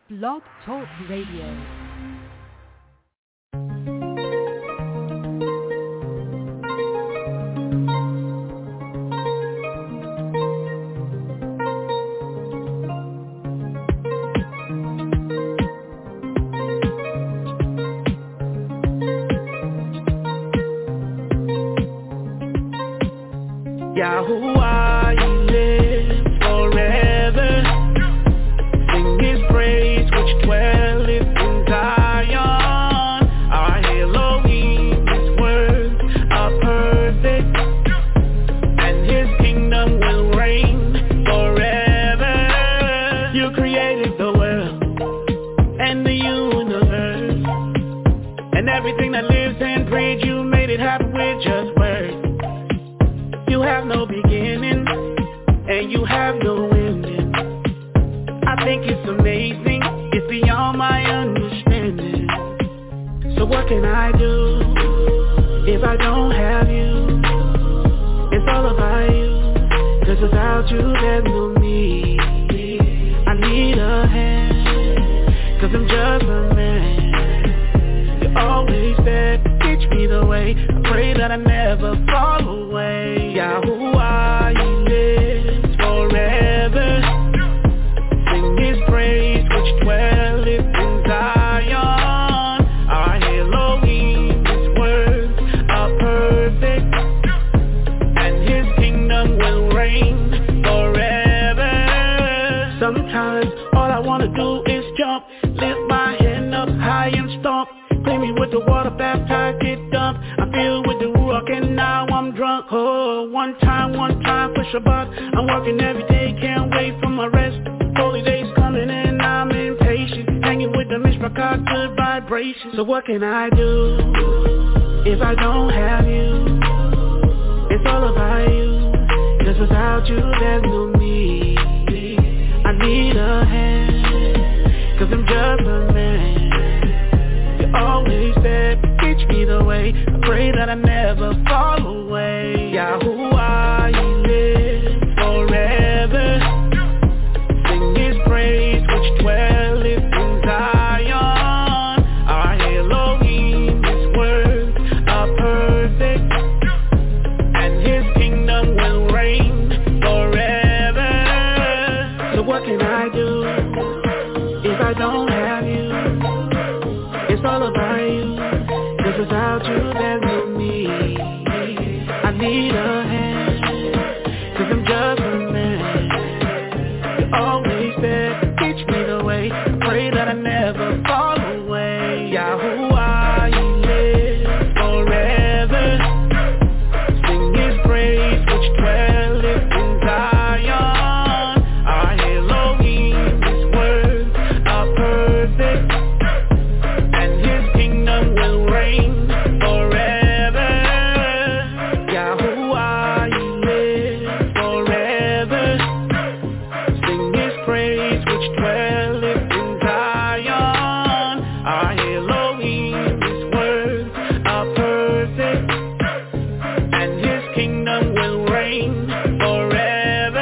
Blog Talk Radio. Yahuwah, you live forever. Sing his praise which dwelleth in Zion. Our Elohim, his words are perfect, and his kingdom will reign forever. You created the world and the universe, and everything that lives and breathes. You made it happen with just words. You have no beginning, and you have no ending. I think it's amazing, it's beyond my understanding. So what can I do if I don't have you? It's all about you, 'cause without you there's no me. I need a hand, 'cause I'm just a man. You always said, teach me the way. I pray that I never fall away. Yahuwah, he lives forever. Sing his praise which dwelleth in Zion. Our Elohim, his words are perfect, and his kingdom will reign forever. Sometimes all I wanna do is jump, lift my hand up high and stomp. Clean me with the water, baptize, get dumped. I feel with the Ruach and now I'm drunk. Oh, one time for Shabbat. I'm working every day, can't wait for my rest. Holy days coming and I'm impatient. Hanging with the Mishpachah, good vibrations. So what can I do if I don't have you? It's all about you, 'cause without you there's no me. I need a hand, 'cause I'm just a man. Always said, teach me the way. I pray that I never fall away. Yahuwah, he lives forever. Sing his praise which dwelleth in Zion. Our Elohim, his words are perfect, and his kingdom will reign forever. So what can I do if I don't have you? It's all about you, 'cause without you there's no me. I need a hand, 'cause I'm just a man. You always said, teach me the way. I pray that I never fall away. Yahuwah, he lives forever. Sing his praise which dwelleth in Zion. Our Elohim, his words are perfect, will reign forever. Yahuwah, he lives forever. Sing his praise which dwelleth in Zion. Our Elohim, his words are perfect, and his kingdom will reign forever.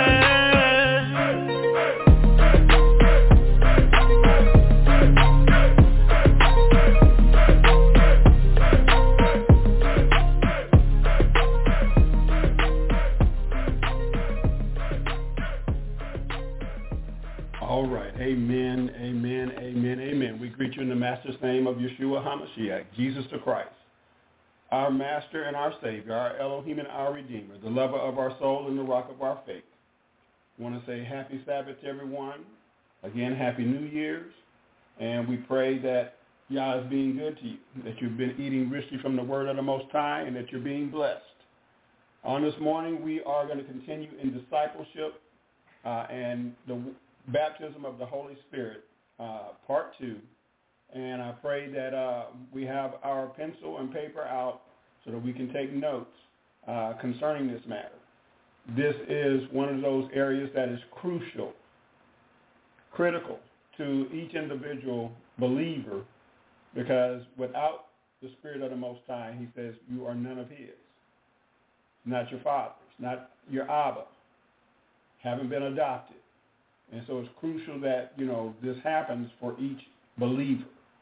All right. Amen, amen, amen, amen. We greet you in the Master's name of Yeshua HaMashiach, Jesus the Christ, our Master and our Savior, our Elohim and our Redeemer, the lover of our soul and the rock of our faith. I want to say happy Sabbath to everyone. Again, happy New Year's. And we pray that Yah is being good to you, that you've been eating richly from the word of the Most High, and that you're being blessed. On this morning, we are going to continue in discipleship and the baptism of the Holy Spirit, part 2. And I pray that we have our pencil and paper out so that we can take notes concerning this matter. This is one of those areas that is crucial, critical to each individual believer, because without the Spirit of the Most High, he says, you are none of his. Not your father's, not your Abba, haven't been adopted. And so it's crucial that, this happens for each believer.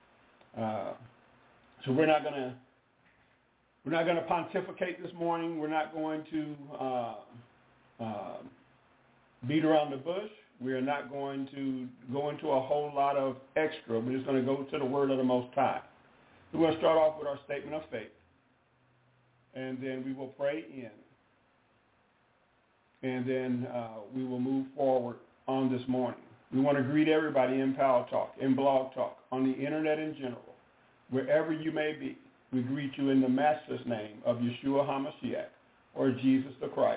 So we're not going to pontificate this morning. We're not going to beat around the bush. We are not going to go into a whole lot of extra. We're just going to go to the word of the Most High. We're going to start off with our statement of faith, and then we will pray in, and then we will move forward on this morning. We want to greet everybody in Power Talk, in Blog Talk, on the internet in general, wherever you may be. We greet you in the matchless name of Yeshua HaMashiach, or Jesus the Christ,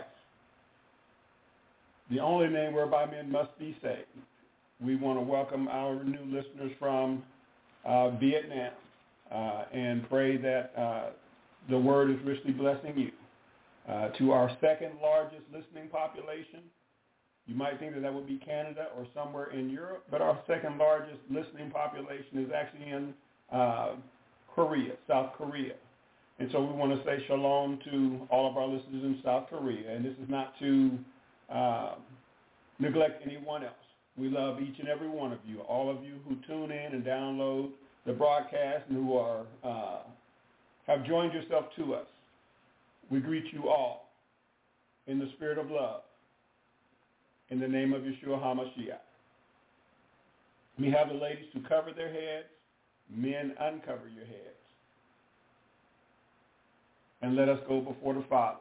the only name whereby men must be saved. We want to welcome our new listeners from Vietnam and pray that the word is richly blessing you. To our second largest listening population, you might think that would be Canada or somewhere in Europe, but our second largest listening population is actually in Korea, South Korea. And so we want to say shalom to all of our listeners in South Korea. And this is not to neglect anyone else. We love each and every one of you, all of you who tune in and download the broadcast and who are have joined yourself to us. We greet you all in the spirit of love, in the name of Yeshua HaMashiach. We have the ladies to cover their heads. Men, uncover your heads. And let us go before the Father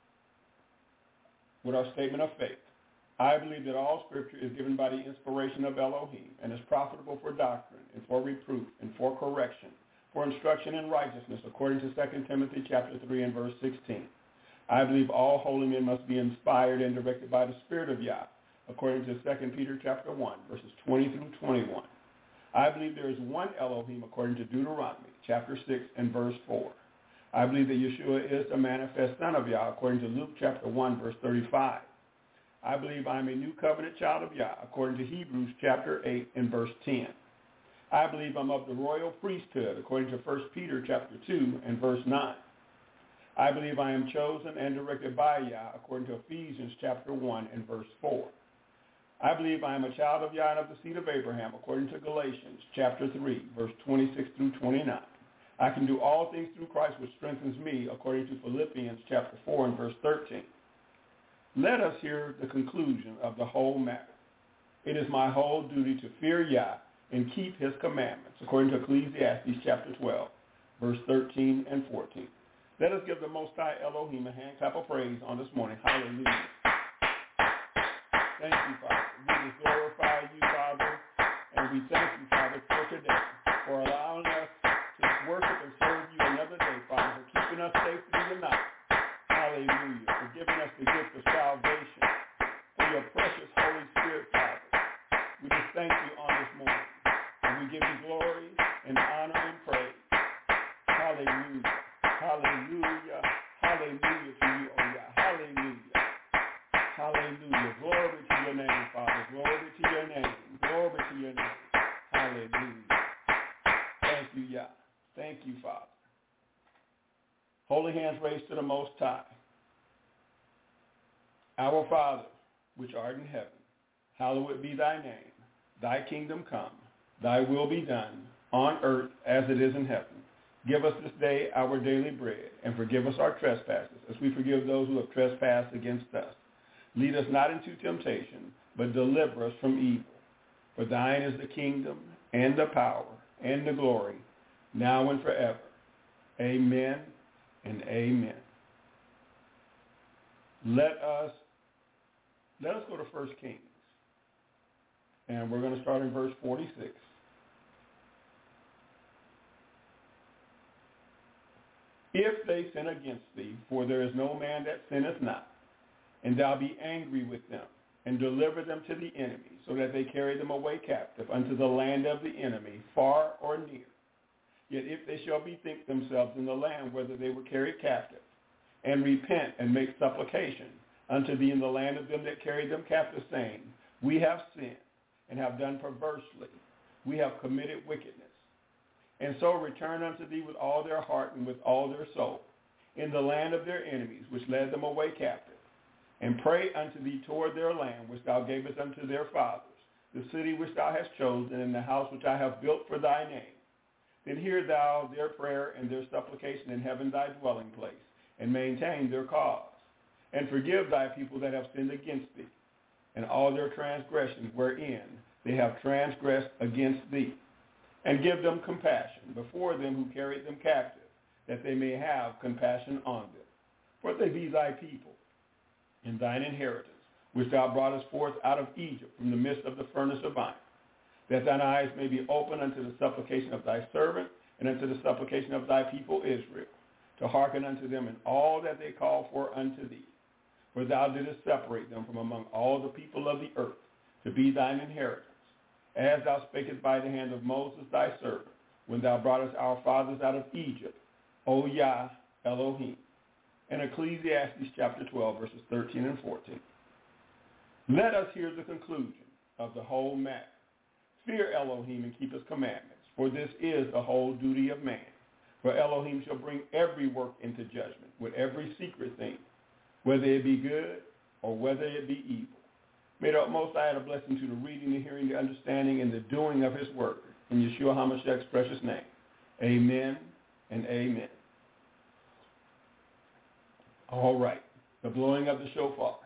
with our statement of faith. I believe that all Scripture is given by the inspiration of Elohim and is profitable for doctrine and for reproof and for correction, for instruction in righteousness, according to 2 Timothy chapter 3 and verse 16. I believe all holy men must be inspired and directed by the Spirit of Yah, according to 2 Peter chapter 1, verses 20 through 21. I believe there is one Elohim, according to Deuteronomy chapter 6 and verse 4. I believe that Yeshua is the manifest Son of Yah, according to Luke chapter 1, verse 35. I believe I am a new covenant child of Yah, according to Hebrews chapter 8 and verse 10. I believe I'm of the royal priesthood, according to 1 Peter chapter 2 and verse 9. I believe I am chosen and directed by Yah, according to Ephesians chapter 1 and verse 4. I believe I am a child of Yah and of the seed of Abraham, according to Galatians chapter 3, verse 26 through 29. I can do all things through Christ, which strengthens me, according to Philippians chapter 4 and verse 13. Let us hear the conclusion of the whole matter. It is my whole duty to fear Yah and keep his commandments, according to Ecclesiastes chapter 12, verse 13 and 14. Let us give the Most High Elohim a hand clap of praise on this morning. Hallelujah. Thank you, Father. We just glorify you, Father, and we thank you, Father, for today, for allowing us to worship and serve you another day, Father, for keeping us safe through the night. Hallelujah. For giving us the gift of salvation, for your precious Holy Spirit, Father. We just thank you on this morning, and we give you glory and honor and praise. Hallelujah. Hallelujah. Hallelujah to you, oh Yah. Hallelujah. Hallelujah. Glory to your name, Father. Glory to your name. Glory to your name. Hallelujah. Thank you, Yah. Thank you, Father. Holy hands raised to the Most High. Our Father, which art in heaven, hallowed be thy name. Thy kingdom come. Thy will be done on earth as it is in heaven. Give us this day our daily bread, and forgive us our trespasses, as we forgive those who have trespassed against us. Lead us not into temptation, but deliver us from evil. For thine is the kingdom, and the power, and the glory, now and forever. Amen and amen. Let us go to 1 Kings. And we're going to start in verse 46. If they sin against thee, for there is no man that sinneth not, and thou be angry with them, and deliver them to the enemy, so that they carry them away captive unto the land of the enemy, far or near. Yet if they shall bethink themselves in the land whither they were carried captive, and repent and make supplication unto thee in the land of them that carried them captive, saying, we have sinned, and have done perversely, we have committed wickedness, and so return unto thee with all their heart and with all their soul, in the land of their enemies, which led them away captive, and pray unto thee toward their land, which thou gavest unto their fathers, the city which thou hast chosen, and the house which I have built for thy name. Then hear thou their prayer and their supplication in heaven thy dwelling place, and maintain their cause. And forgive thy people that have sinned against thee, and all their transgressions wherein they have transgressed against thee. And give them compassion before them who carried them captive, that they may have compassion on them. For they be thy people, and thine inheritance, which thou broughtest forth out of Egypt from the midst of the furnace of iron, that thine eyes may be open unto the supplication of thy servant, and unto the supplication of thy people Israel, to hearken unto them in all that they call for unto thee. For thou didst separate them from among all the people of the earth, to be thine inheritance, as thou spakest by the hand of Moses thy servant, when thou broughtest our fathers out of Egypt, O Yah Elohim. And Ecclesiastes chapter 12, verses 13 and 14. Let us hear the conclusion of the whole matter. Fear Elohim and keep his commandments, for this is the whole duty of man. For Elohim shall bring every work into judgment with every secret thing, whether it be good or whether it be evil. May the Most High add a blessing to the reading, the hearing, the understanding, and the doing of his word. In Yeshua HaMashiach's precious name, amen and amen. All right, the blowing of the shofar.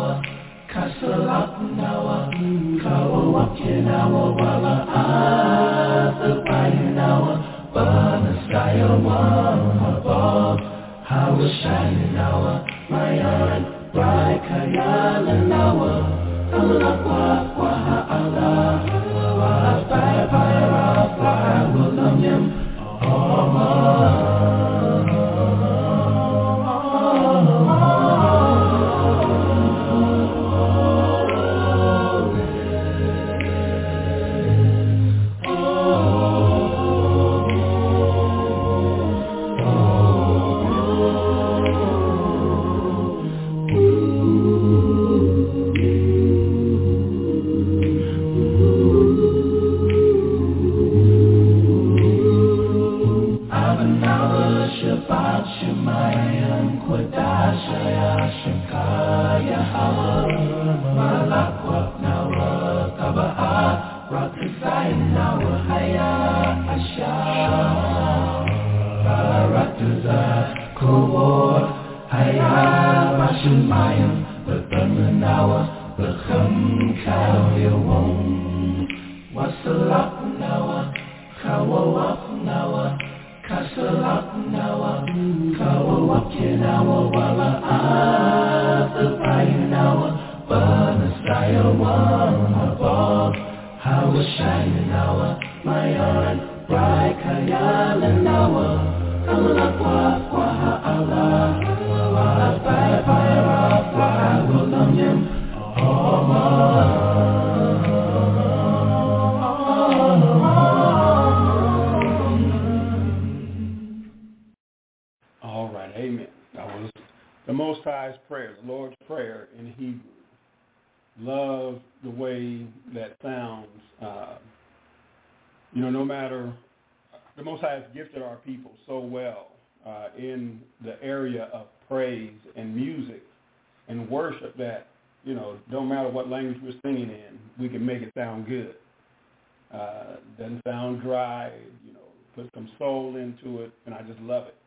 Kasalak nawa, kawawak nawa wala shining hour, mayan, bright kaya lalawa, kalakwa kwa ha'ala, wa'aspai pa'irafai walamyam, gifted our people so well in the area of praise and music and worship that, don't matter what language we're singing in, we can make it sound good. Doesn't sound dry, put some soul into it, and I just love it.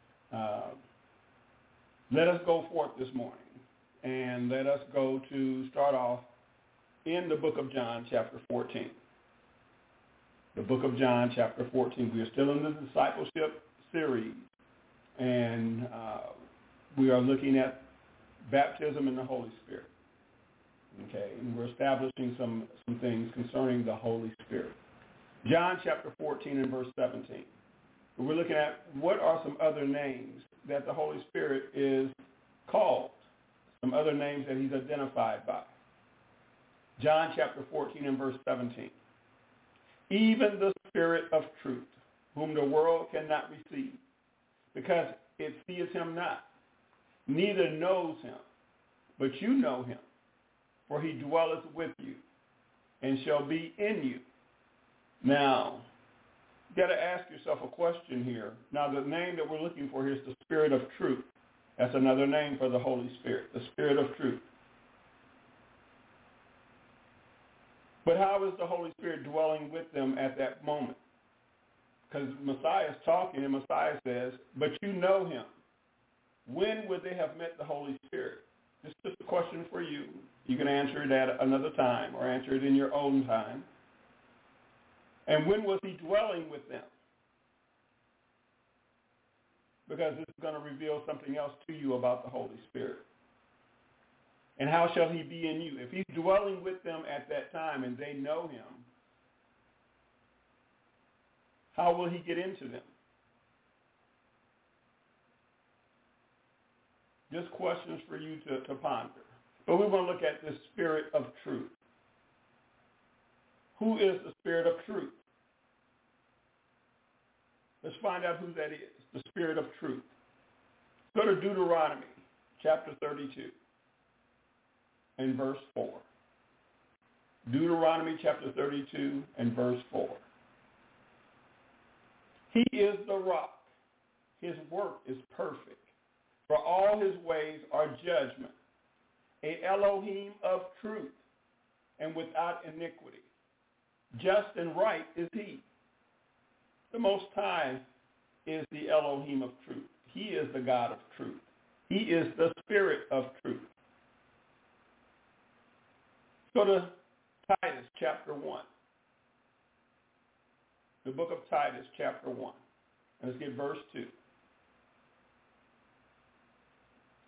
Let us go forth this morning, and let us go to start off in the book of John, chapter 14. The book of John, chapter 14. We are still in the discipleship series, and we are looking at baptism in the Holy Spirit. Okay, and we're establishing some things concerning the Holy Spirit. John chapter 14 and verse 17. We're looking at what are some other names that the Holy Spirit is called, some other names that he's identified by. John chapter 14 and verse 17. Even the Spirit of truth, whom the world cannot receive, because it seeth him not, neither knows him, but you know him, for he dwelleth with you, and shall be in you. Now, you got to ask yourself a question here. Now, the name that we're looking for here is the Spirit of truth. That's another name for the Holy Spirit, the Spirit of truth. But how is the Holy Spirit dwelling with them at that moment? Because Messiah is talking, and Messiah says, but you know him. When would they have met the Holy Spirit? This is just a question for you. You can answer it at another time or answer it in your own time. And when was he dwelling with them? Because this is going to reveal something else to you about the Holy Spirit. And how shall he be in you? If he's dwelling with them at that time and they know him, how will he get into them? Just questions for you to ponder. But we want to look at the Spirit of truth. Who is the Spirit of truth? Let's find out who that is, the Spirit of truth. Go to Deuteronomy chapter 32 and verse 4. Deuteronomy chapter 32 and verse 4. He is the rock. His work is perfect. For all his ways are judgment. A Elohim of truth and without iniquity. Just and right is he. The Most High is the Elohim of truth. He is the God of truth. He is the Spirit of truth. Go to Titus chapter 1. The book of Titus chapter 1. And let's get verse 2.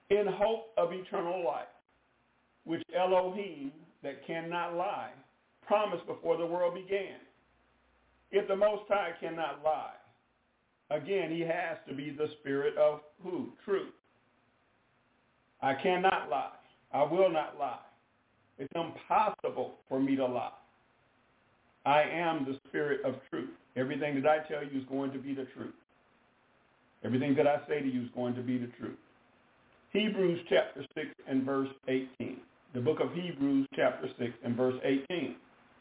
in hope of eternal life, which Elohim, that cannot lie, promised before the world began. If the Most High cannot lie, again, he has to be the spirit of who? Truth. I cannot lie. I will not lie. It's impossible for me to lie. I am the spirit of truth. Everything that I tell you is going to be the truth. Everything that I say to you is going to be the truth. Hebrews chapter 6 and verse 18. The book of Hebrews chapter 6 and verse 18.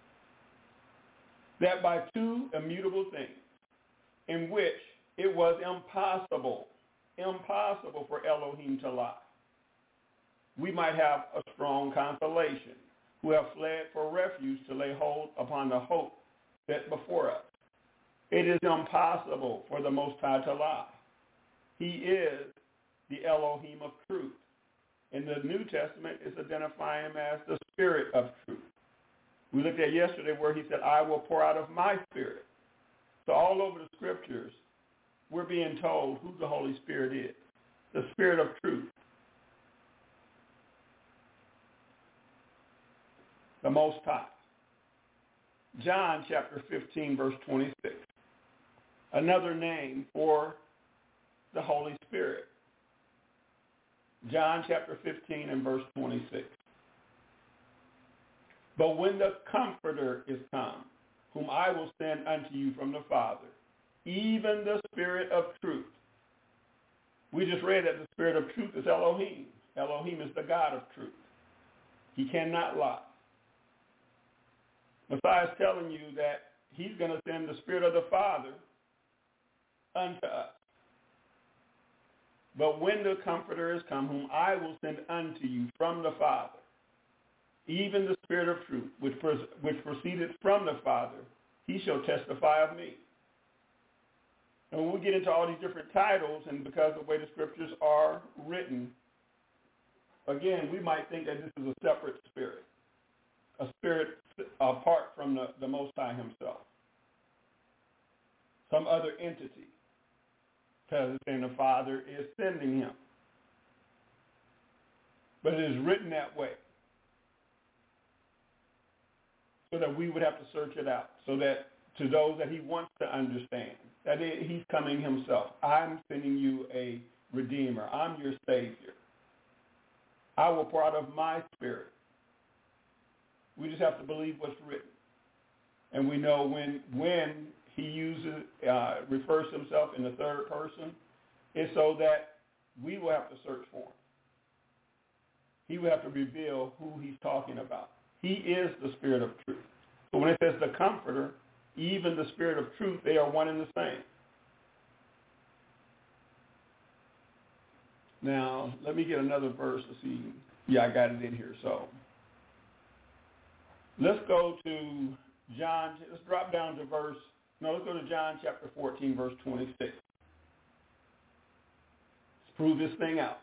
That by two immutable things, in which it was impossible for Elohim to lie, we might have a strong consolation, who have fled for refuge to lay hold upon the hope set before us. It is impossible for the Most High to lie. He is the Elohim of truth. In the New Testament, it's identifying him as the spirit of truth. We looked at yesterday where he said, I will pour out of my spirit. So all over the scriptures, we're being told who the Holy Spirit is, the spirit of truth. The Most High. John chapter 15, verse 26. Another name for the Holy Spirit. John chapter 15 and verse 26. But when the Comforter is come, whom I will send unto you from the Father, even the Spirit of truth. We just read that the Spirit of truth is Elohim. Elohim is the God of truth. He cannot lie. Messiah is telling you that he's going to send the Spirit of the Father unto us. But when the Comforter is come, whom I will send unto you from the Father, even the Spirit of truth, which proceeded from the Father, he shall testify of me. And when we get into all these different titles, and because of the way the scriptures are written, again, we might think that this is a separate spirit, a spirit apart from the Most High himself, some other entity, because the Father is sending him. But it is written that way, so that we would have to search it out, so that to those that he wants to understand, that he's coming himself. I'm sending you a Redeemer. I'm your Savior. I will pour out of my Spirit. We just have to believe what's written. And we know when he uses, refers to himself in the third person, it's so that we will have to search for him. He will have to reveal who he's talking about. He is the Spirit of truth. So when it says the Comforter, even the Spirit of truth, they are one and the same. Now, let me get another verse to see. Yeah, I got it in here. So let's go to John. Let's drop down to let's go to John chapter 14, verse 26. Let's prove this thing out.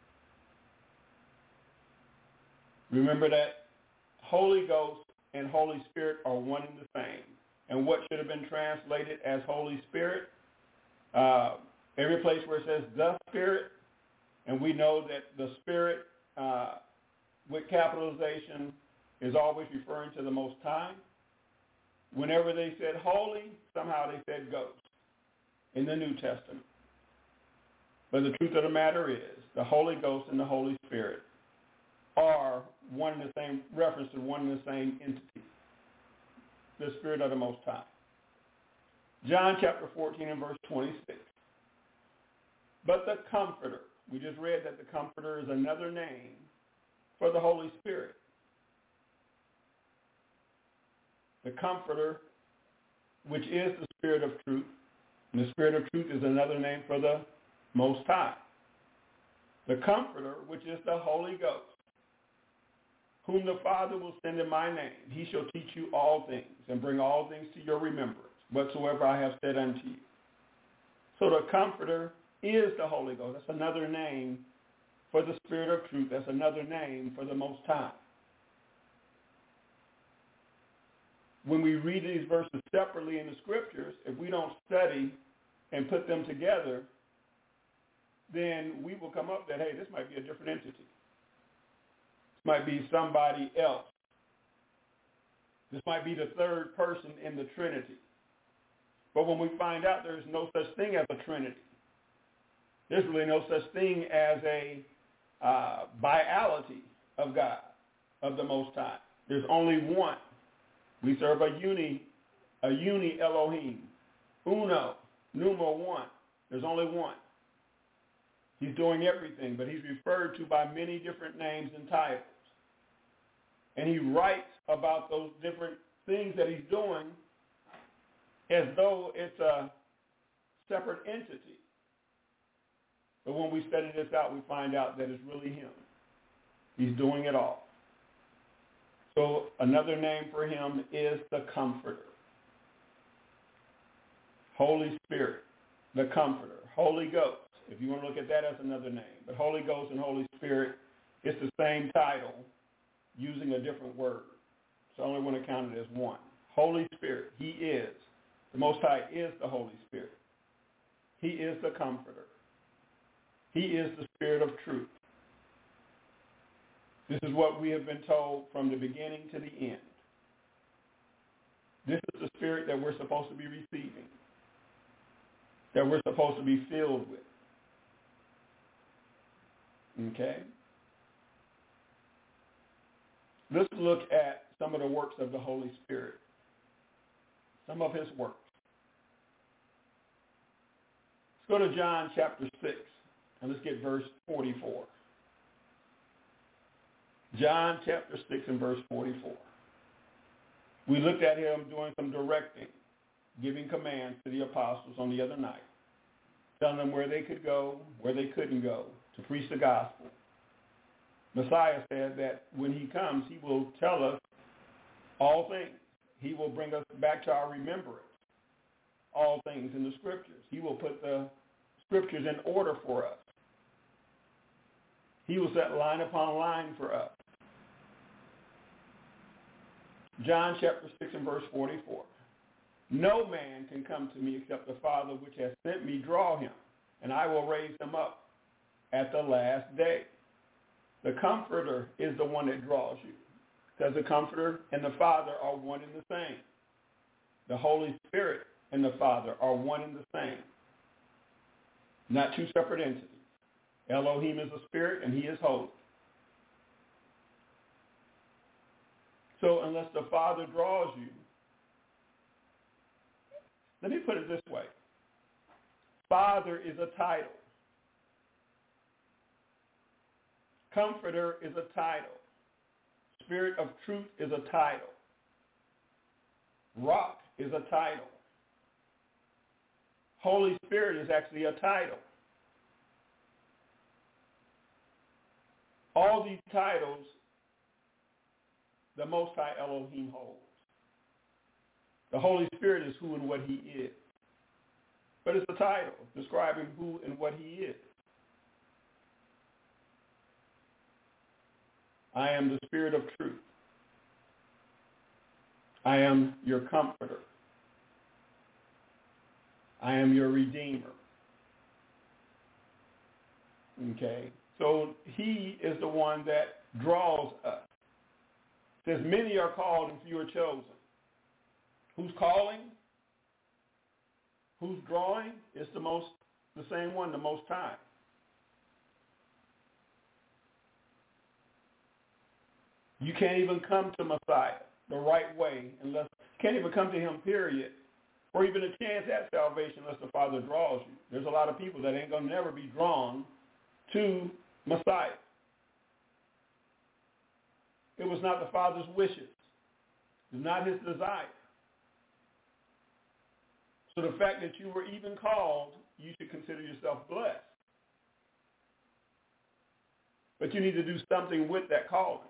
Remember that Holy Ghost and Holy Spirit are one and the same. And what should have been translated as Holy Spirit, every place where it says the Spirit, and we know that the Spirit with capitalization is always referring to the Most High. Whenever they said holy, somehow they said ghost in the New Testament. But the truth of the matter is the Holy Ghost and the Holy Spirit are one and the same, reference to one and the same entity, the Spirit of the Most High. John chapter 14 and verse 26. But the Comforter, we just read that the Comforter is another name for the Holy Spirit. The Comforter, which is the Spirit of truth, and the Spirit of truth is another name for the Most High. The Comforter, which is the Holy Ghost, whom the Father will send in my name. He shall teach you all things and bring all things to your remembrance, whatsoever I have said unto you. So the Comforter is the Holy Ghost. That's another name for the Spirit of truth. That's another name for the Most High. When we read these verses separately in the scriptures, if we don't study and put them together, then we will come up that, hey, this might be a different entity. This might be somebody else. This might be the third person in the Trinity. But when we find out there's no such thing as a Trinity, there's really no such thing as a biality of God, of the Most High. There's only one. We serve a uni Elohim. Uno, numero one. There's only one. He's doing everything, but he's referred to by many different names and titles. And he writes about those different things that he's doing as though it's a separate entity. But when we study this out, we find out that it's really him. He's doing it all. So another name for him is the Comforter. Holy Spirit, the Comforter. Holy Ghost, if you want to look at that as another name. But Holy Ghost and Holy Spirit, it's the same title using a different word. So I only want to count it as one. Holy Spirit, he is. The Most High is the Holy Spirit. He is the Comforter. He is the Spirit of truth. This is what we have been told from the beginning to the end. This is the Spirit that we're supposed to be receiving, that we're supposed to be filled with. Okay? Let's look at some of the works of the Holy Spirit, some of his works. Let's go to John chapter 6, and let's get verse 44. John chapter 6 and verse 44. We looked at him doing some directing, giving commands to the apostles on the other night, telling them where they could go, where they couldn't go, to preach the gospel. Messiah said that when he comes, he will tell us all things. He will bring us back to our remembrance, all things in the scriptures. He will put the scriptures in order for us. He will set line upon line for us. John chapter 6 and verse 44. No man can come to me except the Father which has sent me draw him, and I will raise him up at the last day. The Comforter is the one that draws you, because the Comforter and the Father are one and the same. The Holy Spirit and the Father are one and the same, not two separate entities. Elohim is a spirit, and he is holy. So unless the Father draws you, let me put it this way. Father is a title. Comforter is a title. Spirit of truth is a title. Rock is a title. Holy Spirit is actually a title. All these titles, the Most High Elohim holds. The Holy Spirit is who and what he is. But it's a title describing who and what he is. I am the Spirit of truth. I am your Comforter. I am your Redeemer. Okay? So he is the one that draws us. It says, many are called and few are chosen. Who's calling? Who's drawing? It's the same one, the Most High. You can't even come to Messiah the right way unless, can't even come to him, period, or even a chance at salvation unless the Father draws you. There's a lot of people that ain't going to never be drawn to Messiah. It was not the Father's wishes. It was not his desire. So the fact that you were even called, you should consider yourself blessed. But you need to do something with that calling.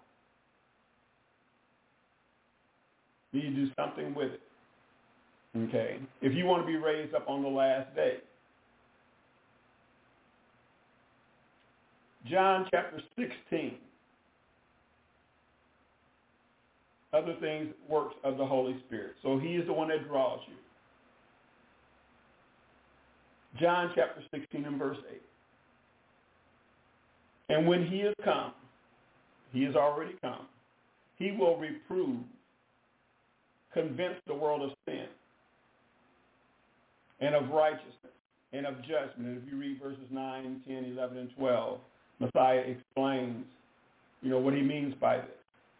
You need to do something with it. Okay? If you want to be raised up on the last day. John chapter 16. Other things, works of the Holy Spirit. So he is the one that draws you. John chapter 16 and verse 8. And when he is come, he is already come, he will reprove, convince the world of sin and of righteousness and of judgment. And if you read verses 9, 10, 11, and 12, Messiah explains, what he means by this.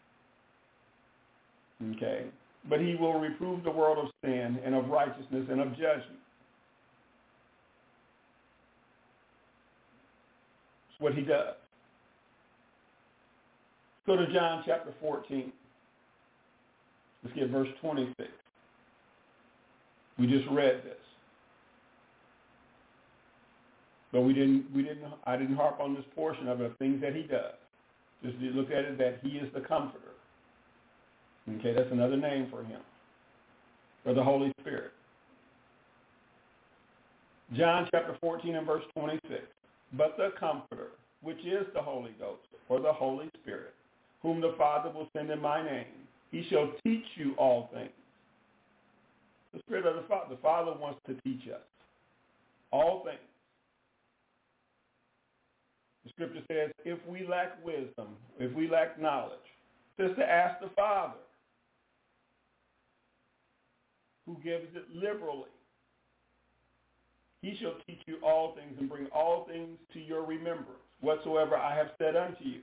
Okay? But he will reprove the world of sin and of righteousness and of judgment. That's what he does. Go to John chapter 14. Let's get verse 26. We just read this. But I didn't harp on this portion of it, of things that he does. Just look at it that he is the comforter. Okay, that's another name for him, for the Holy Spirit. John chapter 14 and verse 26. But the comforter, which is the Holy Ghost, or the Holy Spirit, whom the Father will send in my name, he shall teach you all things. The Spirit of the Father wants to teach us all things. The scripture says, if we lack wisdom, if we lack knowledge, just to ask the Father, who gives it liberally. He shall teach you all things and bring all things to your remembrance, whatsoever I have said unto you.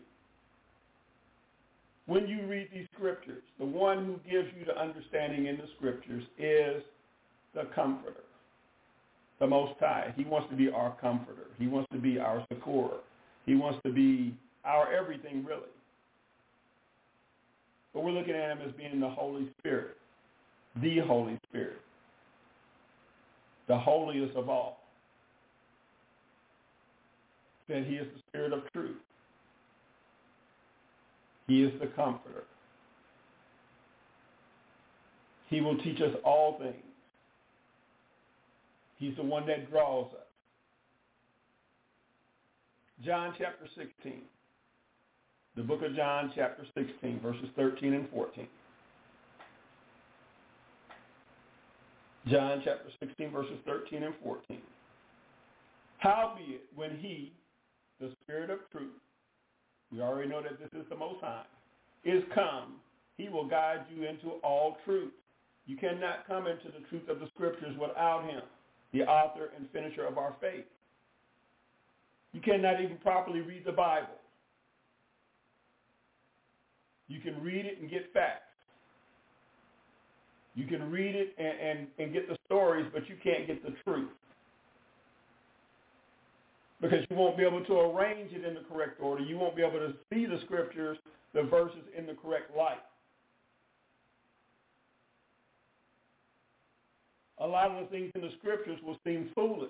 When you read these scriptures, the one who gives you the understanding in the scriptures is the Comforter, the Most High. He wants to be our comforter. He wants to be our succorer. He wants to be our everything, really. But we're looking at him as being the Holy Spirit, the Holy Spirit, the holiest of all. That he is the Spirit of truth. He is the Comforter. He will teach us all things. He's the one that draws us. John chapter 16. The book of John chapter 16, verses 13 and 14. John chapter 16, verses 13 and 14. Howbeit, when he, the Spirit of truth, we already know that this is the Most High, is come, he will guide you into all truth. You cannot come into the truth of the scriptures without him, the author and finisher of our faith. You cannot even properly read the Bible. You can read it and get facts. You can read it and get the stories, but you can't get the truth. Because you won't be able to arrange it in the correct order. You won't be able to see the scriptures, the verses in the correct light. A lot of the things in the scriptures will seem foolish.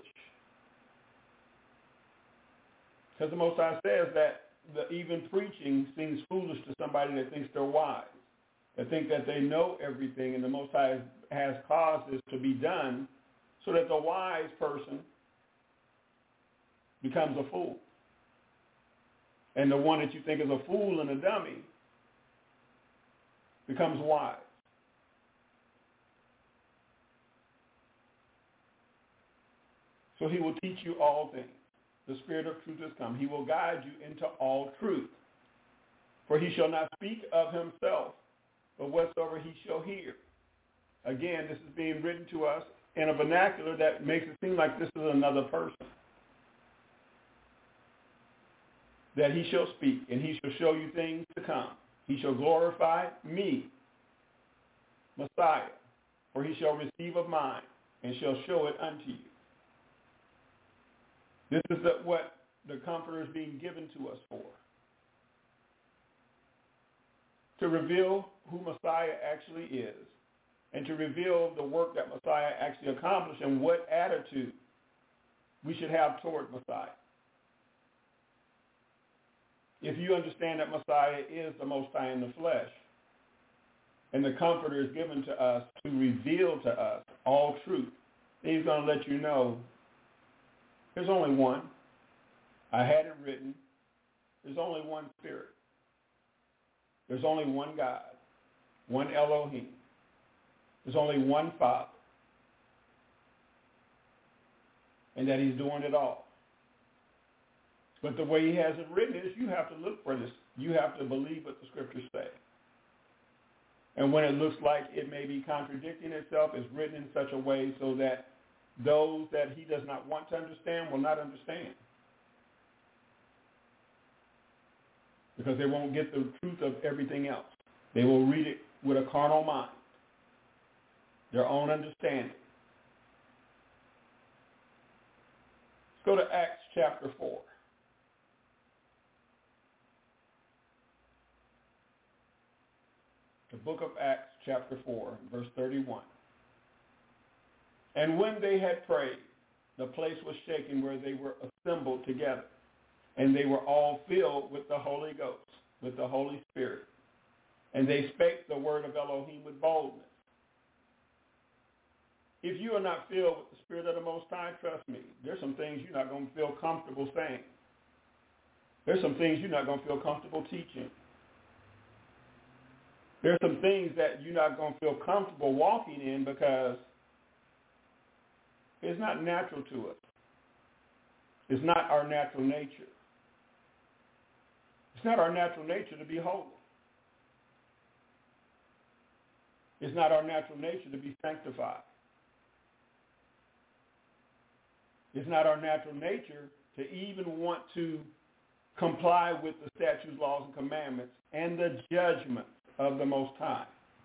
Because the Most High says that even preaching seems foolish to somebody that thinks they're wise, that think that they know everything, and the Most High has caused this to be done so that the wise person becomes a fool. And the one that you think is a fool and a dummy becomes wise. So he will teach you all things. The Spirit of truth has come. He will guide you into all truth. For he shall not speak of himself, but whatsoever he shall hear. Again, this is being written to us in a vernacular that makes it seem like this is another person. That he shall speak, and he shall show you things to come. He shall glorify me, Messiah, for he shall receive of mine, and shall show it unto you. This is what the Comforter is being given to us for. To reveal who Messiah actually is, and to reveal the work that Messiah actually accomplished and what attitude we should have toward Messiah. If you understand that Messiah is the Most High in the flesh, and the Comforter is given to us to reveal to us all truth, then he's going to let you know there's only one. I had it written. There's only one Spirit. There's only one God, one Elohim. There's only one Father. And that he's doing it all. But the way he has it written is you have to look for this. You have to believe what the scriptures say. And when it looks like it may be contradicting itself, it's written in such a way so that those that he does not want to understand will not understand. Because they won't get the truth of everything else. They will read it with a carnal mind, their own understanding. Let's go to Acts chapter 4. The book of Acts chapter 4, verse 31. And when they had prayed, the place was shaken where they were assembled together. And they were all filled with the Holy Ghost, with the Holy Spirit. And they spake the word of Elohim with boldness. If you are not filled with the Spirit of the Most High, trust me, there's some things you're not going to feel comfortable saying. There's some things you're not going to feel comfortable teaching. There's some things that you're not going to feel comfortable walking in because it's not natural to us. It's not our natural nature. It's not our natural nature to be holy. It's not our natural nature to be sanctified. It's not our natural nature to even want to comply with the statutes, laws, and commandments and the judgments of the Most High.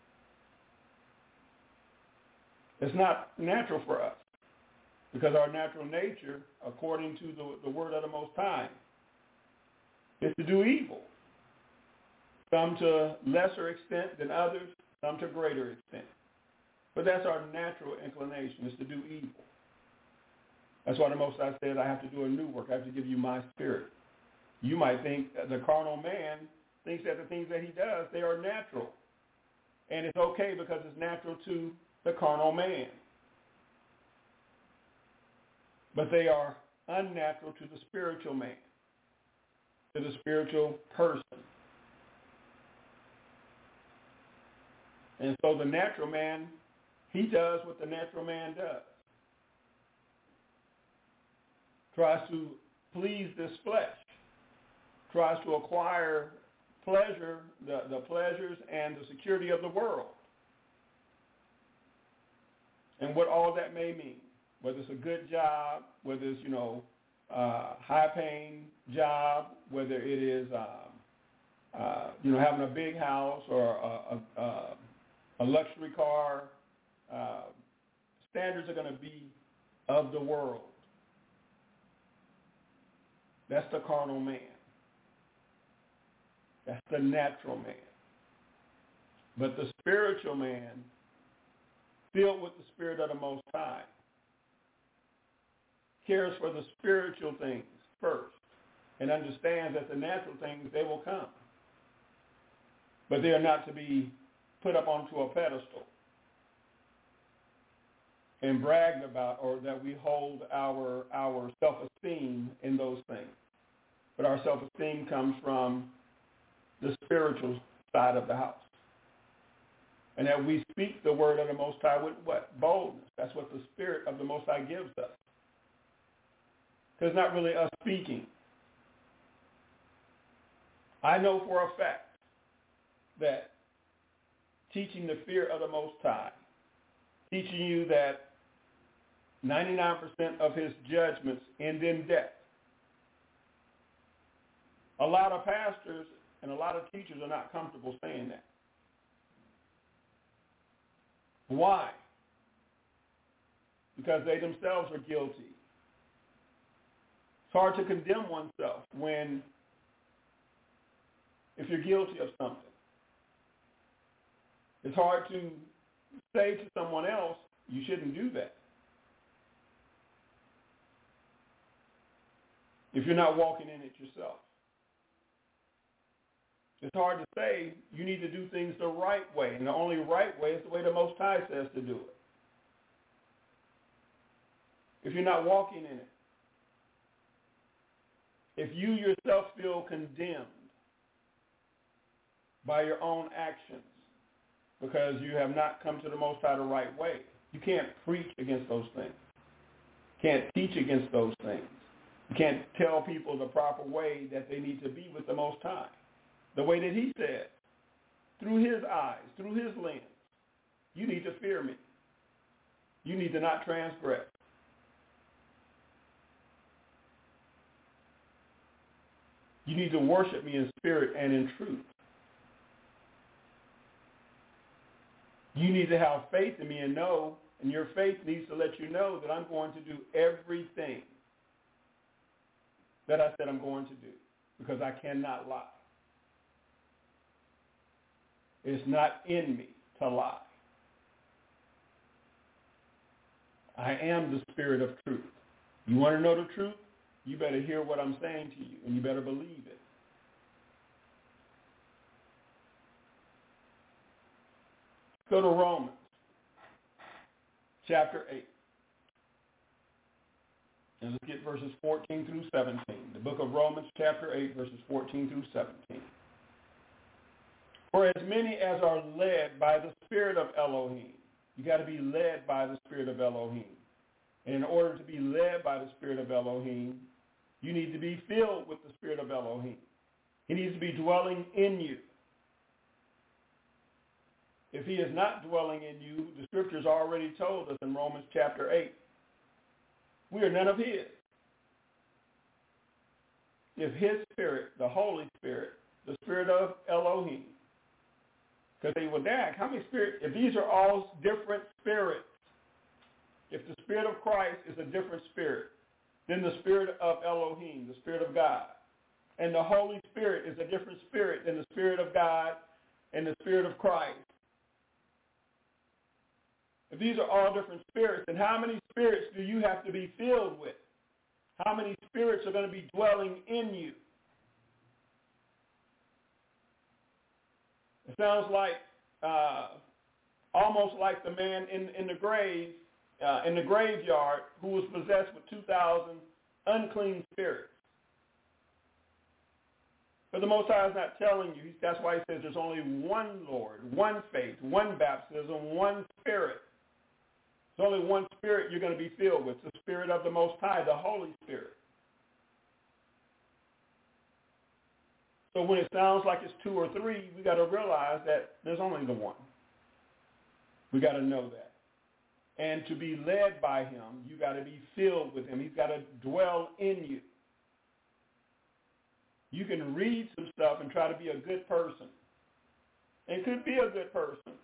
It's not natural for us because our natural nature, according to the word of the Most High, is to do evil. Some to lesser extent than others, some to greater extent. But that's our natural inclination, is to do evil. That's why the Most High said, I have to do a new work. I have to give you my spirit. You might think the carnal man thinks that the things that he does, they are natural. And it's okay because it's natural to the carnal man. But they are unnatural to the spiritual man, to the spiritual person. And so the natural man, he does what the natural man does. Tries to please this flesh. Tries to acquire pleasure, the pleasures and the security of the world. And what all that may mean. Whether it's a good job, whether it's, high-paying job, whether it is, having a big house or a luxury car, standards are going to be of the world. That's the carnal man. That's the natural man. But the spiritual man, filled with the Spirit of the Most High, cares for the spiritual things first and understands that the natural things, they will come. But they are not to be put up onto a pedestal and bragged about, or that we hold our self-esteem in those things. But our self-esteem comes from the spiritual side of the house. And that we speak the word of the Most High with what? Boldness. That's what the Spirit of the Most High gives us. Because it's not really us speaking. I know for a fact that teaching the fear of the Most High, teaching you that 99% of his judgments end in death. A lot of pastors and a lot of teachers are not comfortable saying that. Why? Because they themselves are guilty. It's hard to condemn oneself if you're guilty of something. It's hard to say to someone else, you shouldn't do that, if you're not walking in it yourself. It's hard to say you need to do things the right way, and the only right way is the way the Most High says to do it, if you're not walking in it. If you yourself feel condemned by your own actions because you have not come to the Most High the right way, you can't preach against those things. Can't teach against those things. You can't tell people the proper way that they need to be with the Most High. The way that he said, through his eyes, through his lens. You need to fear me. You need to not transgress. You need to worship me in spirit and in truth. You need to have faith in me and know, and your faith needs to let you know that I'm going to do everything that I said I'm going to do, because I cannot lie. It's not in me to lie. I am the spirit of truth. You want to know the truth? You better hear what I'm saying to you, and you better believe it. Go to Romans chapter 8. And let's get verses 14 through 17. The book of Romans chapter 8, verses 14 through 17. For as many as are led by the Spirit of Elohim, you got to be led by the Spirit of Elohim. And in order to be led by the Spirit of Elohim, you need to be filled with the Spirit of Elohim. He needs to be dwelling in you. If he is not dwelling in you, the scriptures already told us in Romans chapter 8, we are none of his. If his spirit, the Holy Spirit, the Spirit of Elohim, because they will dag, how many spirits, if these are all different spirits, if the Spirit of Christ is a different spirit than the Spirit of Elohim, the Spirit of God, and the Holy Spirit is a different spirit than the Spirit of God and the Spirit of Christ, if these are all different spirits, then how many spirits do you have to be filled with? How many spirits are going to be dwelling in you? It sounds like almost like the man in the grave, in the graveyard, who was possessed with 2,000 unclean spirits. But the Most High is not telling you. That's why he says there's only one Lord, one faith, one baptism, one Spirit. There's only one Spirit you're going to be filled with, the Spirit of the Most High, the Holy Spirit. So when it sounds like it's two or three, we got to realize that there's only the one. We got to know that. And to be led by him, you got to be filled with him. He's got to dwell in you. You can read some stuff and try to be a good person. And could be a good person.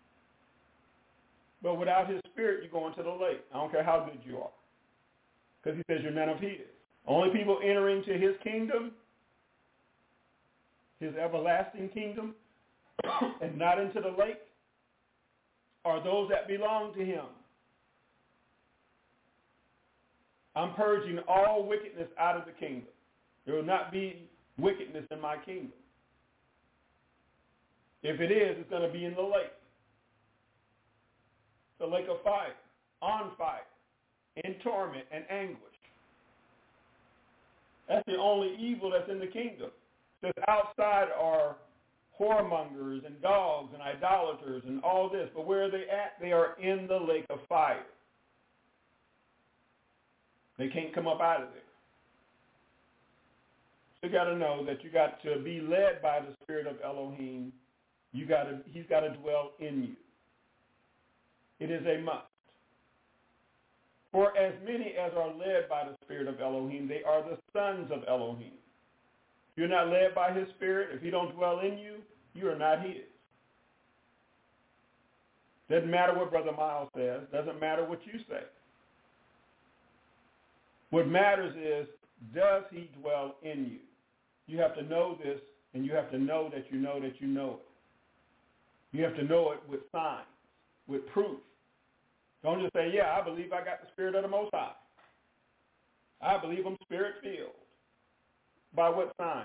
But without his spirit, you go into the lake. I don't care how good you are. Because he says you're none of his. Only people entering to his kingdom, his everlasting kingdom, and not into the lake, are those that belong to him. I'm purging all wickedness out of the kingdom. There will not be wickedness in my kingdom. If it is, it's going to be in the lake. The lake of fire, on fire, in torment and anguish. That's the only evil that's in the kingdom. Because outside are whoremongers and dogs and idolaters and all this. But where are they at? They are in the lake of fire. They can't come up out of there. So you got to know that you got to be led by the Spirit of Elohim. He's got to dwell in you. It is a must. For as many as are led by the Spirit of Elohim, they are the sons of Elohim. If you're not led by his Spirit, if he don't dwell in you, you are not his. Doesn't matter what Brother Miles says. Doesn't matter what you say. What matters is, does he dwell in you? You have to know this, and you have to know that you know that you know it. You have to know it with signs, with proof. Don't just say, yeah, I believe I got the Spirit of the Most High. I believe I'm Spirit-filled. By what sign?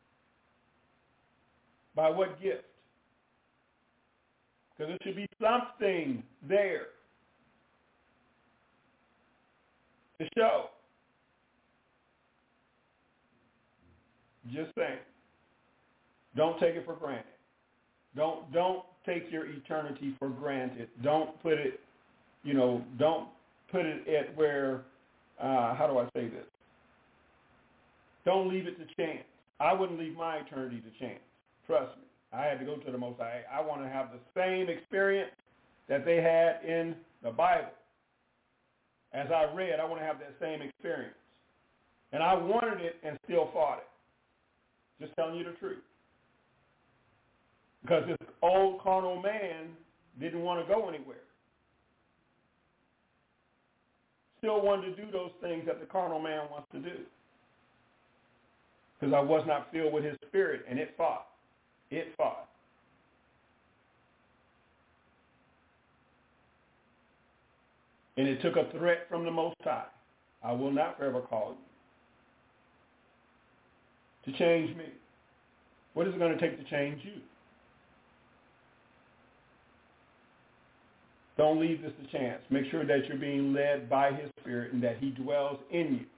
By what gift? Because there should be something there to show. Just saying. Don't take it for granted. Don't take your eternity for granted. Don't put it, don't put it at where, how do I say this? Don't leave it to chance. I wouldn't leave my eternity to chance. Trust me. I had to go to the Most High. I want to have the same experience that they had in the Bible. As I read, I want to have that same experience. And I wanted it and still fought it. Just telling you the truth. Because this old carnal man didn't want to go anywhere. Still wanted to do those things that the carnal man wants to do. Because I was not filled with his spirit, and it fought. It fought. And it took a threat from the Most High. I will not forever call you. To change me. What is it going to take to change you? Don't leave this to chance. Make sure that you're being led by his spirit and that he dwells in you.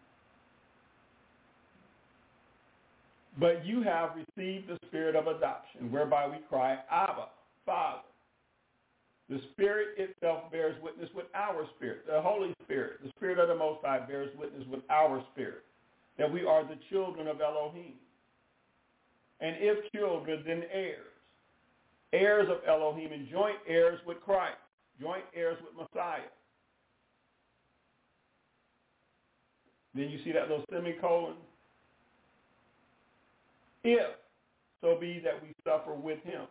But you have received the spirit of adoption, whereby we cry, Abba, Father. The Spirit itself bears witness with our spirit. The Holy Spirit, the Spirit of the Most High, bears witness with our spirit, that we are the children of Elohim. And if children, then heirs. Heirs of Elohim and joint heirs with Christ. Joint heirs with Messiah. Then you see that little semicolon? If so be that we suffer with him.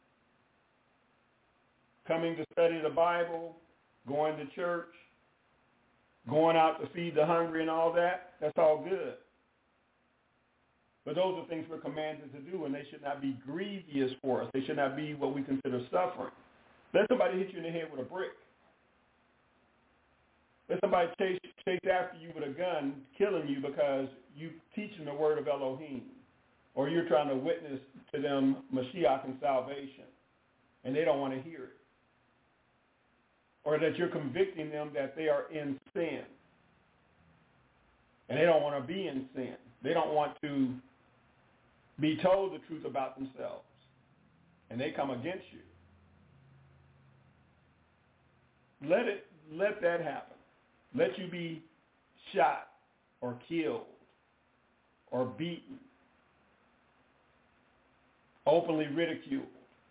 Coming to study the Bible, going to church, going out to feed the hungry and all that, that's all good. But those are things we're commanded to do, and they should not be grievous for us. They should not be what we consider suffering. Let somebody hit you in the head with a brick. Let somebody chase after you with a gun, killing you because you teaching the word of Elohim, or you're trying to witness to them Mashiach and salvation, and they don't want to hear it. Or that you're convicting them that they are in sin, and they don't want to be in sin. They don't want to be told the truth about themselves, and they come against you. Let that happen. Let you be shot or killed or beaten, openly ridiculed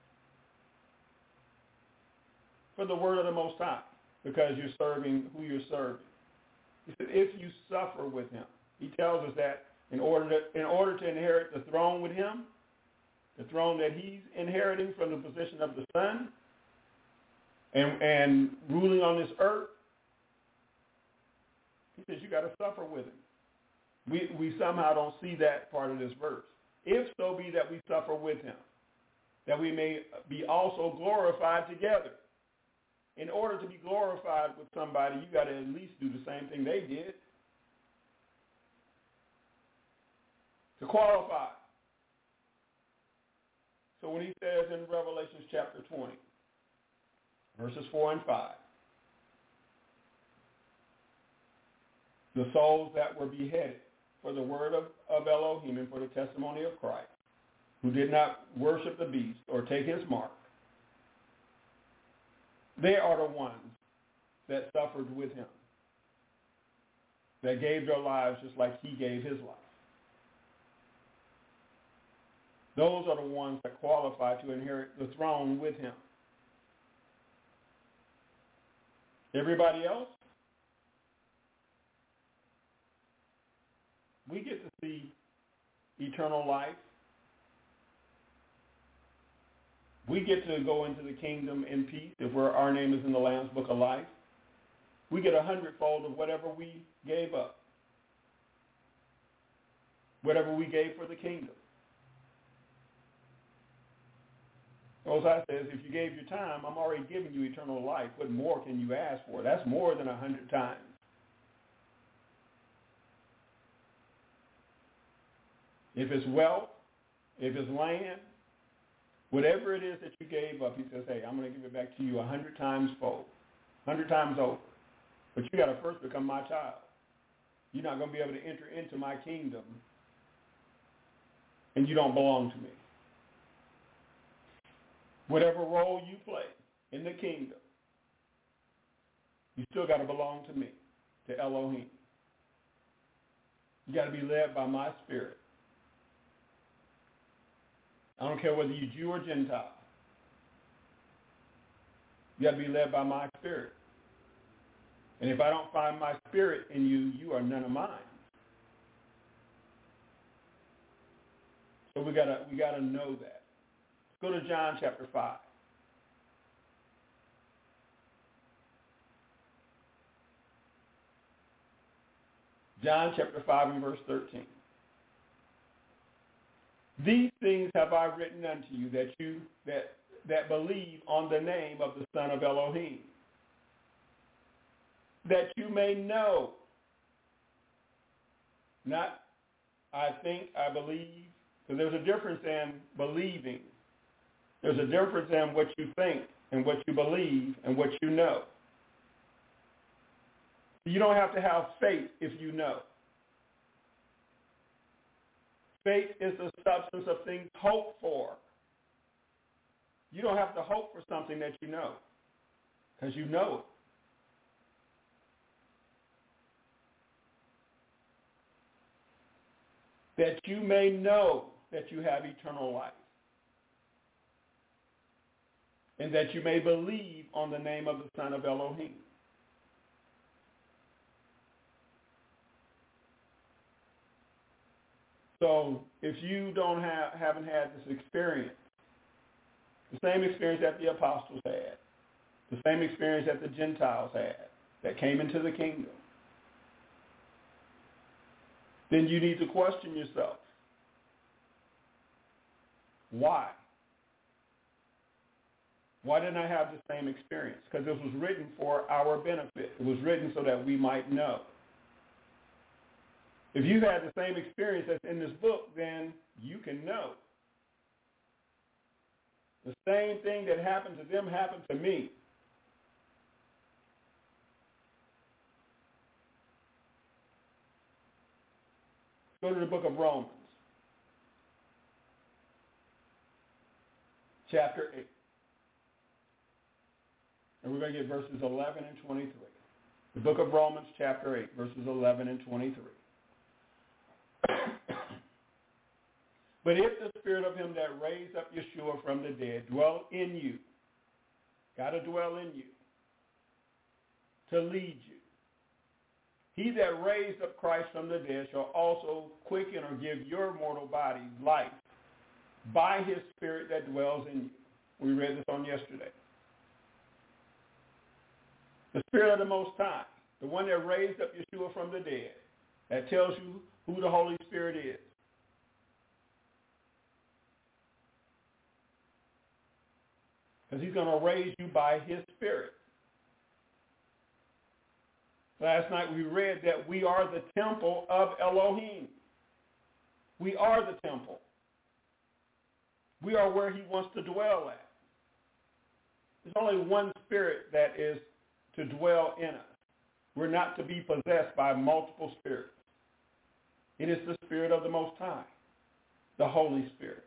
for the word of the Most High, because you're serving who you're serving. He said, if you suffer with him. He tells us that in order to inherit the throne with him, the throne that he's inheriting from the position of the Son, and ruling on this earth, he says you got to suffer with him. We somehow don't see that part of this verse. If so be that we suffer with him, that we may be also glorified together. In order to be glorified with somebody, you got to at least do the same thing they did. To qualify. So when he says in Revelation chapter 20, verses 4 and 5, the souls that were beheaded for the word of Elohim and for the testimony of Christ, who did not worship the beast or take his mark, they are the ones that suffered with him, that gave their lives just like he gave his life. Those are the ones that qualify to inherit the throne with him. Everybody else, we get to see eternal life. We get to go into the kingdom in peace if our name is in the Lamb's Book of Life. We get 100-fold of whatever we gave up, whatever we gave for the kingdom. Mosiah says, if you gave your time, I'm already giving you eternal life. What more can you ask for? That's more than 100 times. If it's wealth, if it's land, whatever it is that you gave up, he says, hey, I'm going to give it back to you 100 times fold, 100 times over. But you got to first become my child. You're not going to be able to enter into my kingdom, and you don't belong to me. Whatever role you play in the kingdom, you still got to belong to me, to Elohim. You got to be led by my Spirit. I don't care whether you're Jew or Gentile. You got to be led by my Spirit. And if I don't find my Spirit in you, you are none of mine. So we gotta know that. Let's go to John chapter 5. John chapter 5 and verse 13. These things have I written unto you that believe on the name of the Son of Elohim, that you may know. Not I think, I believe, because there's a difference in believing. There's a difference in what you think and what you believe and what you know. You don't have to have faith if you know. Faith is the substance of things hoped for. You don't have to hope for something that you know, because you know it. That you may know that you have eternal life, and that you may believe on the name of the Son of Elohim. So if you haven't had this experience, the same experience that the apostles had, the same experience that the Gentiles had that came into the kingdom, then you need to question yourself. Why? Why didn't I have the same experience? Because it was written for our benefit. It was written so that we might know. If you've had the same experience that's in this book, then you can know. The same thing that happened to them happened to me. Go to the book of Romans, chapter 8. And we're going to get verses 11 and 23. The book of Romans, chapter 8, verses 11 and 23. But if the Spirit of him that raised up Yeshua from the dead dwell in you, got to dwell in you, to lead you. He that raised up Christ from the dead shall also quicken or give your mortal bodies life by his Spirit that dwells in you. We read this on yesterday. The Spirit of the Most High, the one that raised up Yeshua from the dead, that tells you who the Holy Spirit is. Because he's going to raise you by his Spirit. Last night we read that we are the temple of Elohim. We are the temple. We are where he wants to dwell at. There's only one Spirit that is to dwell in us. We're not to be possessed by multiple spirits. It is the Spirit of the Most High, the Holy Spirit.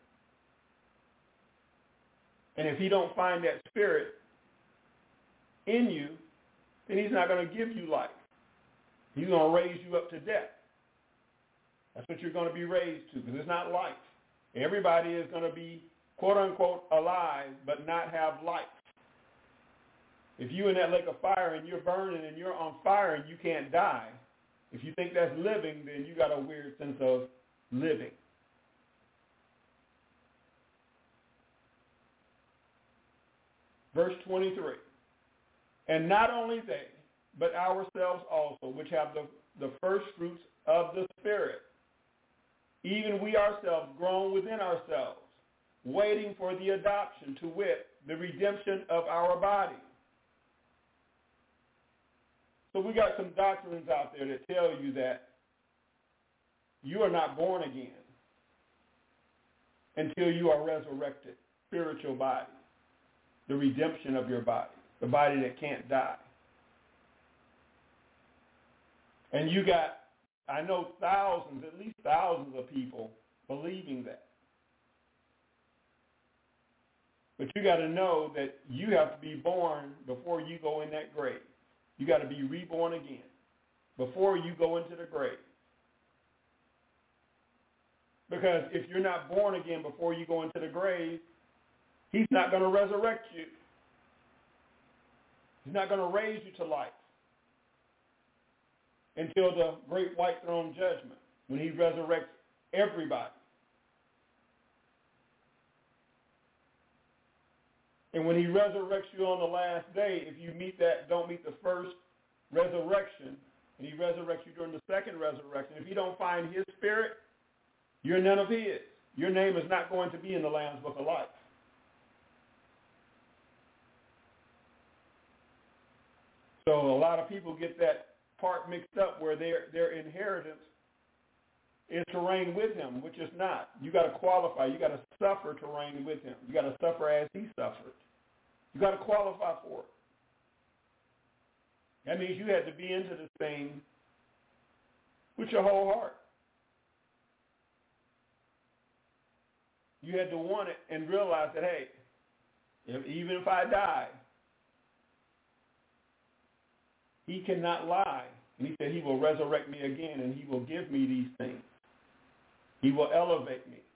And if he don't find that Spirit in you, then he's not going to give you life. He's going to raise you up to death. That's what you're going to be raised to, because it's not life. Everybody is going to be, quote unquote, alive, but not have life. If you're in that lake of fire and you're burning and you're on fire and you can't die, if you think that's living, then you got a weird sense of living. Verse 23. And not only they, but ourselves also, which have the first fruits of the Spirit, even we ourselves grown within ourselves, waiting for the adoption, to wit, the redemption of our body. So we got some doctrines out there that tell you that you are not born again until you are resurrected, spiritual body, the redemption of your body, the body that can't die. And you got, I know thousands, at least thousands of people believing that. But you got to know that you have to be born before you go in that grave. You got to be reborn again before you go into the grave. Because if you're not born again before you go into the grave, he's not going to resurrect you. He's not going to raise you to life until the great white throne judgment, when he resurrects everybody. And when he resurrects you on the last day, if you don't meet the first resurrection, and he resurrects you during the second resurrection, if you don't find his spirit, you're none of his. Your name is not going to be in the Lamb's Book of Life. So a lot of people get that part mixed up where their inheritance is to reign with him, which is not. You got to qualify. You got to suffer to reign with him. You got to suffer as he suffered. You got to qualify for it. That means you had to be into this thing with your whole heart. You had to want it and realize that, hey, even if I die, he cannot lie. And he said he will resurrect me again, and he will give me these things. He will elevate me.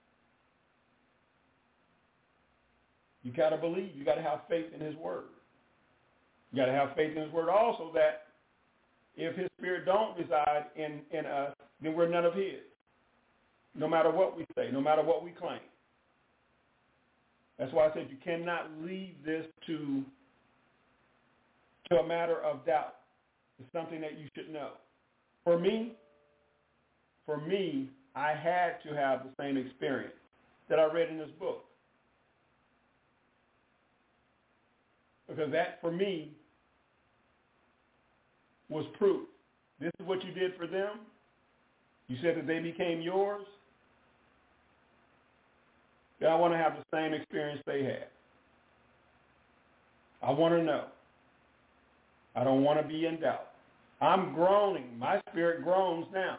You got to believe. You got to have faith in his word. You got to have faith in his word also that if his spirit don't reside in us, then we're none of his. No matter what we say, no matter what we claim. That's why I said you cannot leave this to a matter of doubt. It's something that you should know. For me, I had to have the same experience that I read in this book. Because that, for me, was proof. This is what you did for them. You said that they became yours. Then I want to have the same experience they had. I want to know. I don't want to be in doubt. I'm groaning. My spirit groans now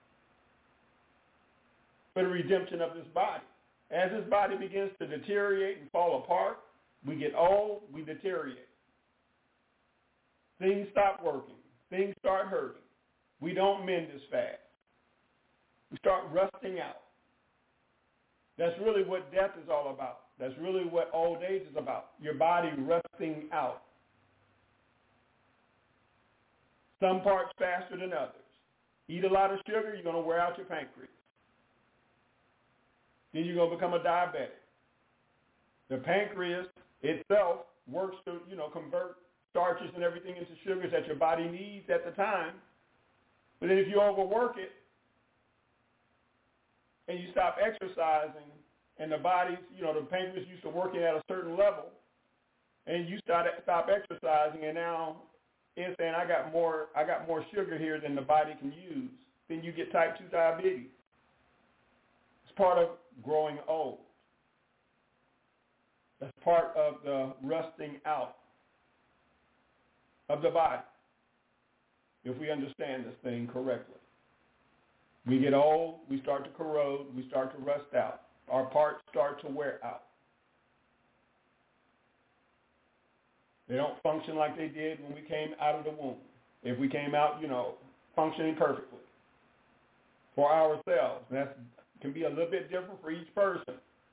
for the redemption of this body. As this body begins to deteriorate and fall apart, we get old, we deteriorate. Things stop working. Things start hurting. We don't mend as fast. We start rusting out. That's really what death is all about. That's really what old age is about. Your body rusting out. Some parts faster than others. Eat a lot of sugar, you're going to wear out your pancreas. Then you're going to become a diabetic. The pancreas itself works to, convert starches and everything into sugars that your body needs at the time. But then if you overwork it and you stop exercising and the body, the pancreas used to working at a certain level and you stop exercising and now it's saying I got more sugar here than the body can use, then you get type 2 diabetes. It's part of growing old. That's part of the rusting out of the body, if we understand this thing correctly. We get old, we start to corrode, we start to rust out. Our parts start to wear out. They don't function like they did when we came out of the womb. If we came out, functioning perfectly for ourselves. That can be a little bit different for each person.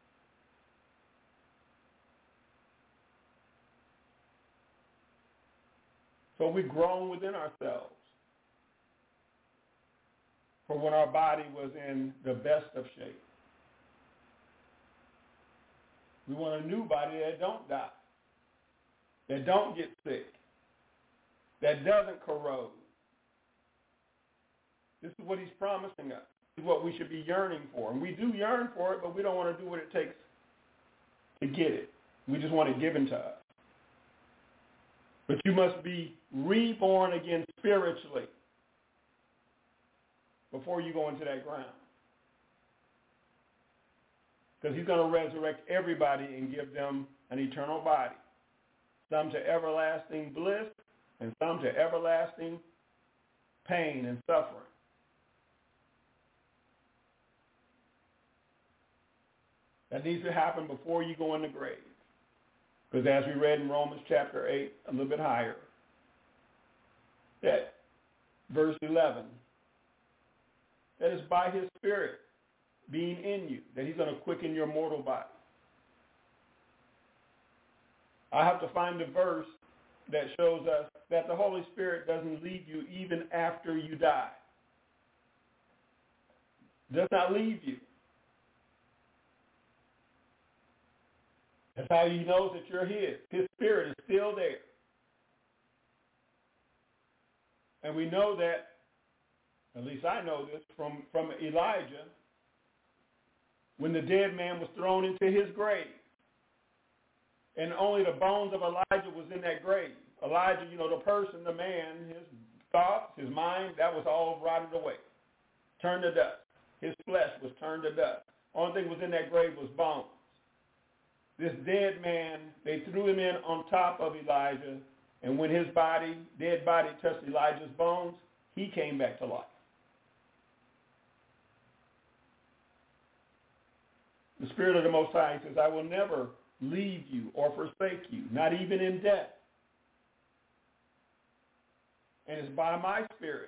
So we've grown within ourselves for when our body was in the best of shape. We want a new body that don't die, that don't get sick, that doesn't corrode. This is what he's promising us. This is what we should be yearning for. And we do yearn for it, but we don't want to do what it takes to get it. We just want it given to us. But you must be reborn again spiritually before you go into that ground. Because he's going to resurrect everybody and give them an eternal body. Some to everlasting bliss and some to everlasting pain and suffering. That needs to happen before you go in the grave. Because as we read in Romans chapter 8, a little bit higher, that verse 11, that is by his Spirit being in you, that he's going to quicken your mortal body. I have to find a verse that shows us that the Holy Spirit doesn't leave you even after you die. Does not leave you. That's how he knows that you're his. His Spirit is still there. And we know that, at least I know this, from Elijah, when the dead man was thrown into his grave. And only the bones of Elijah was in that grave. Elijah, the person, the man, his thoughts, his mind, that was all rotted away. Turned to dust. His flesh was turned to dust. Only thing was in that grave was bones. This dead man, they threw him in on top of Elijah, and when his dead body touched Elijah's bones, he came back to life. The Spirit of the Most High says, I will never leave you or forsake you, not even in death. And it's by my Spirit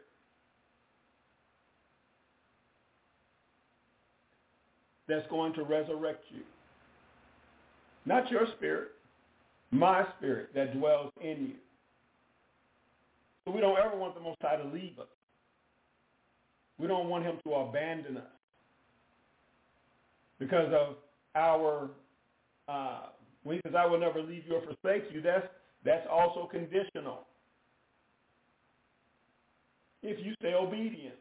that's going to resurrect you. Not your spirit, my Spirit that dwells in you. So we don't ever want the Most High to leave us. We don't want him to abandon us because of our, when he says, I will never leave you or forsake you, that's also conditional. If you stay obedient.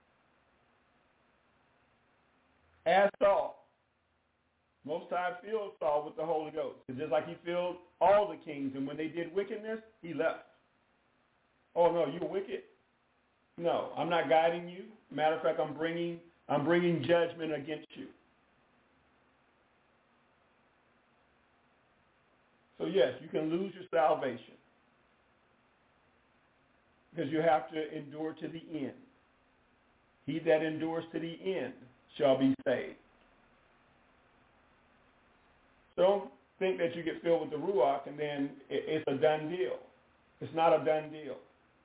As Saul. Most High filled Saul with the Holy Ghost. It's just like he filled all the kings, and when they did wickedness, he left. Oh no, you're wicked? No, I'm not guiding you. Matter of fact, I'm bringing judgment against you. So yes, you can lose your salvation because you have to endure to the end. He that endures to the end shall be saved. So don't think that you get filled with the Ruach and then it's a done deal. It's not a done deal.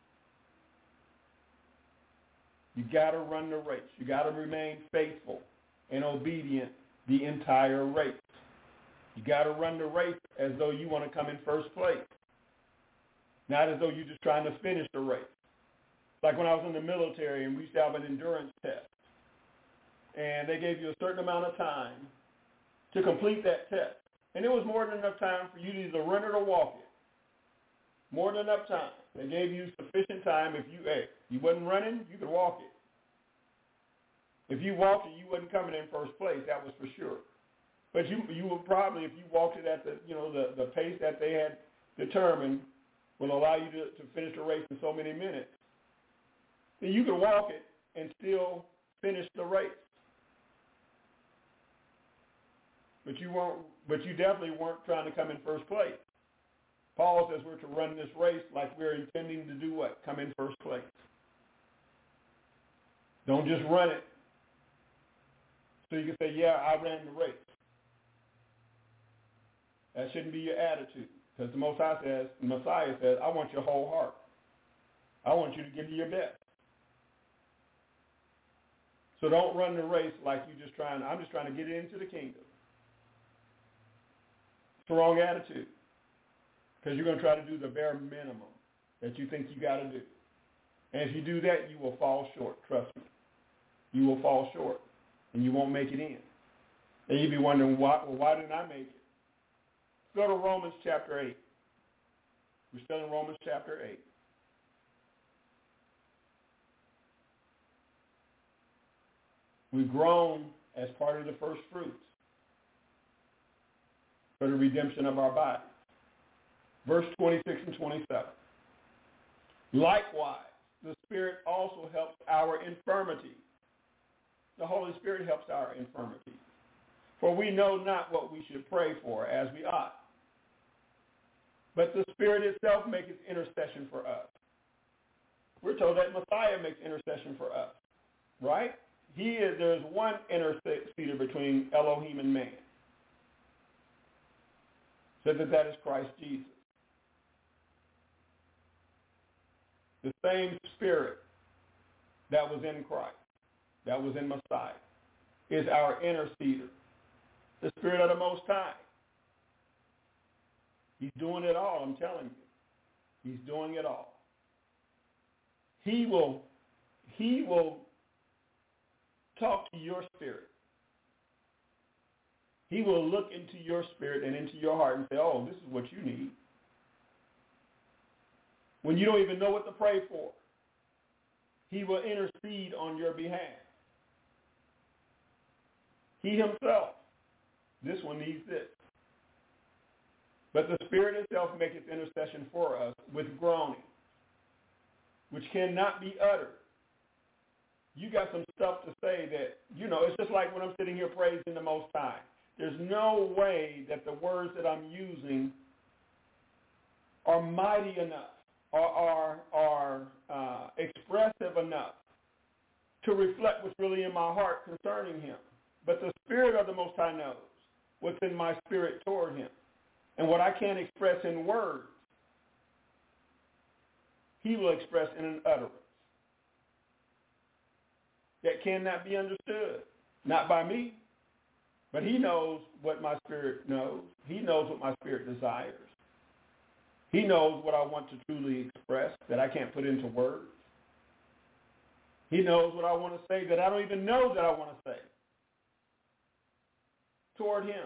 You got to run the race. You got to remain faithful and obedient the entire race. You got to run the race as though you want to come in first place, not as though you're just trying to finish the race. Like when I was in the military and we used to have an endurance test, and they gave you a certain amount of time to complete that test. And it was more than enough time for you to either run it or walk it. More than enough time. They gave you sufficient time. If you wasn't running, you could walk it. If you walked it, you wasn't coming in first place. That was for sure. But you would probably, if you walked it at the pace that they had determined, will allow you to finish the race in so many minutes, then you could walk it and still finish the race. But you definitely weren't trying to come in first place. Paul says we're to run this race like we're intending to do what? Come in first place. Don't just run it so you can say, yeah, I ran the race. That shouldn't be your attitude. Because the Most High says, the Messiah says, I want your whole heart. I want you to give me your best. So don't run the race like I'm just trying to get into the kingdom. It's the wrong attitude. Because you're going to try to do the bare minimum that you think you got to do. And if you do that, you will fall short. Trust me. You will fall short. And you won't make it in. And you'll be wondering, why didn't I make it? Go to Romans chapter 8. We're still in Romans chapter 8. We've grown as part of the first fruits for the redemption of our bodies. Verse 26 and 27. Likewise, the Spirit also helps our infirmity. The Holy Spirit helps our infirmity. For we know not what we should pray for as we ought. But the Spirit itself makes intercession for us. We're told that Messiah makes intercession for us, right? There's one intercessor between Elohim and man. So that is Christ Jesus. The same Spirit that was in Christ, that was in Messiah, is our interceder, the Spirit of the Most High. He's doing it all, I'm telling you. He's doing it all. He will talk to your spirit. He will look into your spirit and into your heart and say, oh, this is what you need. When you don't even know what to pray for, he will intercede on your behalf. He himself, this one needs this. But the Spirit itself maketh intercession for us with groaning, which cannot be uttered. You got some stuff to say that, it's just like when I'm sitting here praising the Most High. There's no way that the words that I'm using are mighty enough or are expressive enough to reflect what's really in my heart concerning him. But the Spirit of the Most High knows what's in my spirit toward him. And what I can't express in words, he will express in an utterance that cannot be understood, not by me, but he knows what my spirit knows. He knows what my spirit desires. He knows what I want to truly express that I can't put into words. He knows what I want to say that I don't even know that I want to say toward him.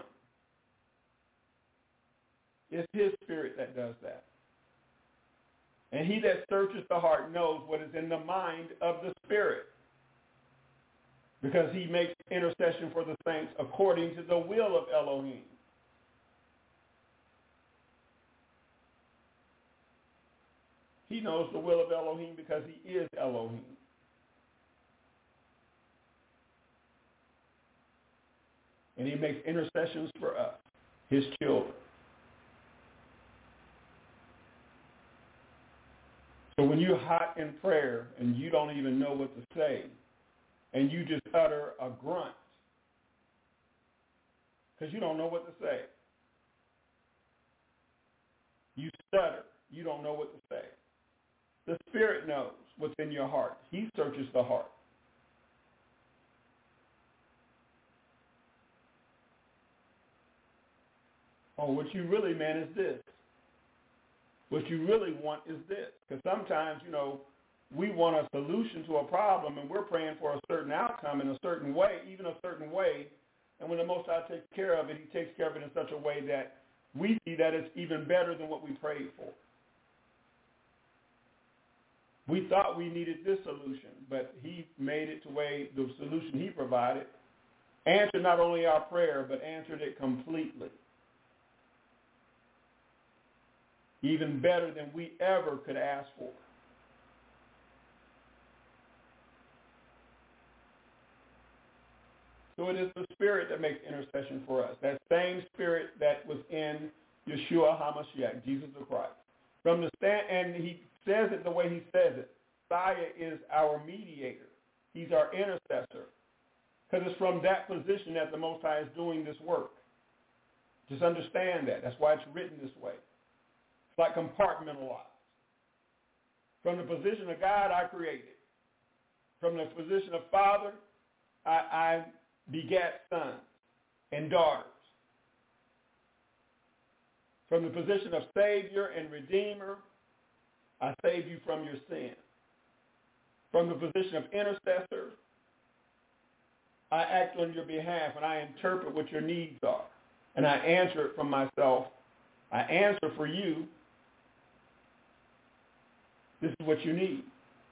It's his Spirit that does that. And he that searches the heart knows what is in the mind of the Spirit, because he makes intercession for the saints according to the will of Elohim. He knows the will of Elohim because he is Elohim. And he makes intercessions for us, his children. So when you're hot in prayer and you don't even know what to say, and you just utter a grunt because you don't know what to say. You stutter. You don't know what to say. The Spirit knows what's in your heart. He searches the heart. Oh, what you really meant is this. What you really want is this. Because sometimes, we want a solution to a problem, and we're praying for a certain outcome in a certain way, even a certain way. And when the Most High takes care of it, he takes care of it in such a way that we see that it's even better than what we prayed for. We thought we needed this solution, but he made it to way the solution he provided answered not only our prayer, but answered it completely. Even better than we ever could ask for. So it is the Spirit that makes intercession for us. That same Spirit that was in Yeshua HaMashiach, Jesus the Christ. And he says it the way he says it. Messiah is our mediator. He's our intercessor. Because it's from that position that the Most High is doing this work. Just understand that. That's why it's written this way. It's like compartmentalized. From the position of God, I created. From the position of Father, I begat sons and daughters. From the position of Savior and Redeemer, I save you from your sin. From the position of intercessor, I act on your behalf and I interpret what your needs are. And I answer it from myself. I answer for you. This is what you need.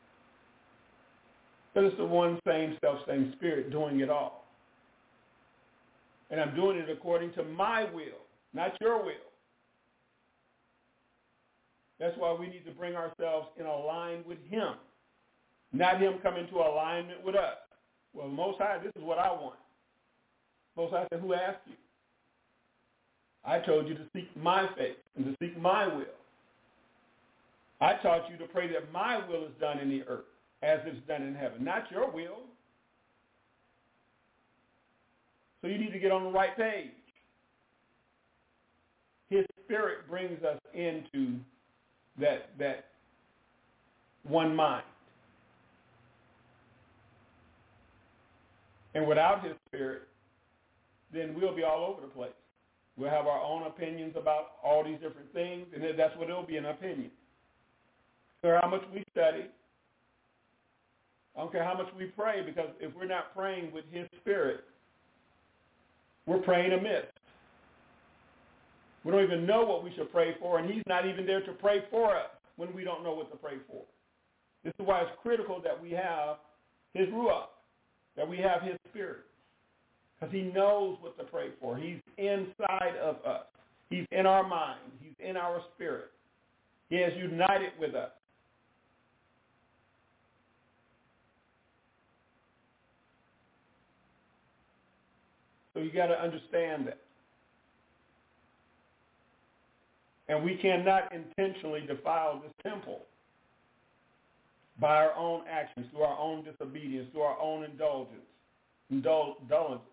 But it's the one same self-same Spirit doing it all. And I'm doing it according to my will, not your will. That's why we need to bring ourselves in line with him, not him come into alignment with us. Well, Most High, this is what I want. Most High said, who asked you? I told you to seek my faith and to seek my will. I taught you to pray that my will is done in the earth as it's done in heaven, not your will. So you need to get on the right page. His Spirit brings us into that one mind. And without his Spirit, then we'll be all over the place. We'll have our own opinions about all these different things, and that's what it'll be, an opinion. No matter how much we study, I don't care how much we pray, because if we're not praying with his Spirit, we're praying amiss. We don't even know what we should pray for, and he's not even there to pray for us when we don't know what to pray for. This is why it's critical that we have his Ruach, that we have his Spirit, because he knows what to pray for. He's inside of us. He's in our mind. He's in our spirit. He has united with us. So you got to understand that. And we cannot intentionally defile this temple by our own actions, through our own disobedience, through our own indulgence. Indulgence.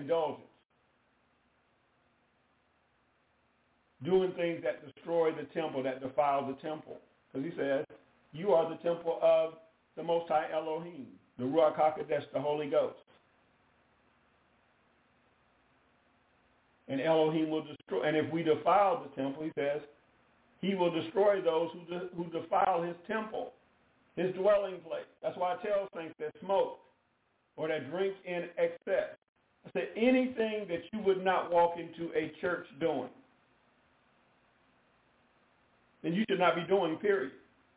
Doing things that destroy the temple, that defile the temple. Because he says, you are the temple of the Most High Elohim, the Ruach HaKodesh, the Holy Ghost. And Elohim will destroy. And if we defile the temple, he says, he will destroy those who defile his temple, his dwelling place. That's why I tell saints that smoke or that drink in excess. I say anything that you would not walk into a church doing, then you should not be doing, period.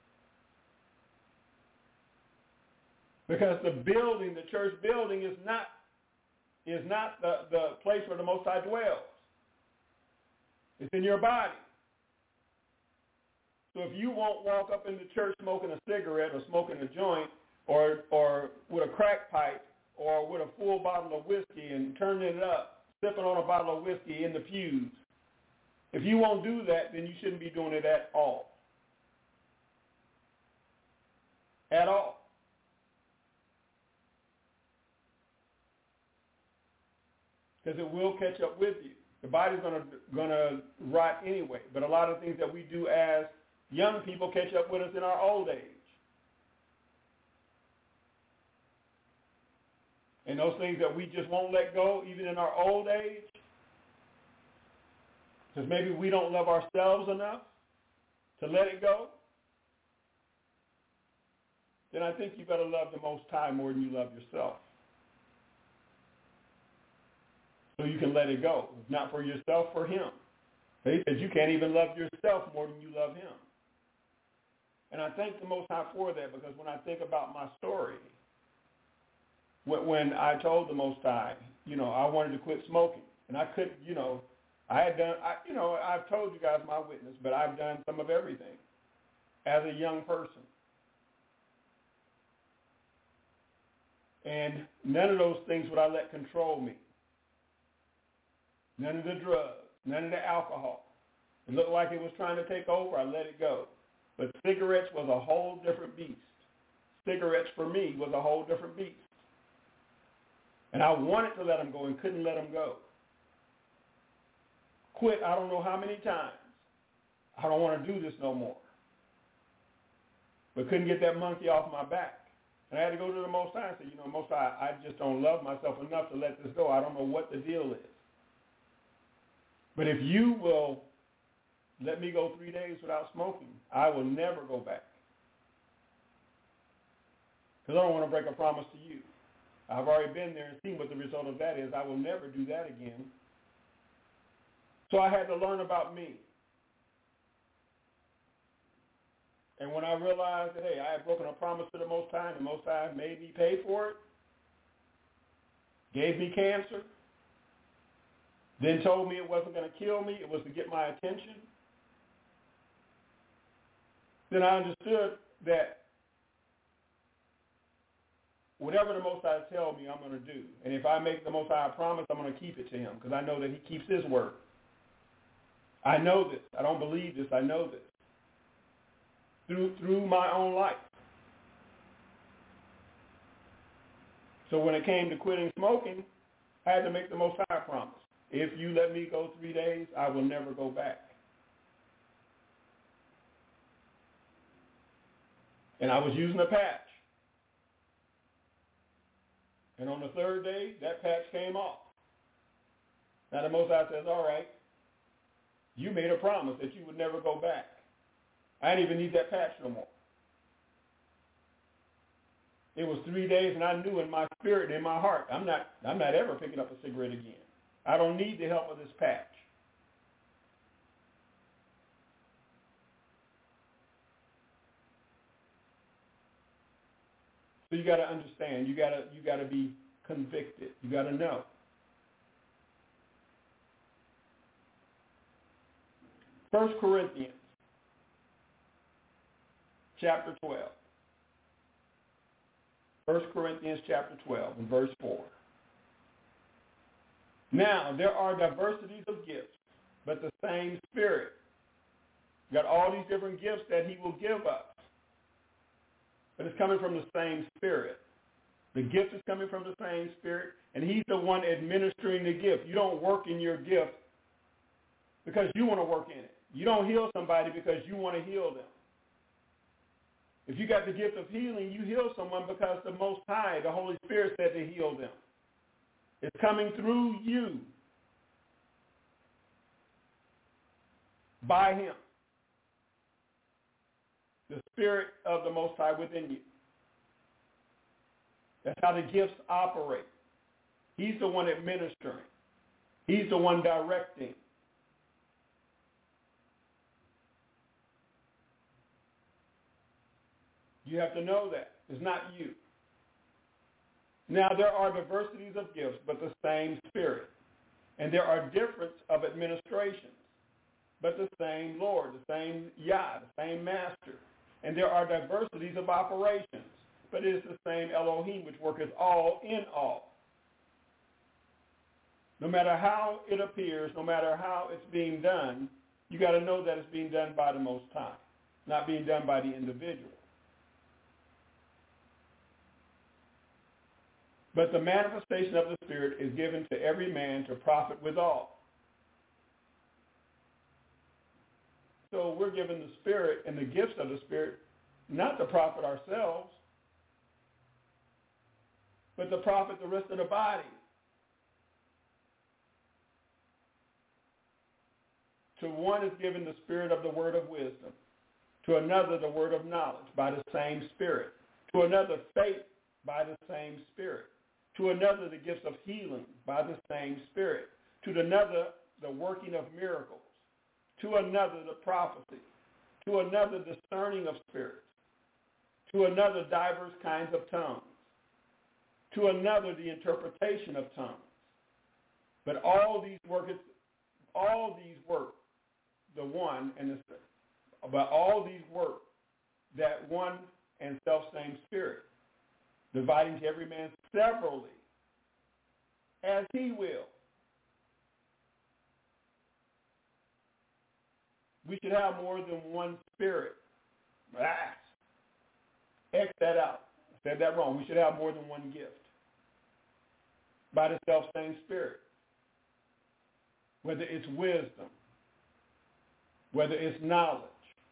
Because the building, the church building, is not the place where the Most High dwells. It's in your body. So if you won't walk up in the church smoking a cigarette or smoking a joint or with a crack pipe or with a full bottle of whiskey and turning it up, sipping on a bottle of whiskey in the pews, if you won't do that, then you shouldn't be doing it at all. At all. Because it will catch up with you. The body's gonna rot anyway. But a lot of things that we do as young people catch up with us in our old age. And those things that we just won't let go, even in our old age, because maybe we don't love ourselves enough to let it go, then I think you better love the Most High more than you love yourself. So you can let it go. If not for yourself, for him. He says you can't even love yourself more than you love him. And I thank the Most High for that, because when I think about my story, when I told the Most High, I wanted to quit smoking, and I couldn't, I've told you guys my witness, but I've done some of everything as a young person. And none of those things would I let control me. None of the drugs, none of the alcohol. It looked like it was trying to take over. I let it go. But cigarettes was a whole different beast. Cigarettes for me was a whole different beast. And I wanted to let them go and couldn't let them go. Quit I don't know how many times. I don't want to do this no more. But couldn't get that monkey off my back. And I had to go to the Most High and say, Most High, I just don't love myself enough to let this go. I don't know what the deal is. But if you will let me go 3 days without smoking, I will never go back. Because I don't want to break a promise to you. I've already been there and seen what the result of that is. I will never do that again. So I had to learn about me. And when I realized that, hey, I had broken a promise to the Most High, and the Most High made me pay for it, gave me cancer, then told me it wasn't going to kill me, it was to get my attention, then I understood that whatever the Most High tells me, I'm going to do. And if I make the Most High a promise, I'm going to keep it to him, because I know that he keeps his word. I know this. I don't believe this. I know this. Through my own life. So when it came to quitting smoking, I had to make the Most High a promise. If you let me go 3 days, I will never go back. And I was using a patch. And on the third day, that patch came off. Now the Most High says, all right, you made a promise that you would never go back. I didn't even need that patch no more. It was 3 days, and I knew in my spirit and in my heart, I'm not ever picking up a cigarette again. I don't need the help of this patch. So you got to understand. You got to be convicted. You got to know. First Corinthians chapter 12. 1 Corinthians chapter 12 and verse 4. Now, there are diversities of gifts, but the same Spirit. You got all these different gifts that he will give us. But it's coming from the same Spirit. The gift is coming from the same Spirit, and he's the one administering the gift. You don't work in your gift because you want to work in it. You don't heal somebody because you want to heal them. If you got the gift of healing, you heal someone because the Most High, the Holy Spirit, said to heal them. It's coming through you by him. The Spirit of the Most High within you. That's how the gifts operate. He's the one administering. He's the one directing. You have to know that. It's not you. Now, there are diversities of gifts, but the same Spirit. And there are difference of administrations, but the same Lord, the same Yah, the same Master. And there are diversities of operations, but it is the same Elohim which worketh all in all. No matter how it appears, no matter how it's being done, you got to know that it's being done by the Most High, not being done by the individual. But the manifestation of the Spirit is given to every man to profit withal. So we're given the Spirit and the gifts of the Spirit not to profit ourselves, but to profit the rest of the body. To one is given the spirit of the word of wisdom, to another the word of knowledge by the same Spirit, to another faith by the same Spirit, to another the gifts of healing by the same Spirit, to another the working of miracles, to another the prophecy, to another discerning of spirits, to another divers kinds of tongues, to another the interpretation of tongues. But all these work the one and the but all these work that one and self-same Spirit, dividing to every man severally as he will. We should have more than one Spirit. X that out. I said that wrong. We should have more than one gift by the self-same Spirit. Whether it's wisdom, whether it's knowledge,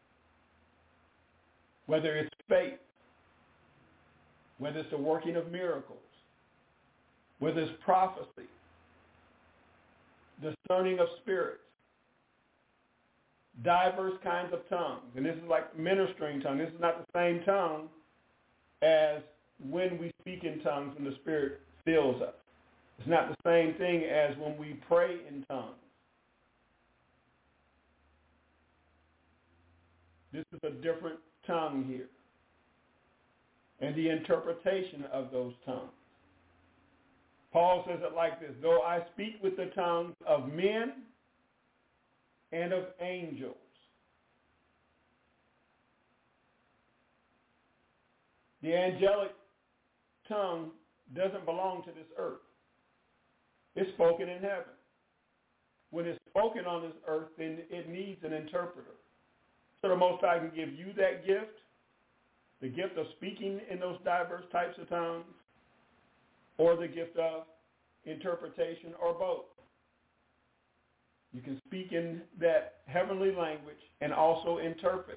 whether it's faith, whether it's the working of miracles, whether it's prophecy, discerning of spirits, diverse kinds of tongues. And this is like ministering tongue. This is not the same tongue as when we speak in tongues and the Spirit fills us. It's not the same thing as when we pray in tongues. This is a different tongue here. And the interpretation of those tongues. Paul says it like this: though I speak with the tongues of men and of angels. The angelic tongue doesn't belong to this earth. It's spoken in heaven. When it's spoken on this earth, then it needs an interpreter. So the Most High can give you that gift, the gift of speaking in those diverse types of tongues, or the gift of interpretation, or both. You can speak in that heavenly language and also interpret.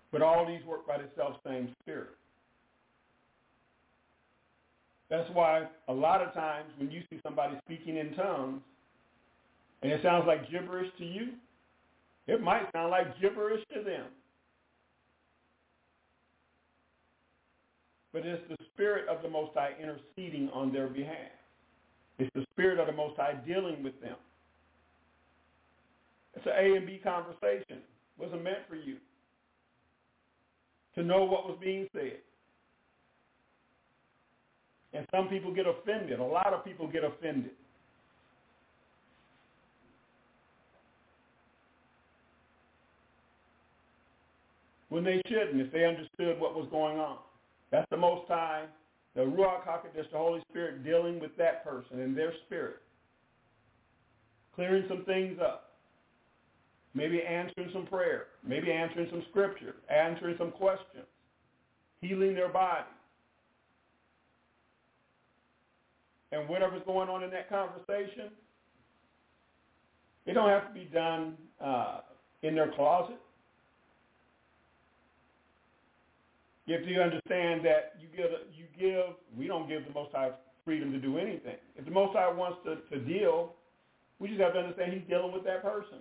But all these work by the self-same Spirit. That's why a lot of times when you see somebody speaking in tongues and it sounds like gibberish to you, it might sound like gibberish to them. But it's the Spirit of the Most High interceding on their behalf. It's the Spirit of the Most High dealing with them. It's an A and B conversation. It wasn't meant for you to know what was being said. And some people get offended. A lot of people get offended. When they shouldn't, if they understood what was going on. That's the Most High, the Ruach HaKodesh, the Holy Spirit, dealing with that person and their spirit. Clearing some things up. Maybe answering some prayer. Maybe answering some scripture. Answering some questions. Healing their body. And whatever's going on in that conversation, it don't have to be done in their closet. You have to understand that we don't give the Most High freedom to do anything. If the Most High wants to deal, we just have to understand he's dealing with that person.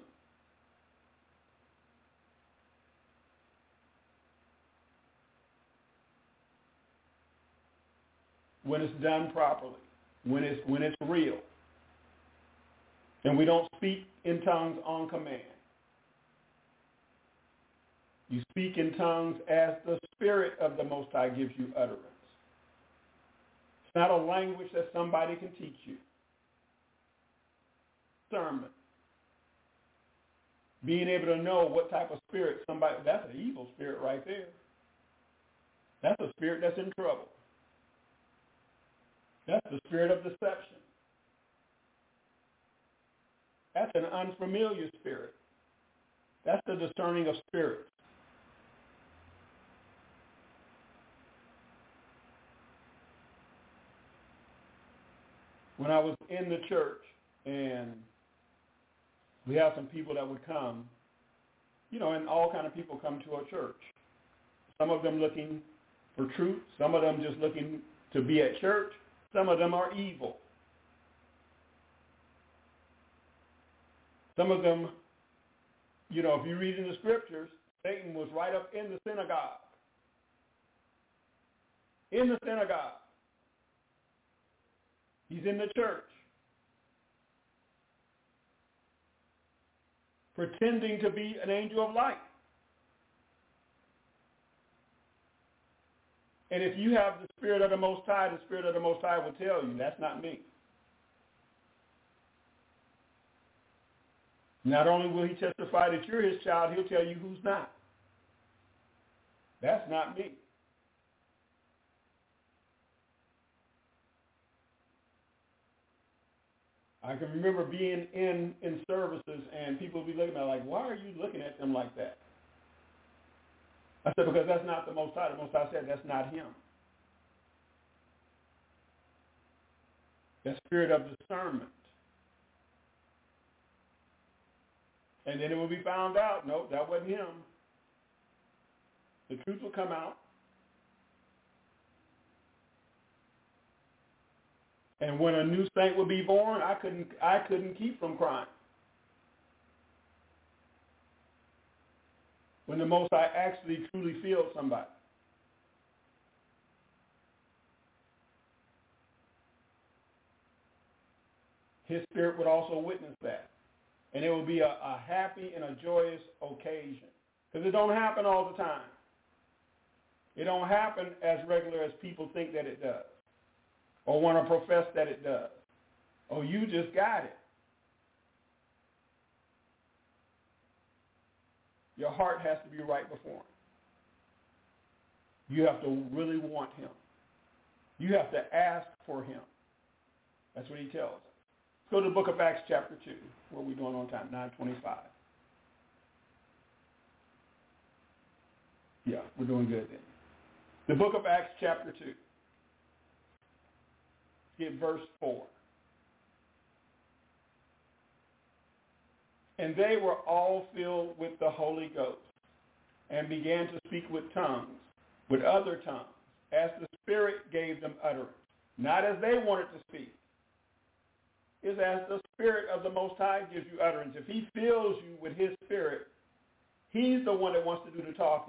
When it's done properly, when it's real. And we don't speak in tongues on command. You speak in tongues as the Spirit of the Most High gives you utterance. It's not a language that somebody can teach you. Discernment. Being able to know what type of spirit that's an evil spirit right there. That's a spirit that's in trouble. That's the spirit of deception. That's an unfamiliar spirit. That's the discerning of spirits. When I was in the church and we had some people that would come, and all kind of people come to a church. Some of them looking for truth. Some of them just looking to be at church. Some of them are evil. Some of them, if you read in the scriptures, Satan was right up in the synagogue. In the synagogue. He's in the church. Pretending to be an angel of light. And if you have the Spirit of the Most High, the Spirit of the Most High will tell you, that's not me. Not only will he testify that you're his child, he'll tell you who's not. That's not me. I can remember being in services and people would be looking at me like, why are you looking at them like that? I said, because that's not the Most High. The Most High said that's not him. That spirit of discernment. And then it will be found out, no, that wasn't him. The truth will come out. And when a new saint would be born, I couldn't keep from crying. When the Most High actually truly filled somebody. His Spirit would also witness that. And it would be a happy and a joyous occasion. Because it don't happen all the time. It don't happen as regular as people think that it does. Or want to profess that it does. Oh, you just got it. Your heart has to be right before him. You have to really want him. You have to ask for him. That's what he tells us. Let's go to the book of Acts chapter 2. What are we doing on time? 9:25. Yeah, we're doing good then. The book of Acts chapter 2. Get verse 4. And they were all filled with the Holy Ghost and began to speak with tongues, with other tongues, as the Spirit gave them utterance. Not as they wanted to speak. It's as the Spirit of the Most High gives you utterance. If he fills you with his Spirit, he's the one that wants to do the talking.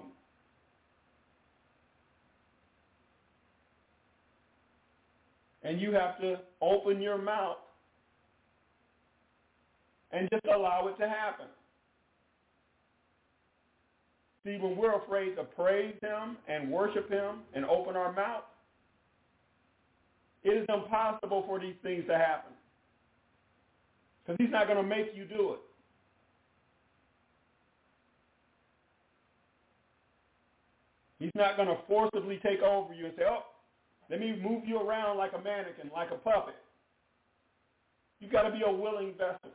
And you have to open your mouth and just allow it to happen. See, when we're afraid to praise him and worship him and open our mouth, it is impossible for these things to happen. Because he's not going to make you do it. He's not going to forcibly take over you and say, oh, let me move you around like a mannequin, like a puppet. You've got to be a willing vessel.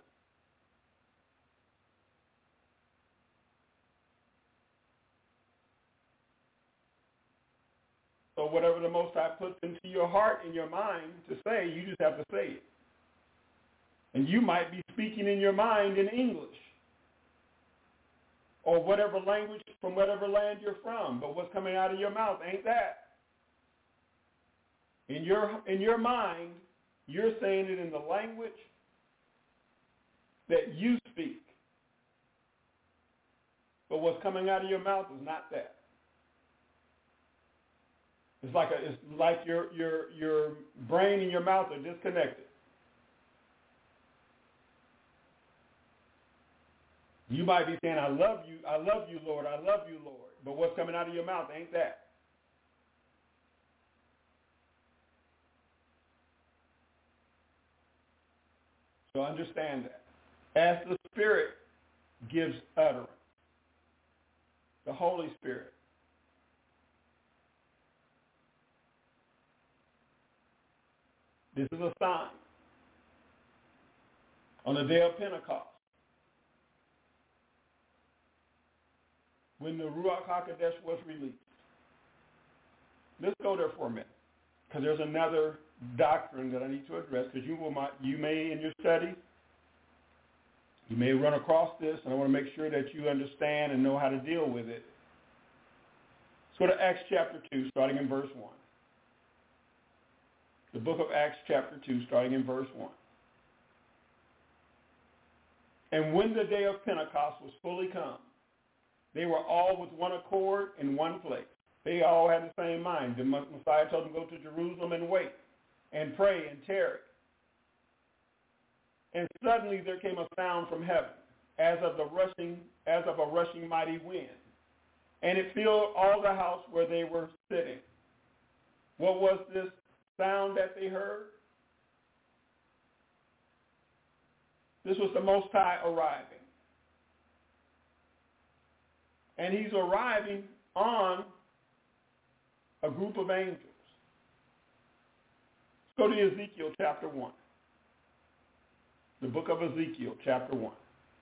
So whatever the Most High puts into your heart and your mind to say, you just have to say it. And you might be speaking in your mind in English or whatever language from whatever land you're from, but what's coming out of your mouth ain't that. In your mind, you're saying it in the language that you speak. But what's coming out of your mouth is not that. It's like your brain and your mouth are disconnected. You might be saying, I love you, Lord, I love you, Lord. But what's coming out of your mouth ain't that. So understand that. As the Spirit gives utterance, the Holy Spirit, this is a sign. On the day of Pentecost, when the Ruach HaKodesh was released. Let's go there for a minute, because there's another doctrine that I need to address, because you may in your studies, you may run across this, and I want to make sure that you understand and know how to deal with it. Let's go to Acts chapter 2, starting in verse 1. The book of Acts chapter 2, starting in verse 1. And when the day of Pentecost was fully come, they were all with one accord in one place. They all had the same mind. The Messiah told them to go to Jerusalem and wait and pray and tarry. And suddenly there came a sound from heaven, as of a rushing mighty wind, and it filled all the house where they were sitting. What was this sound that they heard? This was the Most High arriving. And he's arriving on a group of angels. Let's go to Ezekiel chapter 1. The book of Ezekiel chapter 1.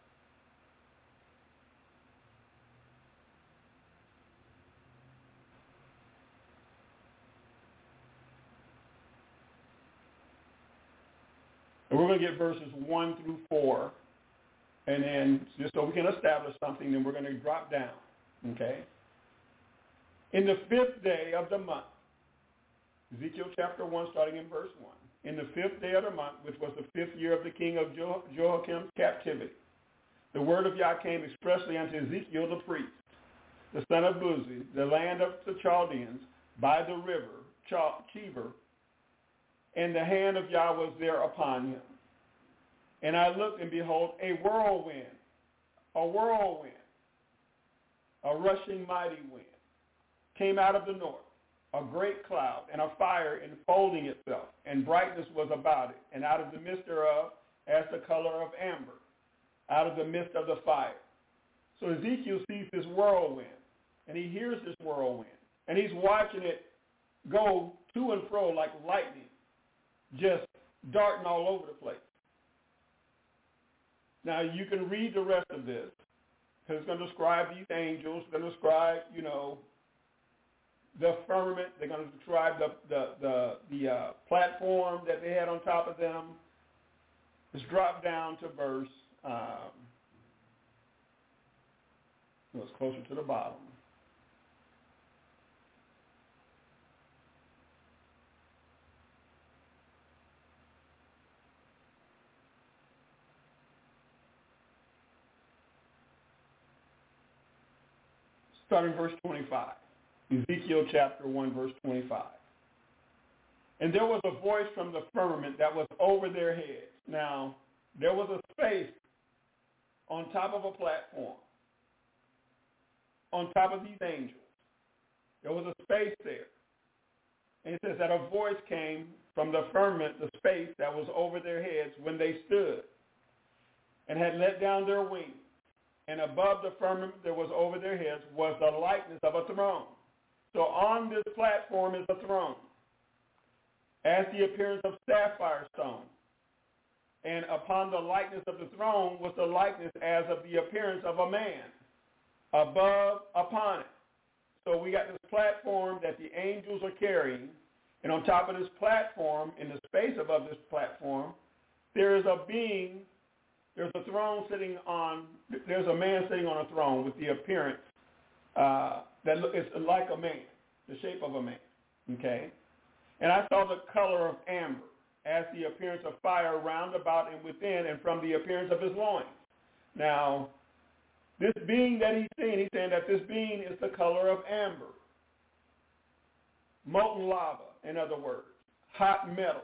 And we're going to get verses 1 through 4. And then, just so we can establish something, then we're going to drop down. Okay? In the 5th day of the month, Ezekiel chapter 1, starting in verse 1. In the 5th day of the month, which was the 5th year of the king of Joachim's captivity, the word of Yah came expressly unto Ezekiel the priest, the son of Buzi, the land of the Chaldeans, by the river Chebar, and the hand of Yah was there upon him. And I looked, and behold, a whirlwind, a rushing mighty wind, came out of the north, a great cloud, and a fire enfolding itself, and brightness was about it, and out of the midst thereof, as the color of amber, out of the midst of the fire. So Ezekiel sees this whirlwind, and he hears this whirlwind, and he's watching it go to and fro like lightning, just darting all over the place. Now, you can read the rest of this, because it's going to describe these angels. It's going to describe, the firmament. They're going to describe the platform that they had on top of them. Let's drop down to verse No, it's closer to the bottom. Starting verse 25. Ezekiel chapter 1, verse 25. And there was a voice from the firmament that was over their heads. Now, there was a space on top of a platform, on top of these angels. There was a space there. And it says that a voice came from the firmament, the space that was over their heads when they stood, and had let down their wings. And above the firmament that was over their heads was the likeness of a throne. So on this platform is a throne, as the appearance of sapphire stone. And upon the likeness of the throne was the likeness as of the appearance of a man, above upon it. So we got this platform that the angels are carrying, and on top of this platform, in the space above this platform, there is a being, there's a throne sitting on, there's a man sitting on a throne with the appearance that is like a man, the shape of a man, okay? And I saw the color of amber, as the appearance of fire round about and within, and from the appearance of his loins. Now, this being that he's saying that this being is the color of amber, molten lava, in other words, hot metal.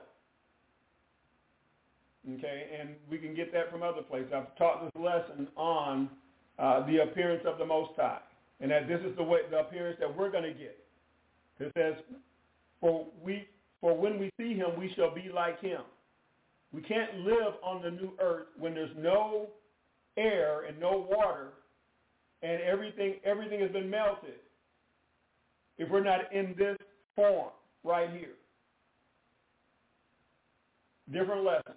Okay, and we can get that from other places. I've taught this lesson on the appearance of the Most High, and that this is the appearance that we're going to get. It says, for when we see him, we shall be like him. We can't live on the new earth when there's no air and no water, and everything has been melted, if we're not in this form right here. Different lesson.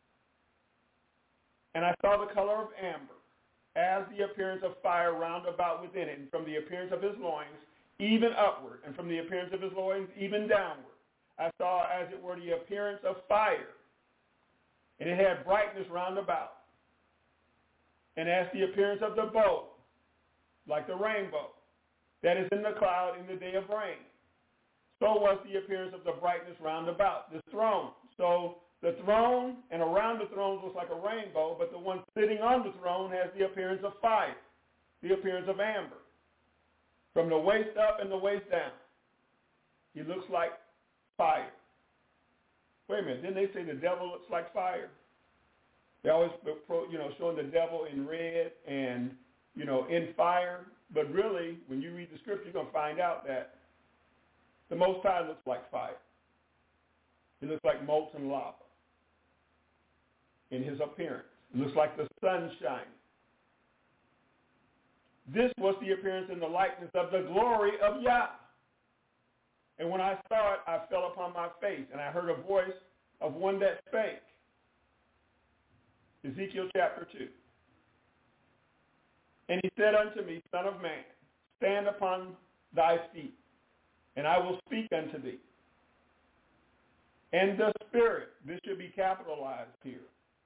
And I saw the color of amber, as the appearance of fire round about within it, and from the appearance of his loins, even upward, and from the appearance of his loins, even downward. I saw, as it were, the appearance of fire, and it had brightness round about. And as the appearance of the bow, like the rainbow, that is in the cloud in the day of rain, so was the appearance of the brightness round about, the throne. So the throne and around the throne looks like a rainbow, but the one sitting on the throne has the appearance of fire, the appearance of amber. From the waist up and the waist down, he looks like fire. Wait a minute, didn't they say the devil looks like fire? They always, showing the devil in red and, in fire. But really, when you read the scripture, you're going to find out that the Most High looks like fire. He looks like molten lava in his appearance. It looks like the sun shining. This was the appearance and the likeness of the glory of Yah. And when I saw it, I fell upon my face, and I heard a voice of one that spake. Ezekiel chapter 2. And he said unto me, Son of man, stand upon thy feet, and I will speak unto thee. And the Spirit, this should be capitalized here,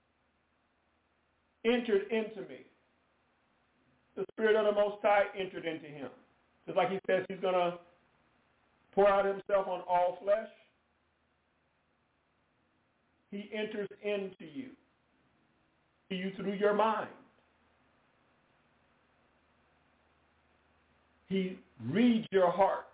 entered into me. The Spirit of the Most High entered into him. Just like he says he's going to pour out himself on all flesh. He enters into you through your mind. He reads your heart.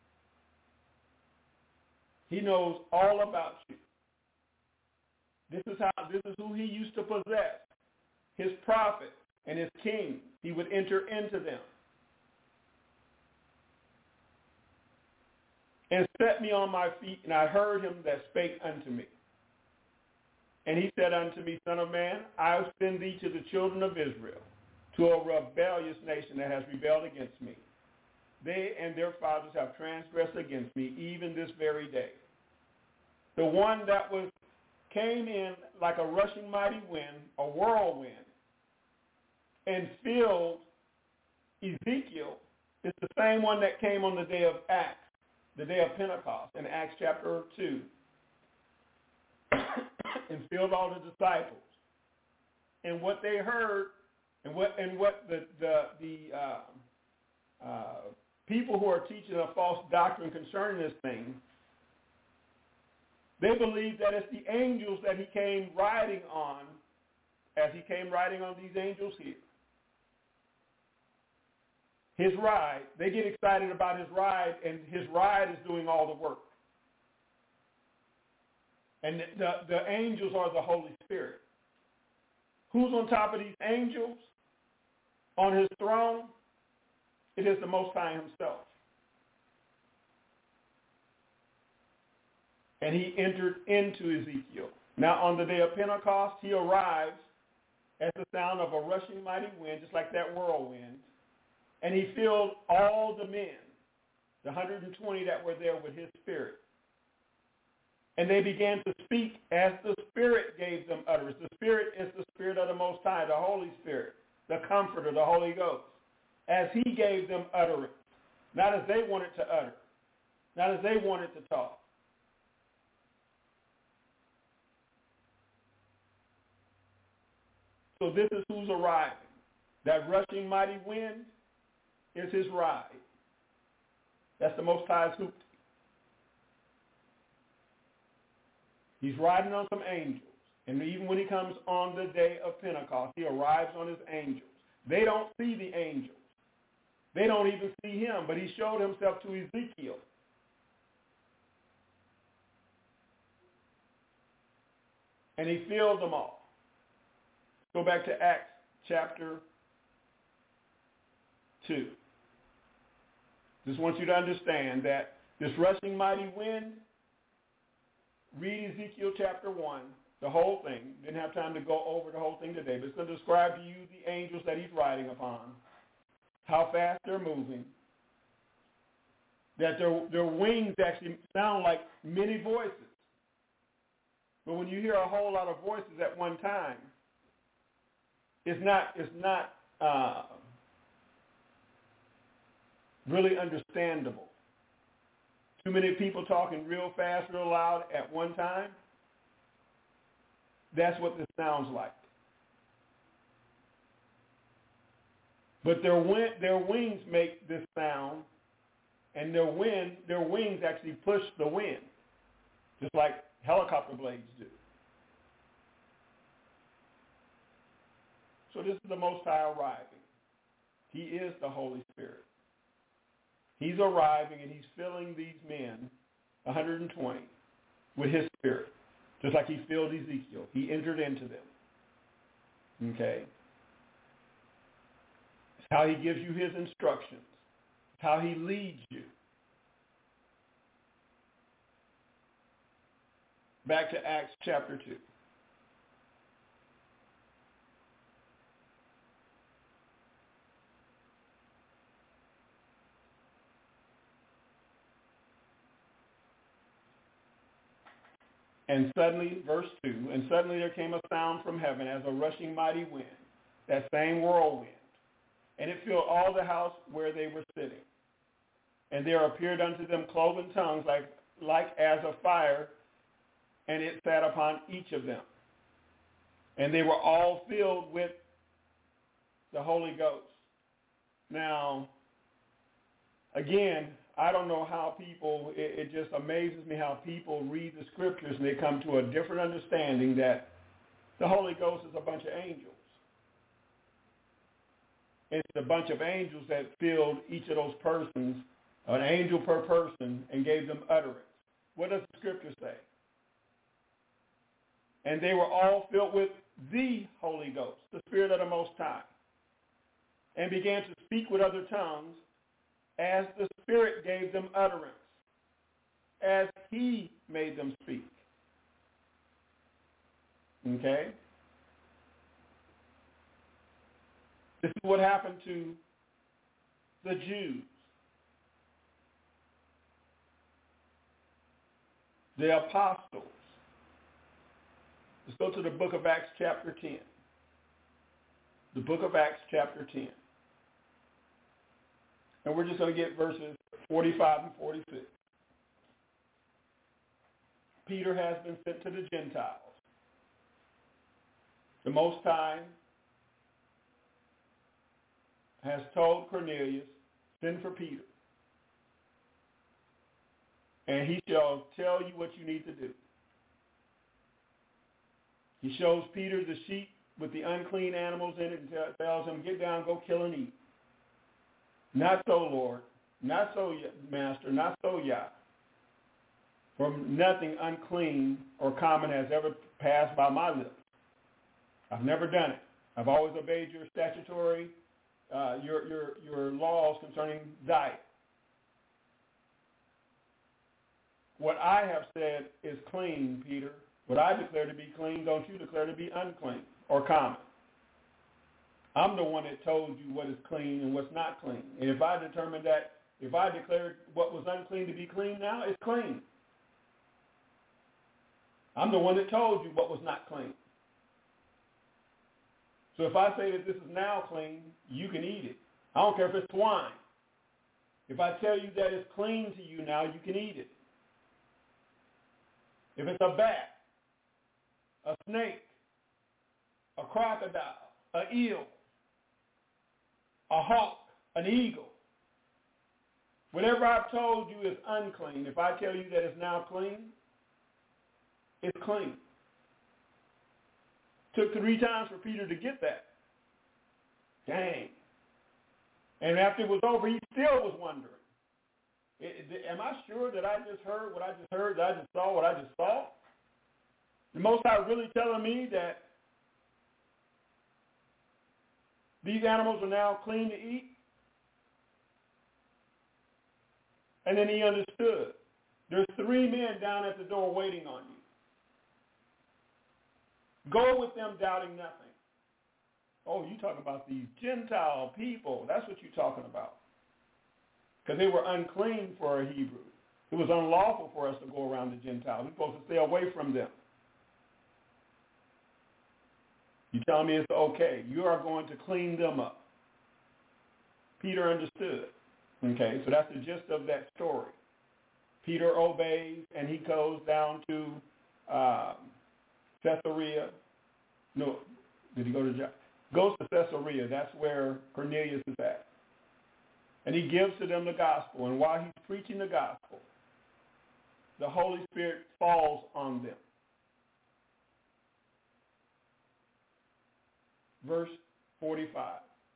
He knows all about you. This is who he used to possess. His prophets and his kings. He would enter into them. And set me on my feet, and I heard him that spake unto me. And he said unto me, Son of man, I will send thee to the children of Israel, to a rebellious nation that has rebelled against me. They and their fathers have transgressed against me, even this very day. The one that came in like a rushing mighty wind, a whirlwind, and filled Ezekiel is the same one that came on the day of Acts, the day of Pentecost, in Acts chapter 2, and filled all the disciples. And what they heard, and what the people who are teaching a false doctrine concerning this thing, they believe that it's the angels that he came riding on, as he came riding on these angels here. His ride, they get excited about his ride, and his ride is doing all the work. And the angels are the Holy Spirit. Who's on top of these angels? On his throne? It is the Most High himself. And he entered into Ezekiel. Now on the day of Pentecost, he arrives at the sound of a rushing mighty wind, just like that whirlwind. And he filled all the men, the 120 that were there, with his spirit. And they began to speak as the Spirit gave them utterance. The Spirit is the Spirit of the Most High, the Holy Spirit, the Comforter, the Holy Ghost. As he gave them utterance, not as they wanted to utter, not as they wanted to talk. So this is who's arriving. That rushing mighty wind is his ride. That's the Most High's hoopty. He's riding on some angels. And even when he comes on the day of Pentecost, he arrives on his angels. They don't see the angels. They don't even see him, but he showed himself to Ezekiel. And he filled them all. Go back to Acts chapter 2. Just want you to understand that this rushing mighty wind, read Ezekiel chapter 1, the whole thing. Didn't have time to go over the whole thing today, but it's going to describe to you the angels that he's riding upon, how fast they're moving, that their wings actually sound like many voices. But when you hear a whole lot of voices at one time, it's not really understandable. Too many people talking real fast, real loud at one time. That's what this sounds like. But their wings make this sound, and their wings actually push the wind, just like helicopter blades do. So this is the Most High arriving. He is the Holy Spirit. He's arriving, and he's filling these men, 120, with his spirit, just like he filled Ezekiel. He entered into them. Okay? It's how he gives you his instructions. It's how he leads you. Back to Acts chapter 2. And suddenly, verse 2, and suddenly there came a sound from heaven as a rushing mighty wind, that same whirlwind, and it filled all the house where they were sitting. And there appeared unto them cloven tongues like as of fire, and it sat upon each of them. And they were all filled with the Holy Ghost. Now, again, I don't know how people, it just amazes me how people read the scriptures and they come to a different understanding that the Holy Ghost is a bunch of angels. It's a bunch of angels that filled each of those persons, an angel per person, and gave them utterance. What does the scripture say? And they were all filled with the Holy Ghost, the Spirit of the Most High, and began to speak with other tongues as the Spirit gave them utterance, as he made them speak. Okay? This is what happened to the Jews. The apostles. Let's go to the book of Acts chapter 10. The book of Acts chapter 10. And we're just going to get verses 45 and 46. Peter has been sent to the Gentiles. The Most High has told Cornelius, send for Peter, and he shall tell you what you need to do. He shows Peter the sheep with the unclean animals in it and tells him, get down, go kill and eat. Not so, Lord. Not so, Master. Not so, Yah. For nothing unclean or common has ever passed by my lips. I've never done it. I've always obeyed your statutory, your laws concerning diet. What I have said is clean, Peter. What I declare to be clean, don't you declare to be unclean or common. I'm the one that told you what is clean and what's not clean. And if I determined that, if I declared what was unclean to be clean now, it's clean. I'm the one that told you what was not clean. So if I say that this is now clean, you can eat it. I don't care if it's swine. If I tell you that it's clean to you now, you can eat it. If it's a bat, a snake, a crocodile, an eel, a hawk, an eagle, whatever I've told you is unclean, if I tell you that it's now clean, it's clean. Took 3 times for Peter to get that. Dang. And after it was over, he still was wondering, am I sure that I just heard what I just heard, that I just saw what I just saw? The Most High really telling me that these animals are now clean to eat? And then he understood. There's 3 men down at the door waiting on you. Go with them doubting nothing. Oh, you talking about these Gentile people. That's what you're talking about. Because they were unclean for a Hebrew. It was unlawful for us to go around the Gentiles. We're supposed to stay away from them. You telling me it's okay. You are going to clean them up. Peter understood. Okay, so that's the gist of that story. Peter obeys, and he goes down to Caesarea. No, did he go to Joppa? Goes to Caesarea. That's where Cornelius is at. And he gives to them the gospel. And while he's preaching the gospel, the Holy Spirit falls on them. Verse 45.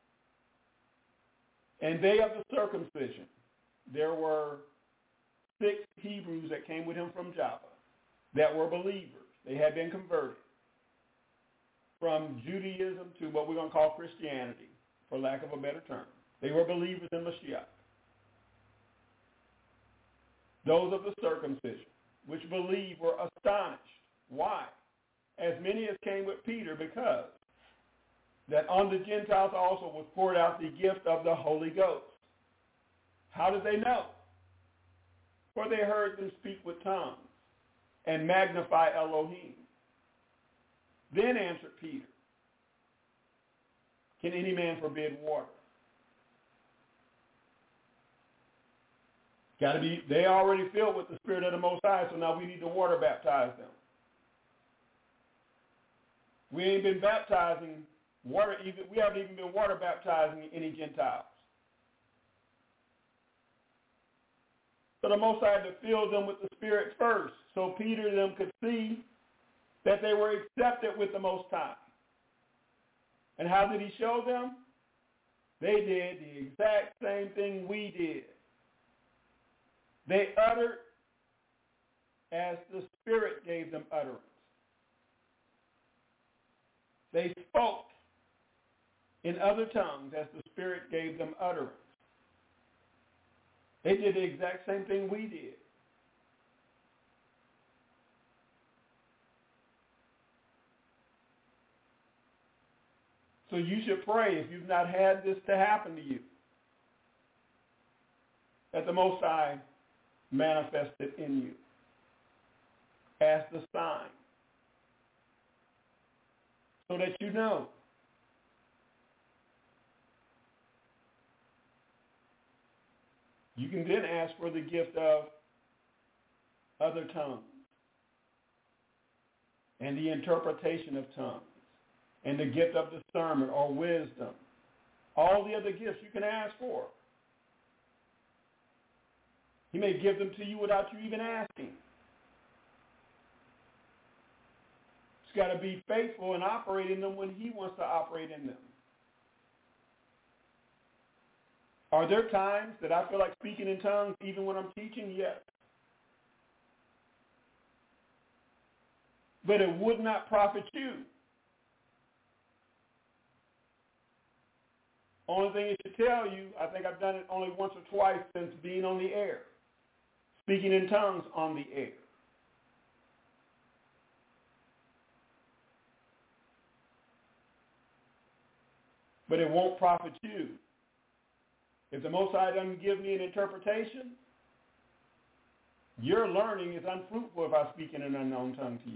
And they of the circumcision, there were 6 Hebrews that came with him from Joppa that were believers. They had been converted from Judaism to what we're going to call Christianity, for lack of a better term. They were believers in Mashiach. Those of the circumcision, which believed, were astonished. Why? As many as came with Peter, because that on the Gentiles also was poured out the gift of the Holy Ghost. How did they know? For they heard them speak with tongues and magnify Elohim. Then answered Peter, can any man forbid water? Got to be, they already filled with the Spirit of the Most High, so now we need to water baptize them. We ain't been baptizing water, we haven't even been water baptizing any Gentiles. So the Most High had to fill them with the Spirit first, so Peter and them could see that they were accepted with the Most High. And how did he show them? They did the exact same thing we did. They uttered as the Spirit gave them utterance. They spoke in other tongues as the Spirit gave them utterance. They did the exact same thing we did. So you should pray, if you've not had this to happen to you, that the Most High manifested in you as the sign, so that you know. You can then ask for the gift of other tongues and the interpretation of tongues and the gift of discernment or wisdom. All the other gifts you can ask for. He may give them to you without you even asking. He's got to be faithful and operate in them when he wants to operate in them. Are there times that I feel like speaking in tongues even when I'm teaching? Yes. But it would not profit you. Only thing it should tell you, I think I've done it only once or twice since being on the air. Speaking in tongues on the air. But it won't profit you. If the Most High doesn't give me an interpretation, your learning is unfruitful if I speak in an unknown tongue to you.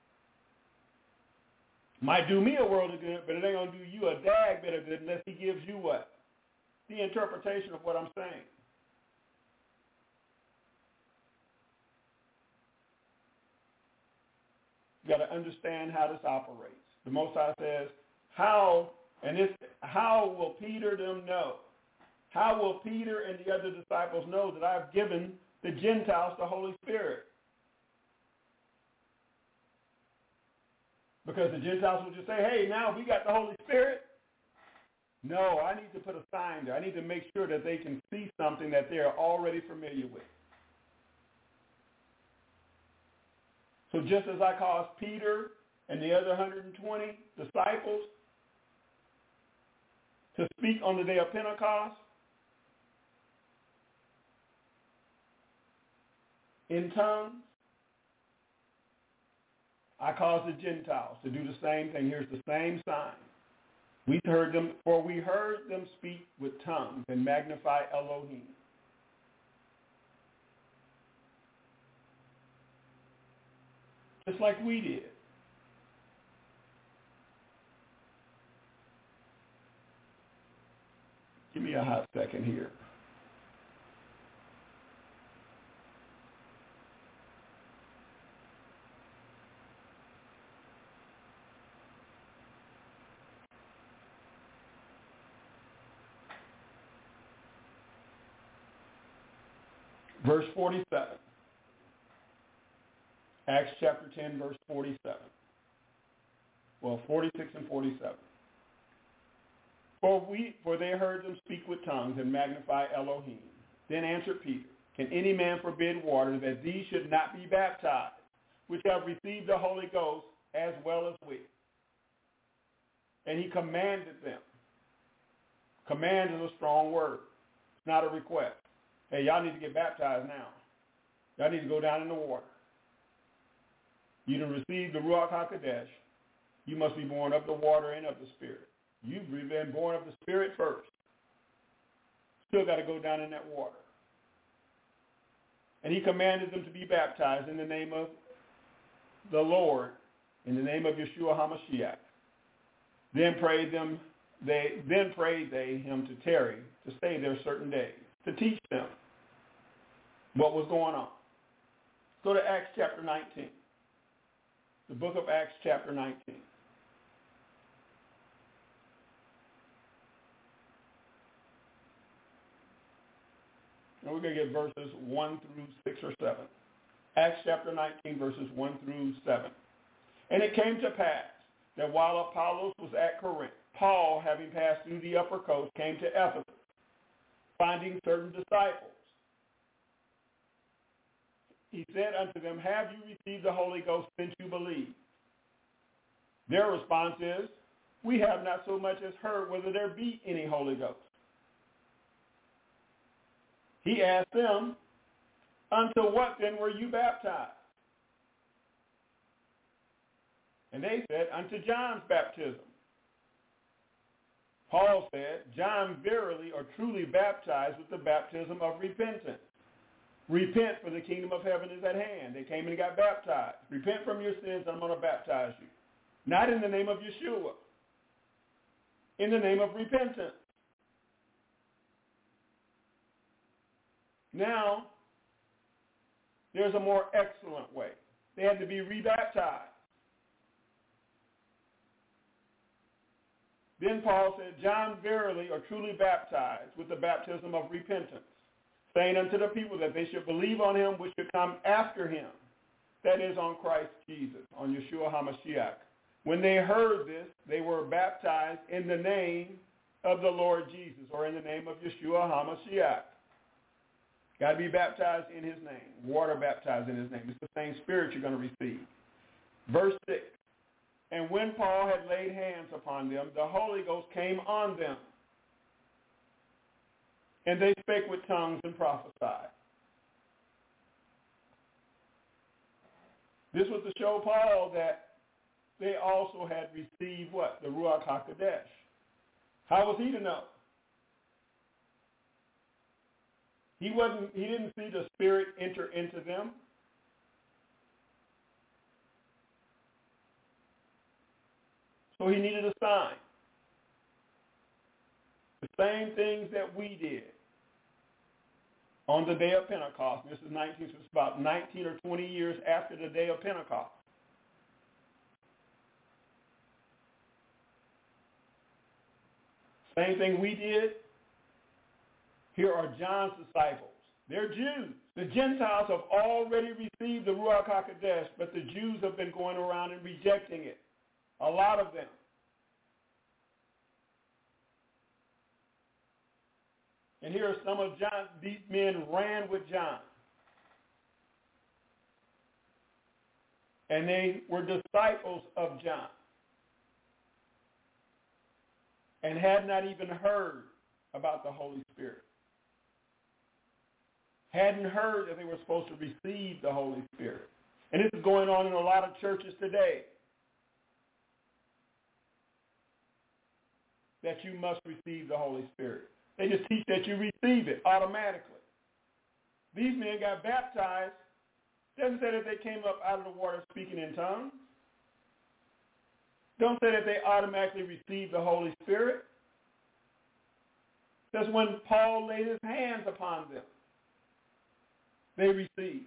Might do me a world of good, but it ain't going to do you a dag bit of good unless he gives you what? The interpretation of what I'm saying. You got to understand how this operates. The Most High says, how will Peter them know? How will Peter and the other disciples know that I've given the Gentiles the Holy Spirit? Because the Gentiles will just say, hey, now we got the Holy Spirit. No, I need to put a sign there. I need to make sure that they can see something that they are already familiar with. So just as I caused Peter and the other 120 disciples to speak on the day of Pentecost in tongues, I caused the Gentiles to do the same thing. Here's the same sign. We heard them speak with tongues and magnify Elohim. Just like we did. Give me a hot second here. Verse 47. Acts chapter 10, verse 47. Well, 46 and 47. For they heard them speak with tongues and magnify Elohim. Then answered Peter, can any man forbid water that these should not be baptized, which have received the Holy Ghost as well as we? And he commanded them. Command is a strong word. It's not a request. Hey, y'all need to get baptized now. Y'all need to go down in the water. You done received the Ruach HaKodesh. You must be born of the water and of the Spirit. You've been born of the Spirit first. Still got to go down in that water. And he commanded them to be baptized in the name of the Lord, in the name of Yeshua HaMashiach. Then prayed they him to tarry, to stay there certain days, to teach them what was going on. Go to Acts chapter 19. The book of Acts chapter 19. And we're going to get verses 1 through 6 or 7. Acts chapter 19, verses 1 through 7. And it came to pass that while Apollos was at Corinth, Paul, having passed through the upper coast, came to Ephesus, finding certain disciples. He said unto them, have you received the Holy Ghost since you believe? Their response is, we have not so much as heard whether there be any Holy Ghost. He asked them, unto what then were you baptized? And they said, unto John's baptism. Paul said, John verily or truly baptized with the baptism of repentance. Repent, for the kingdom of heaven is at hand. They came and got baptized. Repent from your sins, I'm going to baptize you. Not in the name of Yeshua. In the name of repentance. Now, there's a more excellent way. They had to be rebaptized. Then Paul said, John verily or truly baptized with the baptism of repentance, saying unto the people that they should believe on him which should come after him, that is, on Christ Jesus, on Yeshua HaMashiach. When they heard this, they were baptized in the name of the Lord Jesus, or in the name of Yeshua HaMashiach. Got to be baptized in his name, water baptized in his name. It's the same spirit you're going to receive. Verse 6, and when Paul had laid hands upon them, the Holy Ghost came on them, and they spake with tongues and prophesied. This was to show Paul that they also had received what? The Ruach HaKodesh. How was he to know? He didn't see the Spirit enter into them. So he needed a sign. The same things that we did on the day of Pentecost. This is about 19 or 20 years after the day of Pentecost. Same thing we did. Here are John's disciples. They're Jews. The Gentiles have already received the Ruach HaKodesh, but the Jews have been going around and rejecting it. A lot of them. And here are some of John. These men ran with John. And they were disciples of John. And had not even heard about the Holy Spirit. Hadn't heard that they were supposed to receive the Holy Spirit. And this is going on in a lot of churches today. That you must receive the Holy Spirit. They just teach that you receive it automatically. These men got baptized. Doesn't say that they came up out of the water speaking in tongues. Don't say that they automatically received the Holy Spirit. That's when Paul laid his hands upon them. They received.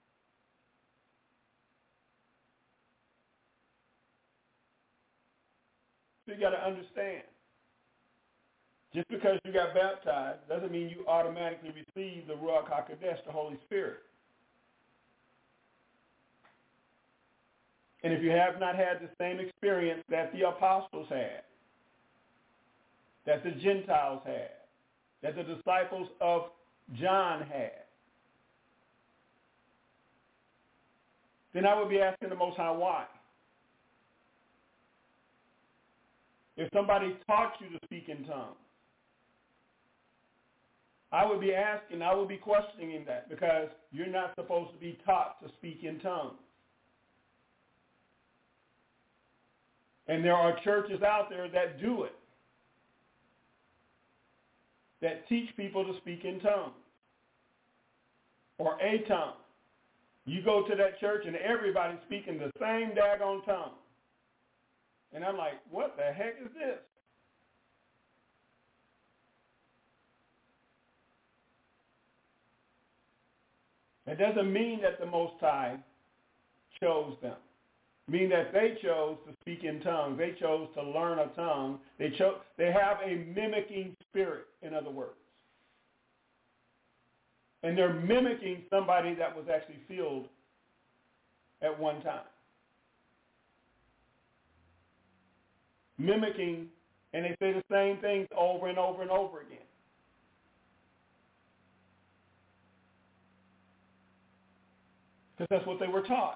So you got to understand. Just because you got baptized doesn't mean you automatically receive the Ruach HaKodesh, the Holy Spirit. And if you have not had the same experience that the apostles had, that the Gentiles had, that the disciples of John had, then I would be asking the Most High why. If somebody taught you to speak in tongues, I would be asking, I would be questioning that, because you're not supposed to be taught to speak in tongues. And there are churches out there that do it, that teach people to speak in tongues or a tongue. You go to that church and everybody's speaking the same daggone tongue. And I'm like, what the heck is this? That doesn't mean that the Most High chose them. Mean that they chose to speak in tongues. They chose to learn a tongue. They have a mimicking spirit, in other words. And they're mimicking somebody that was actually filled at one time. Mimicking, and they say the same things over and over and over again. Because that's what they were taught.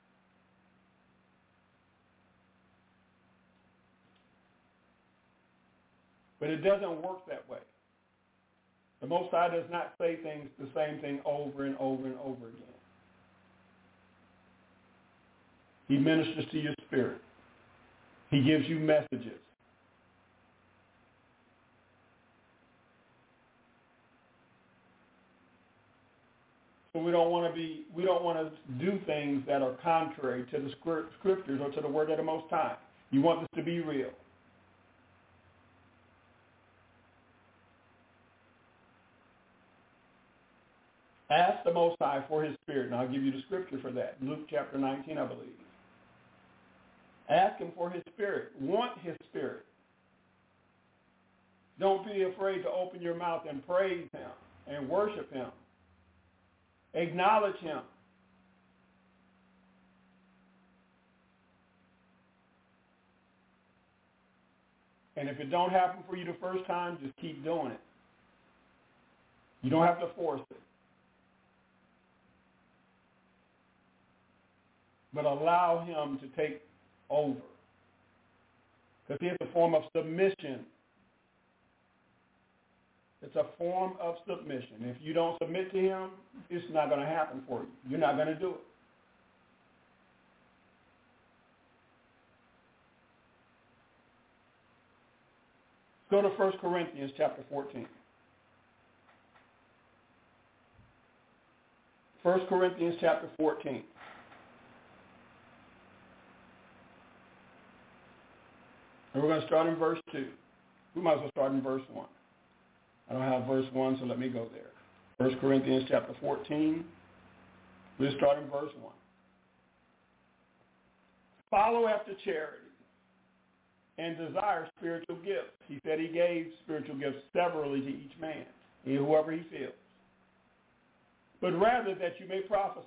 But it doesn't work that way. The Most High does not say things, the same thing over and over and over again. He ministers to your spirit. He gives you messages. So we don't want to do things that are contrary to the scriptures or to the word of the Most High. You want this to be real. Ask the Most High for his spirit, and I'll give you the scripture for that. Luke chapter 19, I believe. Ask him for his spirit. Want his spirit. Don't be afraid to open your mouth and praise him. and worship him. Acknowledge him. And if it don't happen for you the first time, just keep doing it. You don't have to force it. But allow him to take over. Because it's a form of submission. It's a form of submission. If you don't submit to him, it's not going to happen for you. You're not going to do it. Go to 1 Corinthians chapter 14. 1 Corinthians chapter 14. And we're going to start in verse 2. We might as well start in verse 1. I don't have verse 1, so let me go there. 1 Corinthians chapter 14. We'll start in verse 1. Follow after charity and desire spiritual gifts. He said he gave spiritual gifts severally to each man, and whoever he feels. But rather that you may prophesy.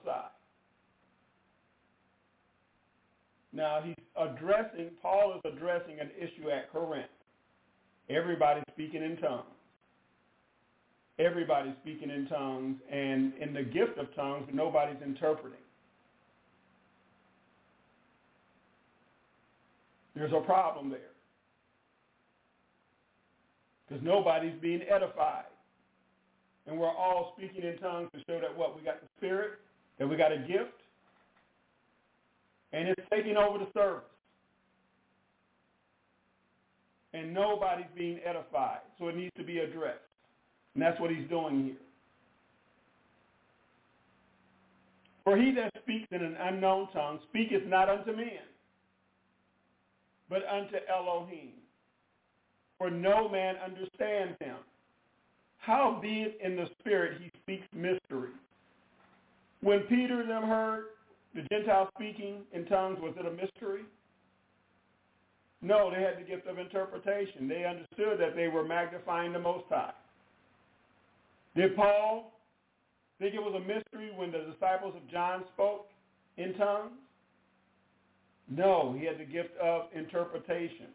Now Paul is addressing an issue at Corinth. Everybody's speaking in tongues. Everybody's speaking in tongues and in the gift of tongues, but nobody's interpreting. There's a problem there. Because nobody's being edified. And we're all speaking in tongues to show that what? We got the Spirit, that we got a gift, and it's taking over the service. And nobody's being edified. So it needs to be addressed. And that's what he's doing here. For he that speaks in an unknown tongue speaketh not unto men, but unto Elohim. For no man understands him. Howbeit in the Spirit he speaks mysteries. When Peter and them heard the Gentiles speaking in tongues, was it a mystery? No, they had the gift of interpretation. They understood that they were magnifying the Most High. Did Paul think it was a mystery when the disciples of John spoke in tongues? No, he had the gift of interpretation.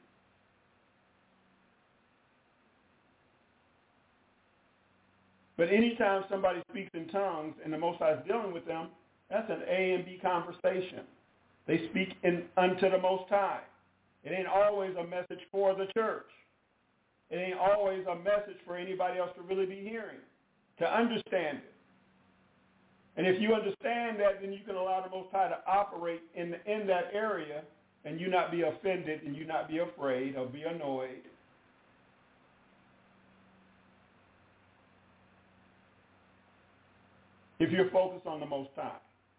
But anytime somebody speaks in tongues and the Most High is dealing with them, that's an A and B conversation. They speak unto the Most High. It ain't always a message for the church. It ain't always a message for anybody else to really be hearing, to understand it. And if you understand that, then you can allow the Most High to operate in that area, and you not be offended, and you not be afraid or be annoyed. If you're focused on the Most High.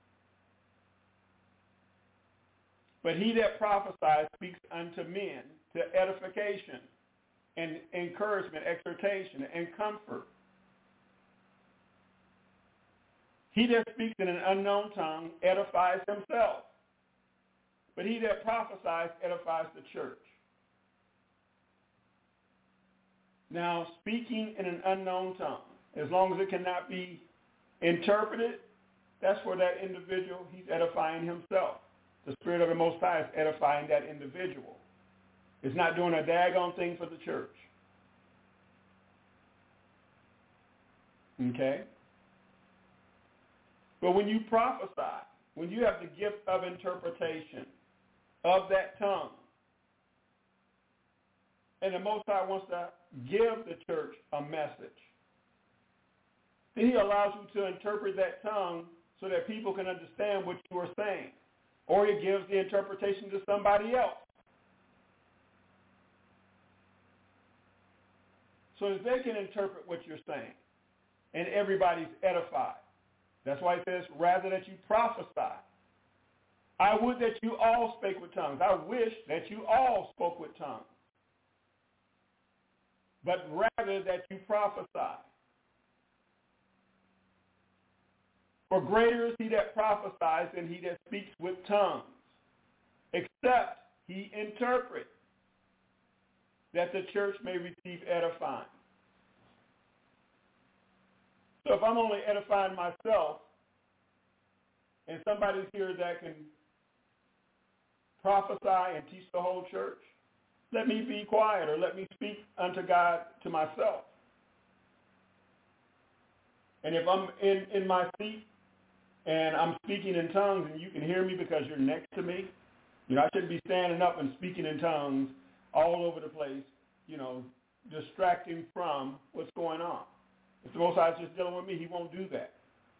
But he that prophesies speaks unto men to edification and encouragement, exhortation, and comfort. He that speaks in an unknown tongue edifies himself. But he that prophesies edifies the church. Now, speaking in an unknown tongue, as long as it cannot be interpreted, that's for that individual. He's edifying himself. The Spirit of the Most High is edifying that individual. It's not doing a daggone thing for the church. Okay? But when you prophesy, when you have the gift of interpretation of that tongue, and the Most High wants to give the church a message, then he allows you to interpret that tongue so that people can understand what you are saying. Or he gives the interpretation to somebody else, so that they can interpret what you're saying. And everybody's edified. That's why it says, rather that you prophesy. I would that you all spake with tongues. I wish that you all spoke with tongues. But rather that you prophesy. For greater is he that prophesies than he that speaks with tongues, except he interpret, that the church may receive edifying. So if I'm only edifying myself and somebody's here that can prophesy and teach the whole church, let me be quiet or let me speak unto God to myself. And if I'm in my seat and I'm speaking in tongues and you can hear me because you're next to me, I shouldn't be standing up and speaking in tongues all over the place, distracting from what's going on. If the Most High is just dealing with me, he won't do that.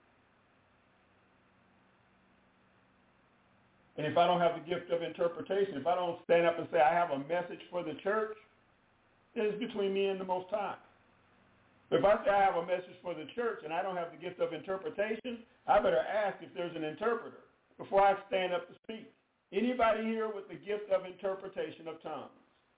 And if I don't have the gift of interpretation, if I don't stand up and say I have a message for the church, it's between me and the Most High. If I say I have a message for the church and I don't have the gift of interpretation, I better ask if there's an interpreter before I stand up to speak. Anybody here with the gift of interpretation of tongues?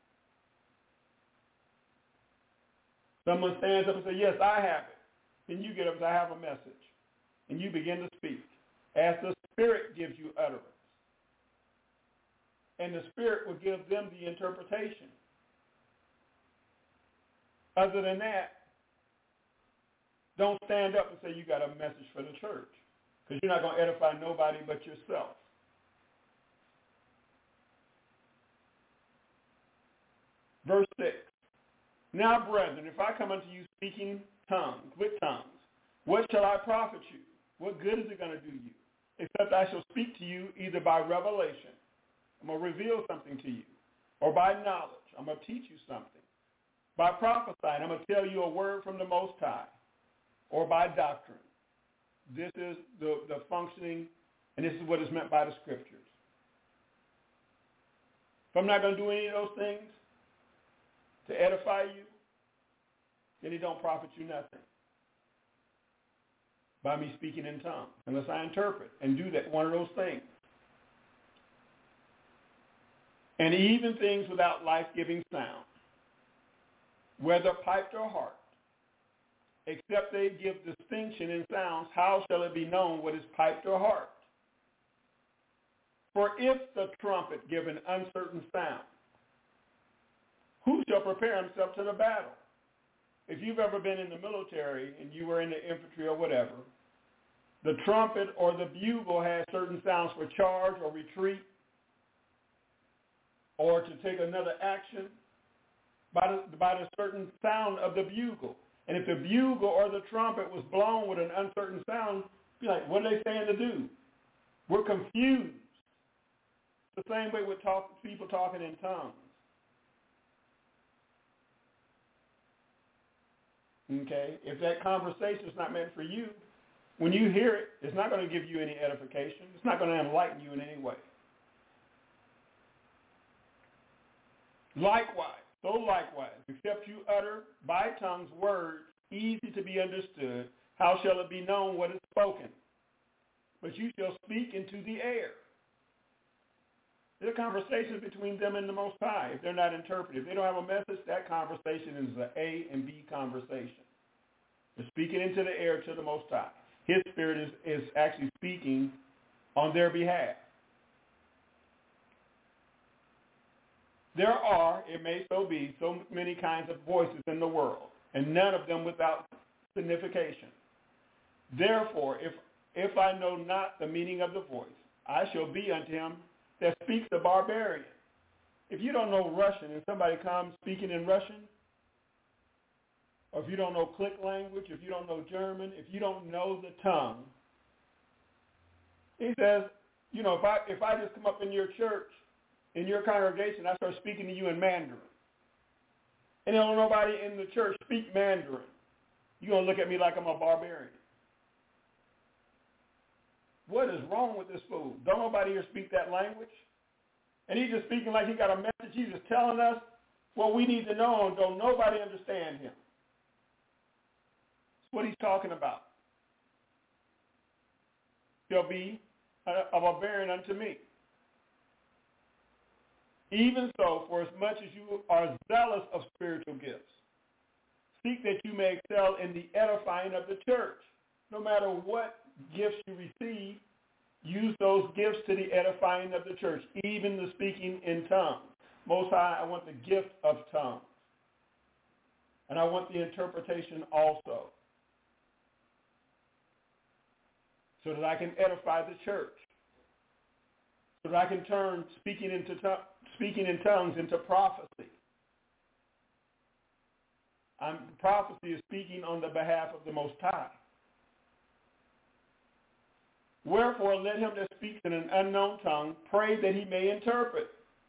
Someone stands up and says, yes, I have it. Then you get up and say, I have a message. And you begin to speak as the Spirit gives you utterance. And the Spirit will give them the interpretation. Other than that, don't stand up and say you got a message for the church, because you're not going to edify nobody but yourself. Verse 6. Now, brethren, if I come unto you speaking with tongues, what shall I profit you? What good is it going to do you? Except I shall speak to you either by revelation, I'm going to reveal something to you, or by knowledge, I'm going to teach you something. By prophesying, I'm going to tell you a word from the Most High, or by doctrine. This is the functioning, and this is what is meant by the Scriptures. If I'm not going to do any of those things to edify you, then it don't profit you nothing by me speaking in tongues, unless I interpret and do that, one of those things. And even things without life-giving sound, whether piped or harped, except they give distinction in sounds, how shall it be known what is piped or harped? For if the trumpet give an uncertain sound, who shall prepare himself to the battle? If you've ever been in the military and you were in the infantry or whatever, the trumpet or the bugle has certain sounds for charge or retreat or to take another action by the certain sound of the bugle. And if the bugle or the trumpet was blown with an uncertain sound, you'd be like, what are they saying to do? We're confused. The same way with people talking in tongues. Okay? If that conversation is not meant for you, when you hear it, it's not going to give you any edification. It's not going to enlighten you in any way. Likewise, except you utter by tongues words easy to be understood, how shall it be known what is spoken? But you shall speak into the air. There's a conversation between them and the Most High. If they're not interpreted, if they don't have a message, that conversation is an A and B conversation. They're speaking into the air to the Most High. His Spirit is actually speaking on their behalf. There are, it may so be, so many kinds of voices in the world, and none of them without signification. Therefore, if I know not the meaning of the voice, I shall be unto him that speaks the barbarian. If you don't know Russian and somebody comes speaking in Russian, or if you don't know click language, if you don't know German, if you don't know the tongue, he says, if I just come up in your church, in your congregation, I start speaking to you in Mandarin, and don't nobody in the church speak Mandarin, you're going to look at me like I'm a barbarian. What is wrong with this fool? Don't nobody here speak that language? And he's just speaking like he got a message. He's just telling us what we need to know, and don't nobody understand him. That's what he's talking about. He'll be a barbarian unto me. Even so, for as much as you are zealous of spiritual gifts, seek that you may excel in the edifying of the church. No matter what gifts you receive, use those gifts to the edifying of the church, even the speaking in tongues. Most High, I want the gift of tongues. And I want the interpretation also. so that I can edify the church, so that I can turn speaking in tongues into prophecy. Prophecy is speaking on the behalf of the Most High. Wherefore, let him that speaks in an unknown tongue pray that he may interpret.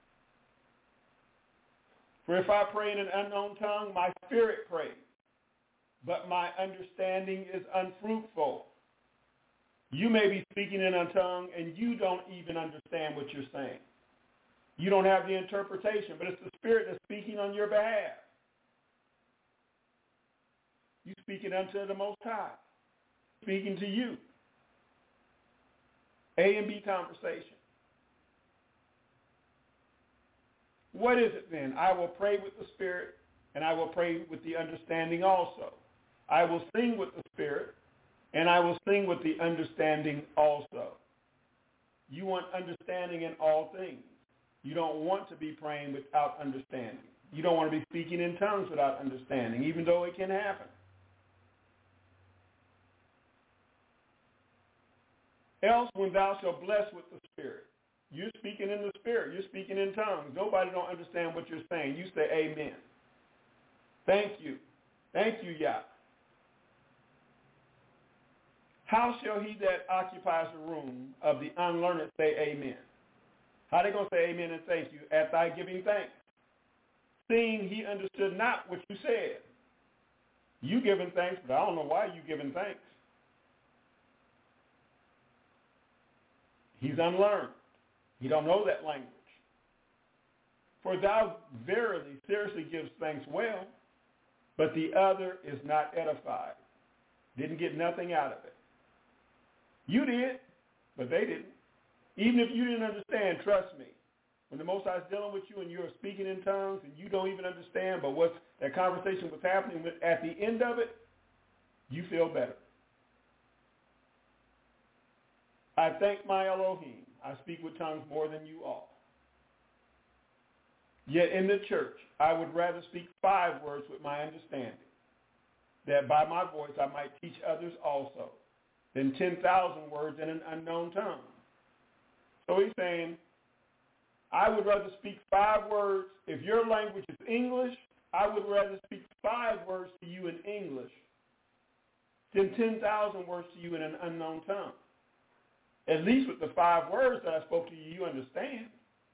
For if I pray in an unknown tongue, my spirit prays, but my understanding is unfruitful. You may be speaking in a tongue and you don't even understand what you're saying. You don't have the interpretation, but it's the Spirit that's speaking on your behalf. You speaking unto the Most High, speaking to you. A and B conversation. What is it then? I will pray with the Spirit, and I will pray with the understanding also. I will sing with the Spirit, and I will sing with the understanding also. You want understanding in all things. You don't want to be praying without understanding. You don't want to be speaking in tongues without understanding, even though it can happen. Else, when thou shalt bless with the Spirit, you're speaking in the Spirit. You're speaking in tongues. Nobody don't understand what you're saying. You say amen. Thank you. Thank you, Yah. How shall he that occupies the room of the unlearned say amen? How they going to say amen and thank you? At thy giving thanks. Seeing he understood not what you said. You giving thanks, but I don't know why you giving thanks. He's unlearned. He don't know that language. For thou verily, seriously gives thanks well, but the other is not edified. Didn't get nothing out of it. You did, but they didn't. Even if you didn't understand, trust me, when the Most High is dealing with you and you're speaking in tongues and you don't even understand, but what that conversation was happening with, at the end of it, you feel better. I thank my Elohim. I speak with tongues more than you all. Yet in the church, I would rather speak 5 words with my understanding, that by my voice I might teach others also, than 10,000 words in an unknown tongue. So he's saying, I would rather speak 5 words. If your language is English, I would rather speak 5 words to you in English than 10,000 words to you in an unknown tongue. At least with the 5 words that I spoke to you, you understand.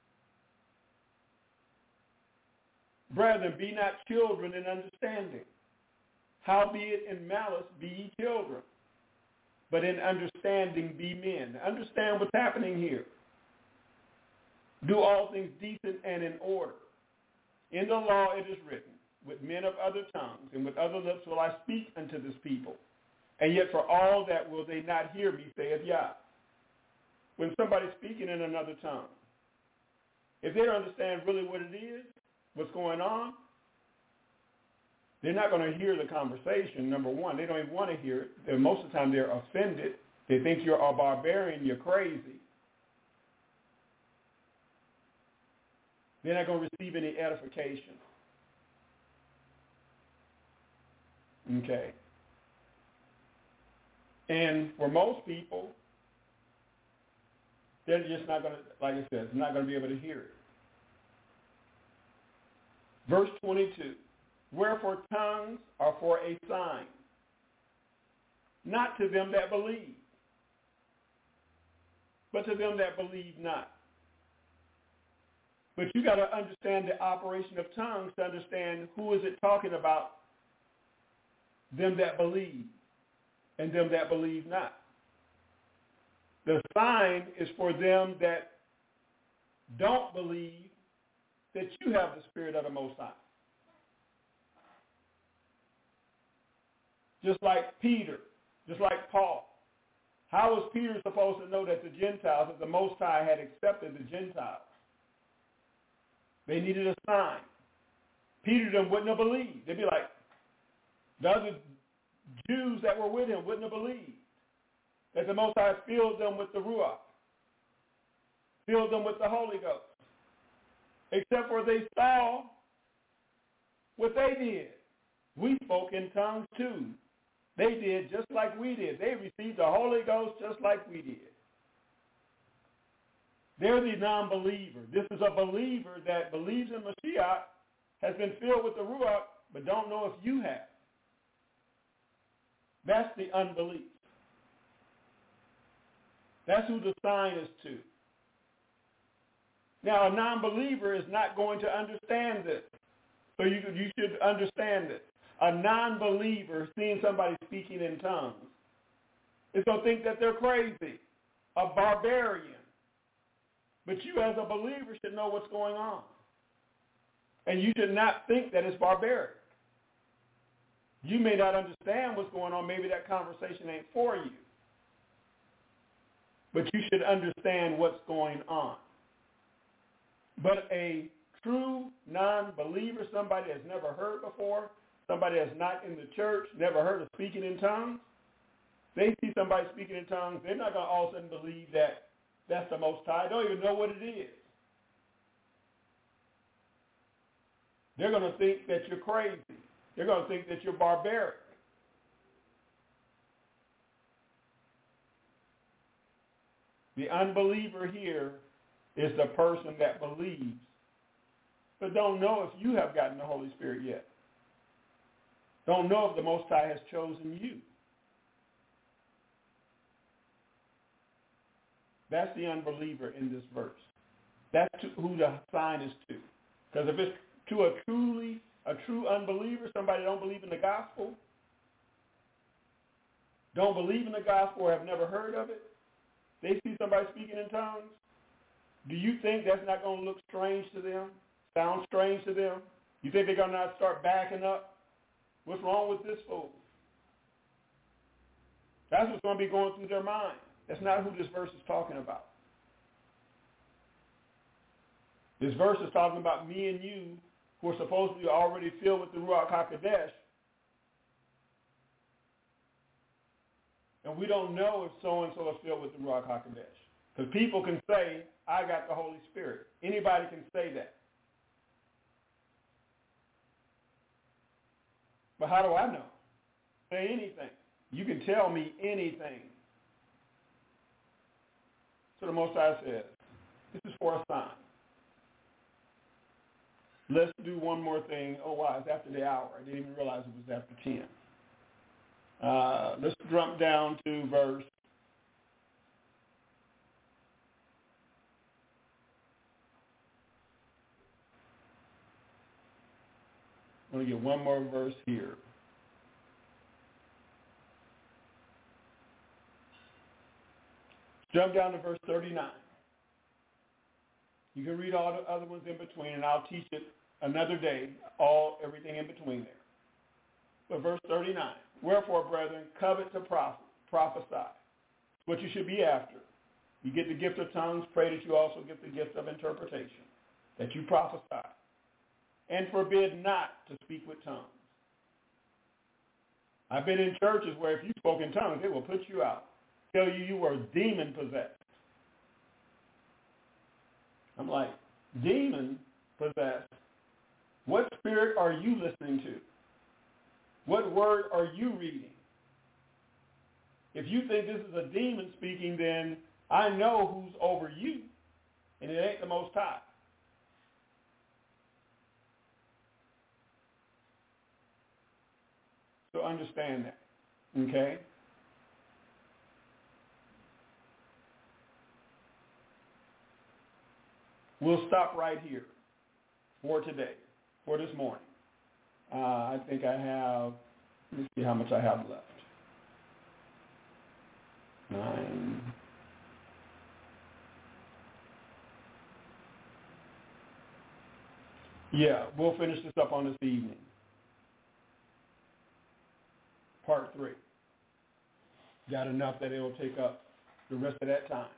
Brethren, be not children in understanding. Howbeit in malice be ye children, but in understanding be men. Understand what's happening here. Do all things decent and in order. In the law it is written, with men of other tongues and with other lips will I speak unto this people. And yet for all that will they not hear me, saith Yah. When somebody's speaking in another tongue, if they don't understand really what it is, what's going on, they're not going to hear the conversation, number one. They don't even want to hear it. And most of the time they're offended. They think you're a barbarian, you're crazy. They're not going to receive any edification. Okay. And for most people, they're just not going to, like I said, not going to be able to hear it. Verse 22, wherefore tongues are for a sign, not to them that believe, but to them that believe not. But you got to understand the operation of tongues to understand who is it talking about, them that believe and them that believe not. The sign is for them that don't believe that you have the Spirit of the Most High. Just like Peter, just like Paul. How was Peter supposed to know that the Gentiles, that the Most High had accepted the Gentiles? They needed a sign. Peter them wouldn't have believed. They'd be like, the other Jews that were with him wouldn't have believed that the Most High filled them with the Ruach, filled them with the Holy Ghost, except for they saw what they did. We spoke in tongues too. They did just like we did. They received the Holy Ghost just like we did. They're the non-believer. This is a believer that believes in Mashiach, has been filled with the Ruach, but don't know if you have. That's the unbelief. That's who the sign is to. Now, a non-believer is not going to understand this. So you should understand this. A non-believer seeing somebody speaking in tongues is going to think that they're crazy, a barbarian. But you as a believer should know what's going on. And you should not think that it's barbaric. You may not understand what's going on. Maybe that conversation ain't for you. But you should understand what's going on. But a true non-believer, somebody that's never heard before, somebody that's not in the church, never heard of speaking in tongues, they see somebody speaking in tongues, they're not going to all of a sudden believe that that's the Most High. They don't even know what it is. They're going to think that you're crazy. They're going to think that you're barbaric. The unbeliever here is the person that believes, but don't know if you have gotten the Holy Spirit yet. Don't know if the Most High has chosen you. That's the unbeliever in this verse. That's who the sign is to. Because if it's to a true unbeliever, somebody don't believe in the gospel, don't believe in the gospel or have never heard of it, they see somebody speaking in tongues, do you think that's not going to look strange to them, sound strange to them? You think they're going to not start backing up? What's wrong with this fool? That's what's going to be going through their mind. That's not who this verse is talking about. This verse is talking about me and you who are supposed to be already filled with the Ruach HaKodesh. And we don't know if so-and-so is filled with the Ruach HaKodesh. Because people can say, I got the Holy Spirit. Anybody can say that. But how do I know? Say anything. You can tell me anything. So the Most High says, this is for a sign. Let's do one more thing. Oh, wow, it's after the hour. I didn't even realize it was after 10. Let's jump down to verse I'm going to get one more verse here. Jump down to verse 39. You can read all the other ones in between, and I'll teach it another day, everything in between there. But verse 39, wherefore, brethren, covet to prophesy. It's what you should be after. You get the gift of tongues, pray that you also get the gift of interpretation, that you prophesy. And forbid not to speak with tongues. I've been in churches where if you spoke in tongues, they will put you out, tell you were demon possessed. I'm like, demon possessed? What spirit are you listening to? What word are you reading? If you think this is a demon speaking, then I know who's over you, and it ain't the Most High. So understand that, okay? We'll stop right here for today, for this morning. I think I have, let me see how much I have left. 9. Yeah, we'll finish this up on this evening. Part 3. Got enough that it will take up the rest of that time.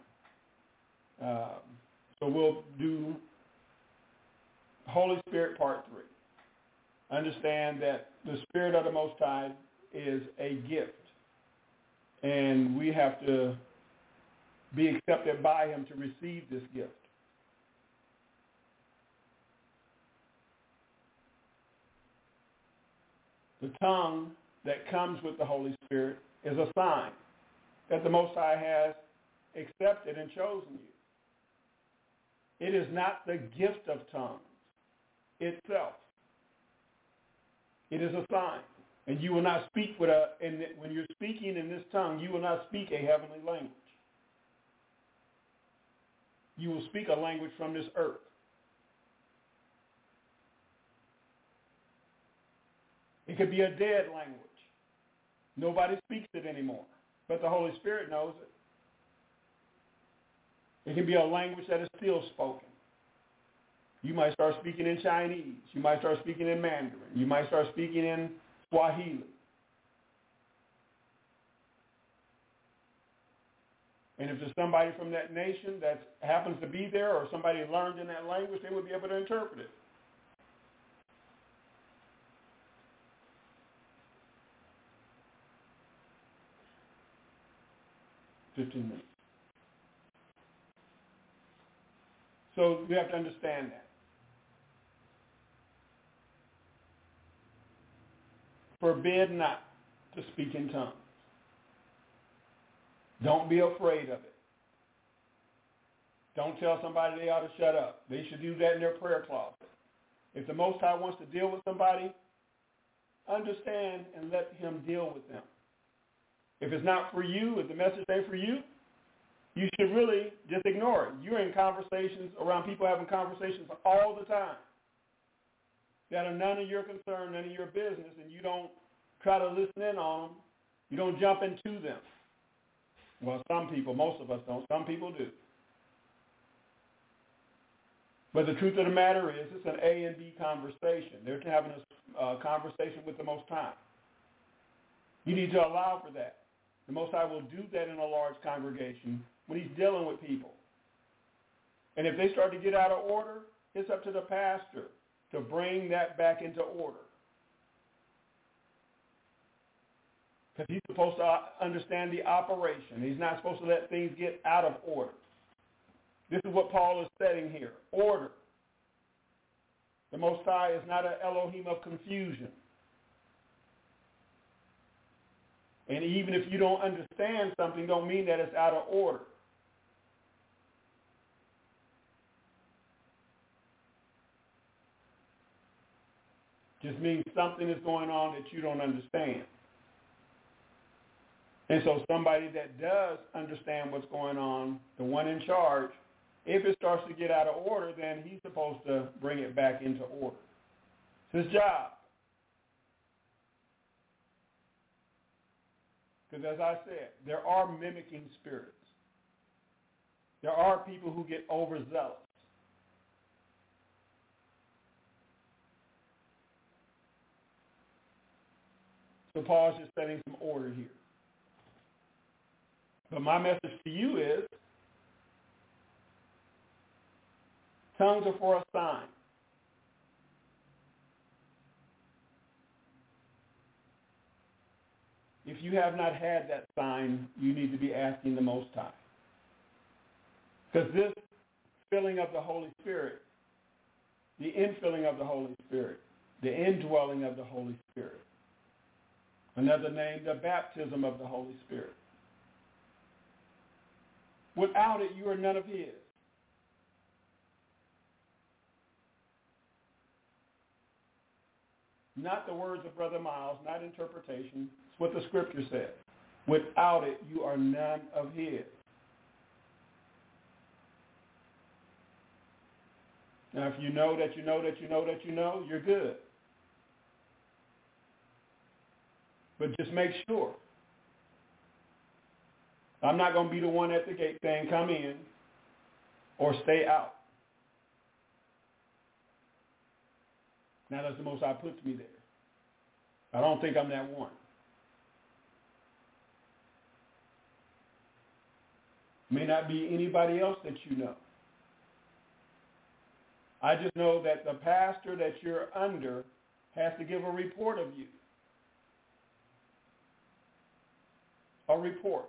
So we'll do Holy Spirit Part 3. Understand that the Spirit of the Most High is a gift. And we have to be accepted by Him to receive this gift. The tongue that comes with the Holy Spirit is a sign that the Most High has accepted and chosen you. It is not the gift of tongues itself. It is a sign. And you will not speak when you're speaking in this tongue, you will not speak a heavenly language. You will speak a language from this earth. It could be a dead language. Nobody speaks it anymore, but the Holy Spirit knows it. It can be a language that is still spoken. You might start speaking in Chinese. You might start speaking in Mandarin. You might start speaking in Swahili. And if there's somebody from that nation that happens to be there or somebody learned in that language, they would be able to interpret it. $15. So we have to understand that. Forbid not to speak in tongues. Don't be afraid of it. Don't tell somebody they ought to shut up. They should do that in their prayer closet. If the Most High wants to deal with somebody, understand and let him deal with them. If it's not for you, if the message ain't for you, you should really just ignore it. You're in conversations around people having conversations all the time that are none of your concern, none of your business, and you don't try to listen in on them. You don't jump into them. Well, some people, most of us don't. Some people do. But the truth of the matter is it's an A and B conversation. They're having a conversation with the Most High. You need to allow for that. The Most High will do that in a large congregation when he's dealing with people. And if they start to get out of order, it's up to the pastor to bring that back into order. Because he's supposed to understand the operation. He's not supposed to let things get out of order. This is what Paul is setting here. Order. The Most High is not an Elohim of confusion. And even if you don't understand something, don't mean that it's out of order. Just means something is going on that you don't understand. And so somebody that does understand what's going on, the one in charge, if it starts to get out of order, then he's supposed to bring it back into order. It's his job. Because as I said, there are mimicking spirits. There are people who get overzealous. So Paul's just setting some order here. But my message to you is, tongues are for a sign. If you have not had that sign, you need to be asking the Most High. Because this filling of the Holy Spirit, the infilling of the Holy Spirit, the indwelling of the Holy Spirit, another name, the baptism of the Holy Spirit. Without it, you are none of his. Not the words of Brother Miles, not interpretation. It's what the Scripture says. Without it, you are none of his. Now, if you know that you know that you know that you know, you're good. But just make sure. I'm not going to be the one at the gate saying, come in or stay out. Now that's the Most High puts me there. I don't think I'm that one. May not be anybody else that you know. I just know that the pastor that you're under has to give a report of you. A report.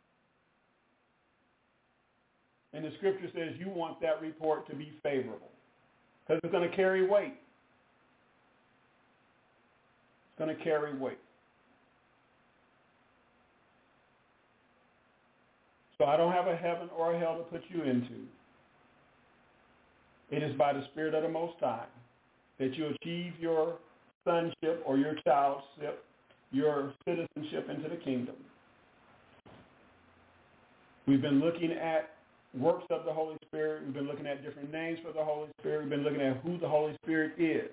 And the Scripture says you want that report to be favorable because it's going to carry weight. It's going to carry weight. So I don't have a heaven or a hell to put you into. It is by the Spirit of the Most High that you achieve your sonship or your childship, your citizenship into the kingdom. We've been looking at works of the Holy Spirit. We've been looking at different names for the Holy Spirit. We've been looking at who the Holy Spirit is.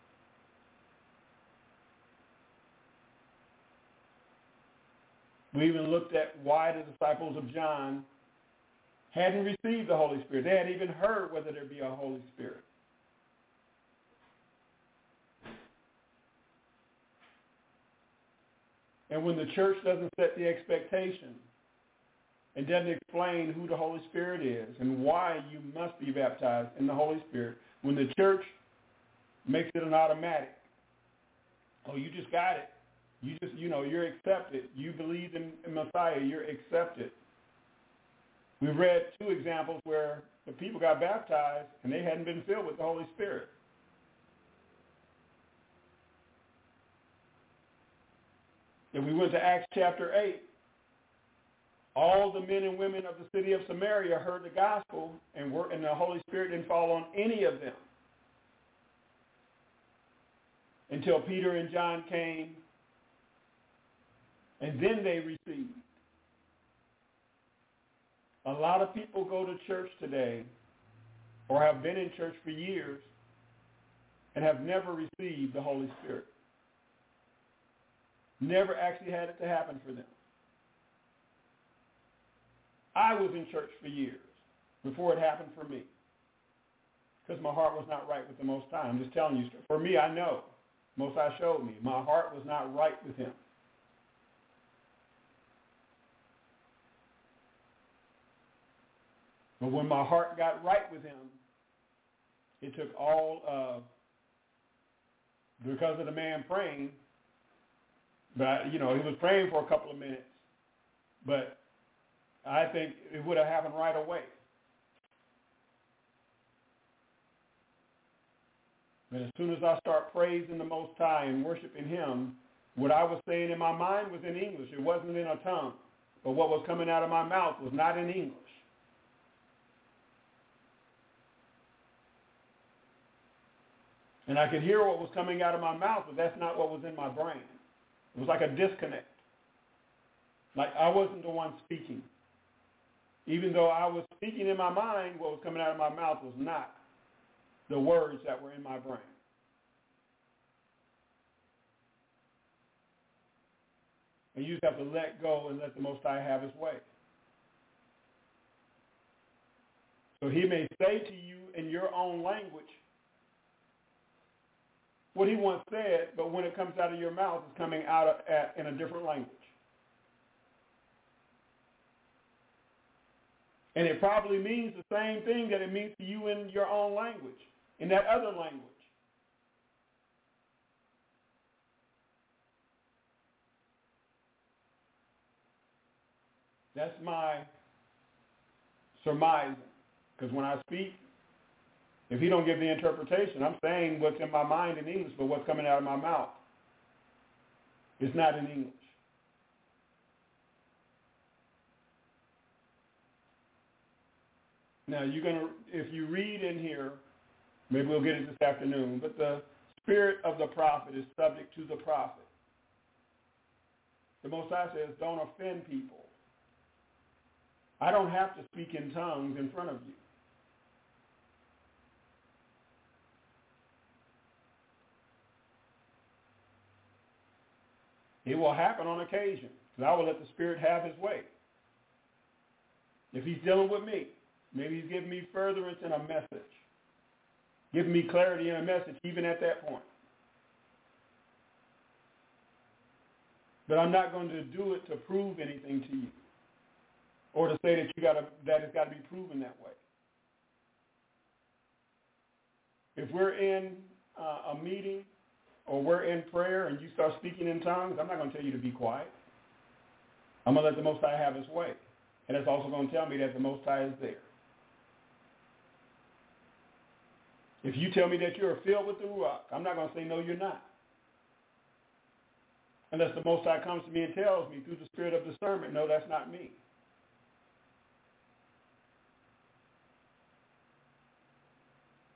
We even looked at why the disciples of John hadn't received the Holy Spirit. They hadn't even heard whether there be a Holy Spirit. And when the church doesn't set the expectation and doesn't explain who the Holy Spirit is and why you must be baptized in the Holy Spirit, when the church makes it an automatic, oh, you just got it. You just, you're accepted. You believe in Messiah, you're accepted. We've read 2 examples where the people got baptized and they hadn't been filled with the Holy Spirit. If we went to Acts chapter 8, all the men and women of the city of Samaria heard the gospel and the Holy Spirit didn't fall on any of them until Peter and John came, and then they received. A lot of people go to church today or have been in church for years and have never received the Holy Spirit. Never actually had it to happen for them. I was in church for years before it happened for me because my heart was not right with the Most High. I'm just telling you. For me, I know. Most High showed me. My heart was not right with him. But when my heart got right with him, it took all of, because of the man praying, but, he was praying for a couple of minutes, but I think it would have happened right away. But as soon as I start praising the Most High and worshiping him, what I was saying in my mind was in English. It wasn't in a tongue. But what was coming out of my mouth was not in English. And I could hear what was coming out of my mouth, but that's not what was in my brain. It was like a disconnect. Like I wasn't the one speaking. Even though I was speaking in my mind, what was coming out of my mouth was not the words that were in my brain. And you just have to let go and let the Most High have his way. So he may say to you in your own language what he once said, but when it comes out of your mouth, it's coming out in a different language. And it probably means the same thing that it means to you in your own language, in that other language. That's my surmising. Because when I speak, if he don't give the interpretation, I'm saying what's in my mind in English, but what's coming out of my mouth is not in English. Now, if you read in here, maybe we'll get it this afternoon, but the spirit of the prophet is subject to the prophet. The Most High says, don't offend people. I don't have to speak in tongues in front of you. It will happen on occasion, because I will let the Spirit have his way. If he's dealing with me, maybe he's giving me furtherance in a message, giving me clarity in a message even at that point. But I'm not going to do it to prove anything to you or to say that it's got to be proven that way. If we're in a meeting or we're in prayer and you start speaking in tongues, I'm not going to tell you to be quiet. I'm going to let the Most High have his way. And it's also going to tell me that the Most High is there. If you tell me that you're filled with the Ruach, I'm not going to say, no, you're not. Unless the Most High comes to me and tells me through the spirit of discernment, no, that's not me.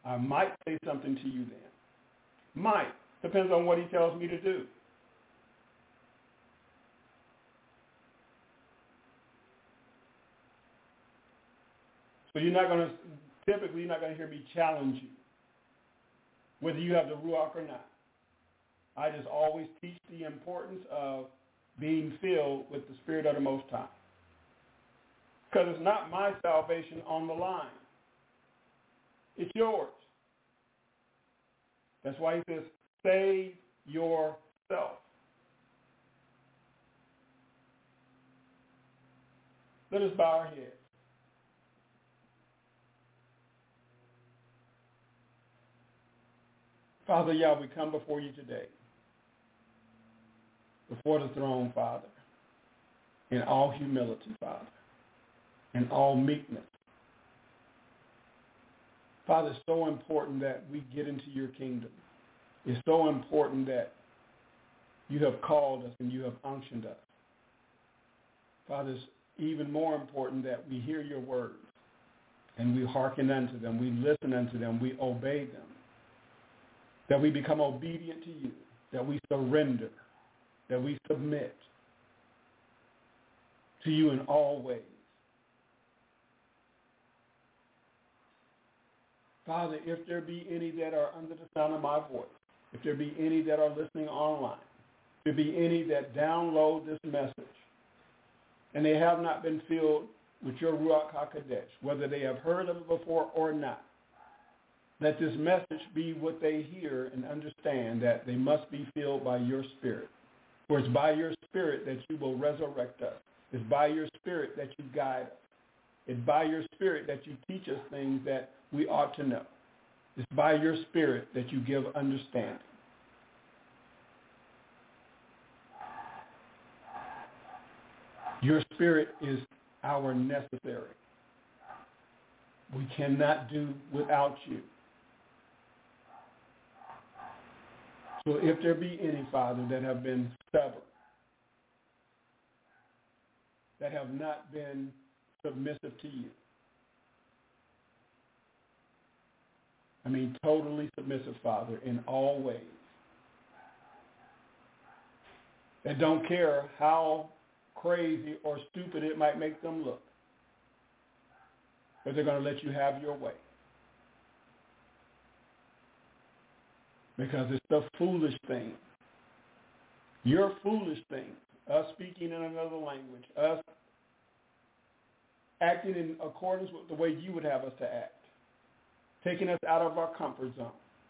I might say something to you then. Might. Depends on what he tells me to do. So typically you're not going to hear me challenge you, whether you have the Ruach or not. I just always teach the importance of being filled with the Spirit of the Most High. Because it's not my salvation on the line. It's yours. That's why he says, save yourself. Let us bow our heads. Father, Yah, we come before you today, before the throne, Father, in all humility, Father, in all meekness. Father, it's so important that we get into your kingdom. It's so important that you have called us and you have unctioned us. Father, it's even more important that we hear your words and we hearken unto them, we listen unto them, we obey them, that we become obedient to you, that we surrender, that we submit to you in all ways. Father, if there be any that are under the sound of my voice, if there be any that are listening online, if there be any that download this message, and they have not been filled with your Ruach HaKodesh, whether they have heard of it before or not, let this message be what they hear and understand, that they must be filled by your Spirit. For it's by your Spirit that you will resurrect us. It's by your Spirit that you guide us. It's by your Spirit that you teach us things that we ought to know. It's by your Spirit that you give understanding. Your Spirit is our necessary. We cannot do without you. So if there be any, Father, that have been stubborn, that have not been submissive to you, I mean totally submissive, Father, in all ways, that don't care how crazy or stupid it might make them look, but they're going to let you have your way. Because it's the foolish thing. Your foolish thing, us speaking in another language, us acting in accordance with the way you would have us to act, taking us out of our comfort zone.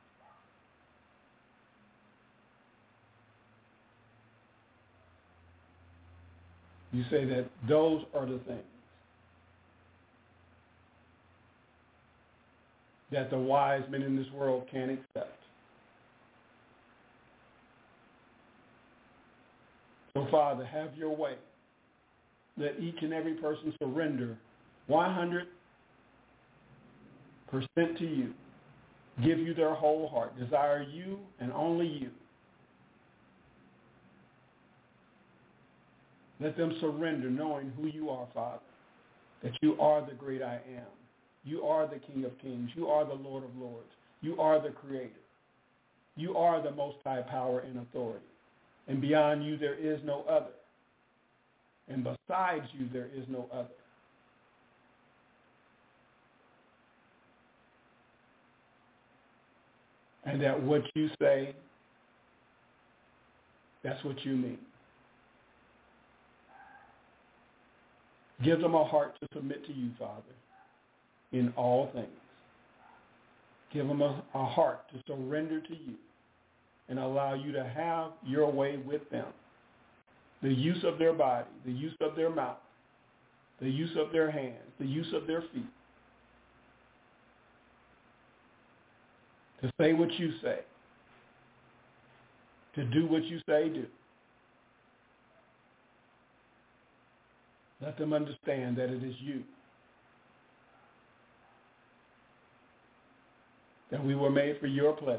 You say that those are the things that the wise men in this world can't accept. So, Father, have your way. Let each and every person surrender 100% to you, give you their whole heart, desire you and only you. Let them surrender knowing who you are, Father, that you are the great I am. You are the King of Kings. You are the Lord of Lords. You are the Creator. You are the Most High power and authority. And beyond you, there is no other. And besides you, there is no other. And that what you say, that's what you mean. Give them a heart to submit to you, Father, in all things. Give them a heart to surrender to you and allow you to have your way with them. The use of their body, the use of their mouth, the use of their hands, the use of their feet. To say what you say. To do what you say do. Let them understand that it is you. That we were made for your pleasure.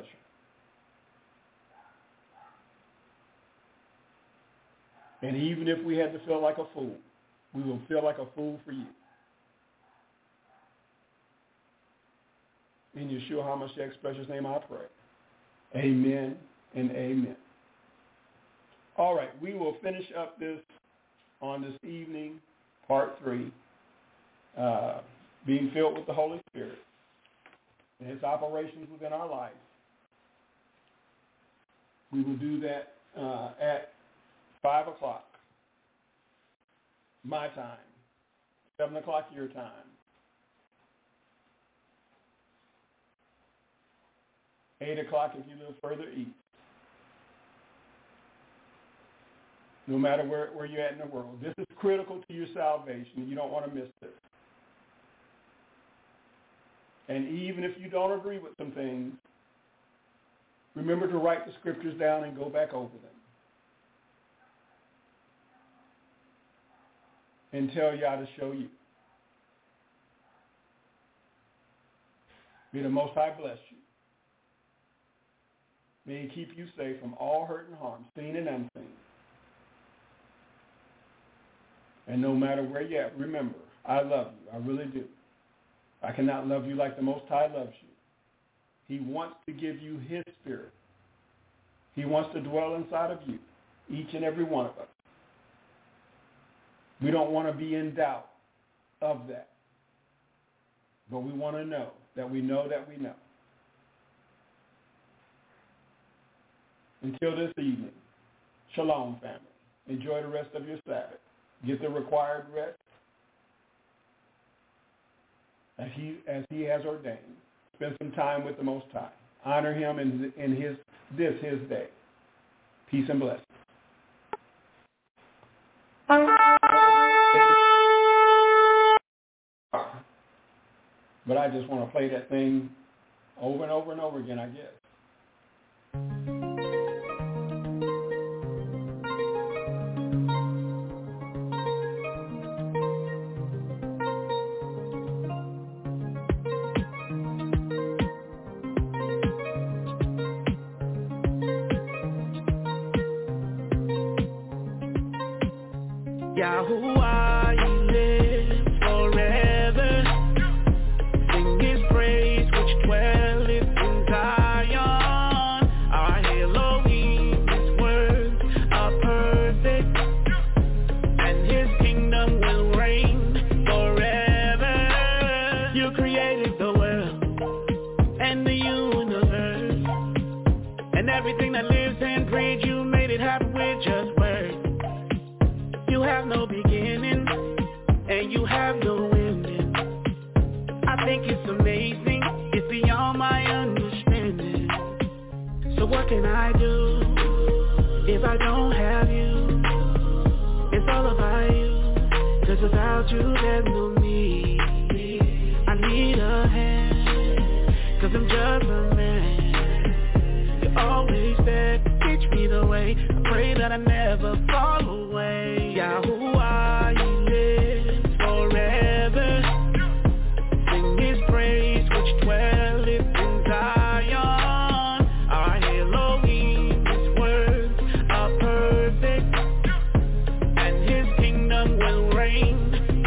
And even if we had to feel like a fool, we will feel like a fool for you. In Yeshua HaMashiach's precious name I pray. Amen and amen. All right, we will finish up this on this evening, part 3, being filled with the Holy Spirit and His operations within our life. We will do that at 5 o'clock, my time, 7 o'clock your time. $8 o'clock if you live further east. No matter where you're at in the world. This is critical to your salvation. You don't want to miss this. And even if you don't agree with some things, remember to write the scriptures down and go back over them. And tell Yah to show you. May the Most High bless you. May He keep you safe from all hurt and harm, seen and unseen. And no matter where you're at, remember, I love you. I really do. I cannot love you like the Most High loves you. He wants to give you His Spirit. He wants to dwell inside of you, each and every one of us. We don't want to be in doubt of that. But we want to know that we know that we know. Until this evening, shalom, family. Enjoy the rest of your Sabbath. Get the required rest as he has ordained. Spend some time with the Most High. Honor Him in His day. Peace and blessings. But I just want to play that thing over and over and over again, I guess. Yahuwah, He lives forever. Sing His praise which dwelleth in Zion. Our Elohim, His words are perfect, and His kingdom will reign forever. You created the world and the universe, and everything that lives and breathes. You made it happen with just words. You have no beginning, and you have no ending. I think it's amazing, it's beyond my understanding. So what can I do if I don't have you? It's all about you, 'cause without you there's no me. I need a hand, 'cause I'm just a man. You're always there, teach me the way. I pray that I never fall away. Yahuwah, He lives forever. Sing His praise which dwelleth in Zion. Our Elohim, His words are perfect, and His kingdom will reign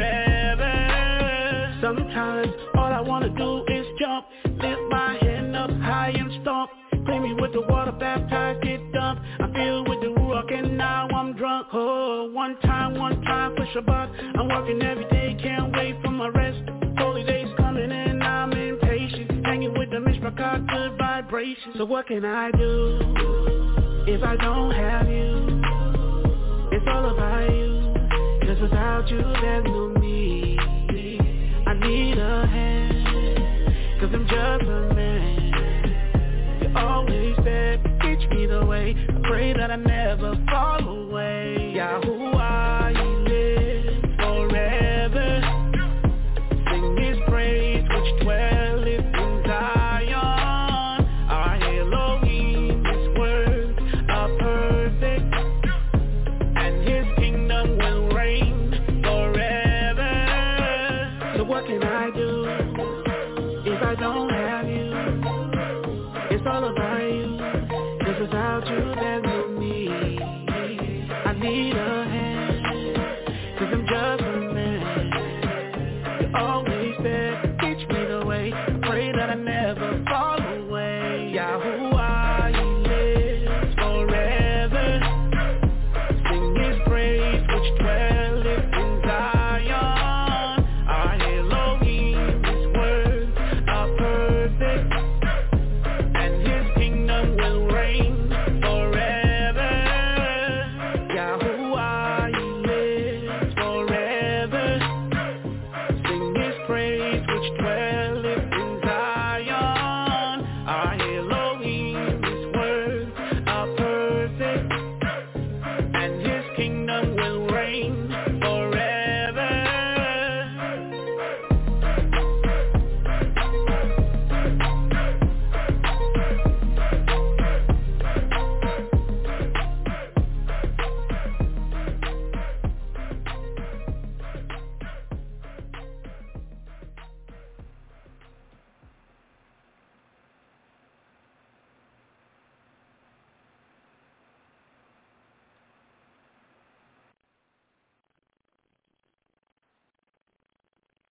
forever. Sometimes all I want to do is jump, lift my hand up high and stomp. Clean me with the water, baptized, get dumped. I'm filled with the Ruach and now I'm drunk. Oh, one time for Shabbat. I'm working every day, can't wait for my rest. Holy days coming and I'm impatient. Hanging with the Mishpachah, good vibrations. So what can I do if I don't have you? It's all about you, 'cause without you there's no me. I need a hand, 'cause I'm just a man. Always there, teach me the way. I pray that I never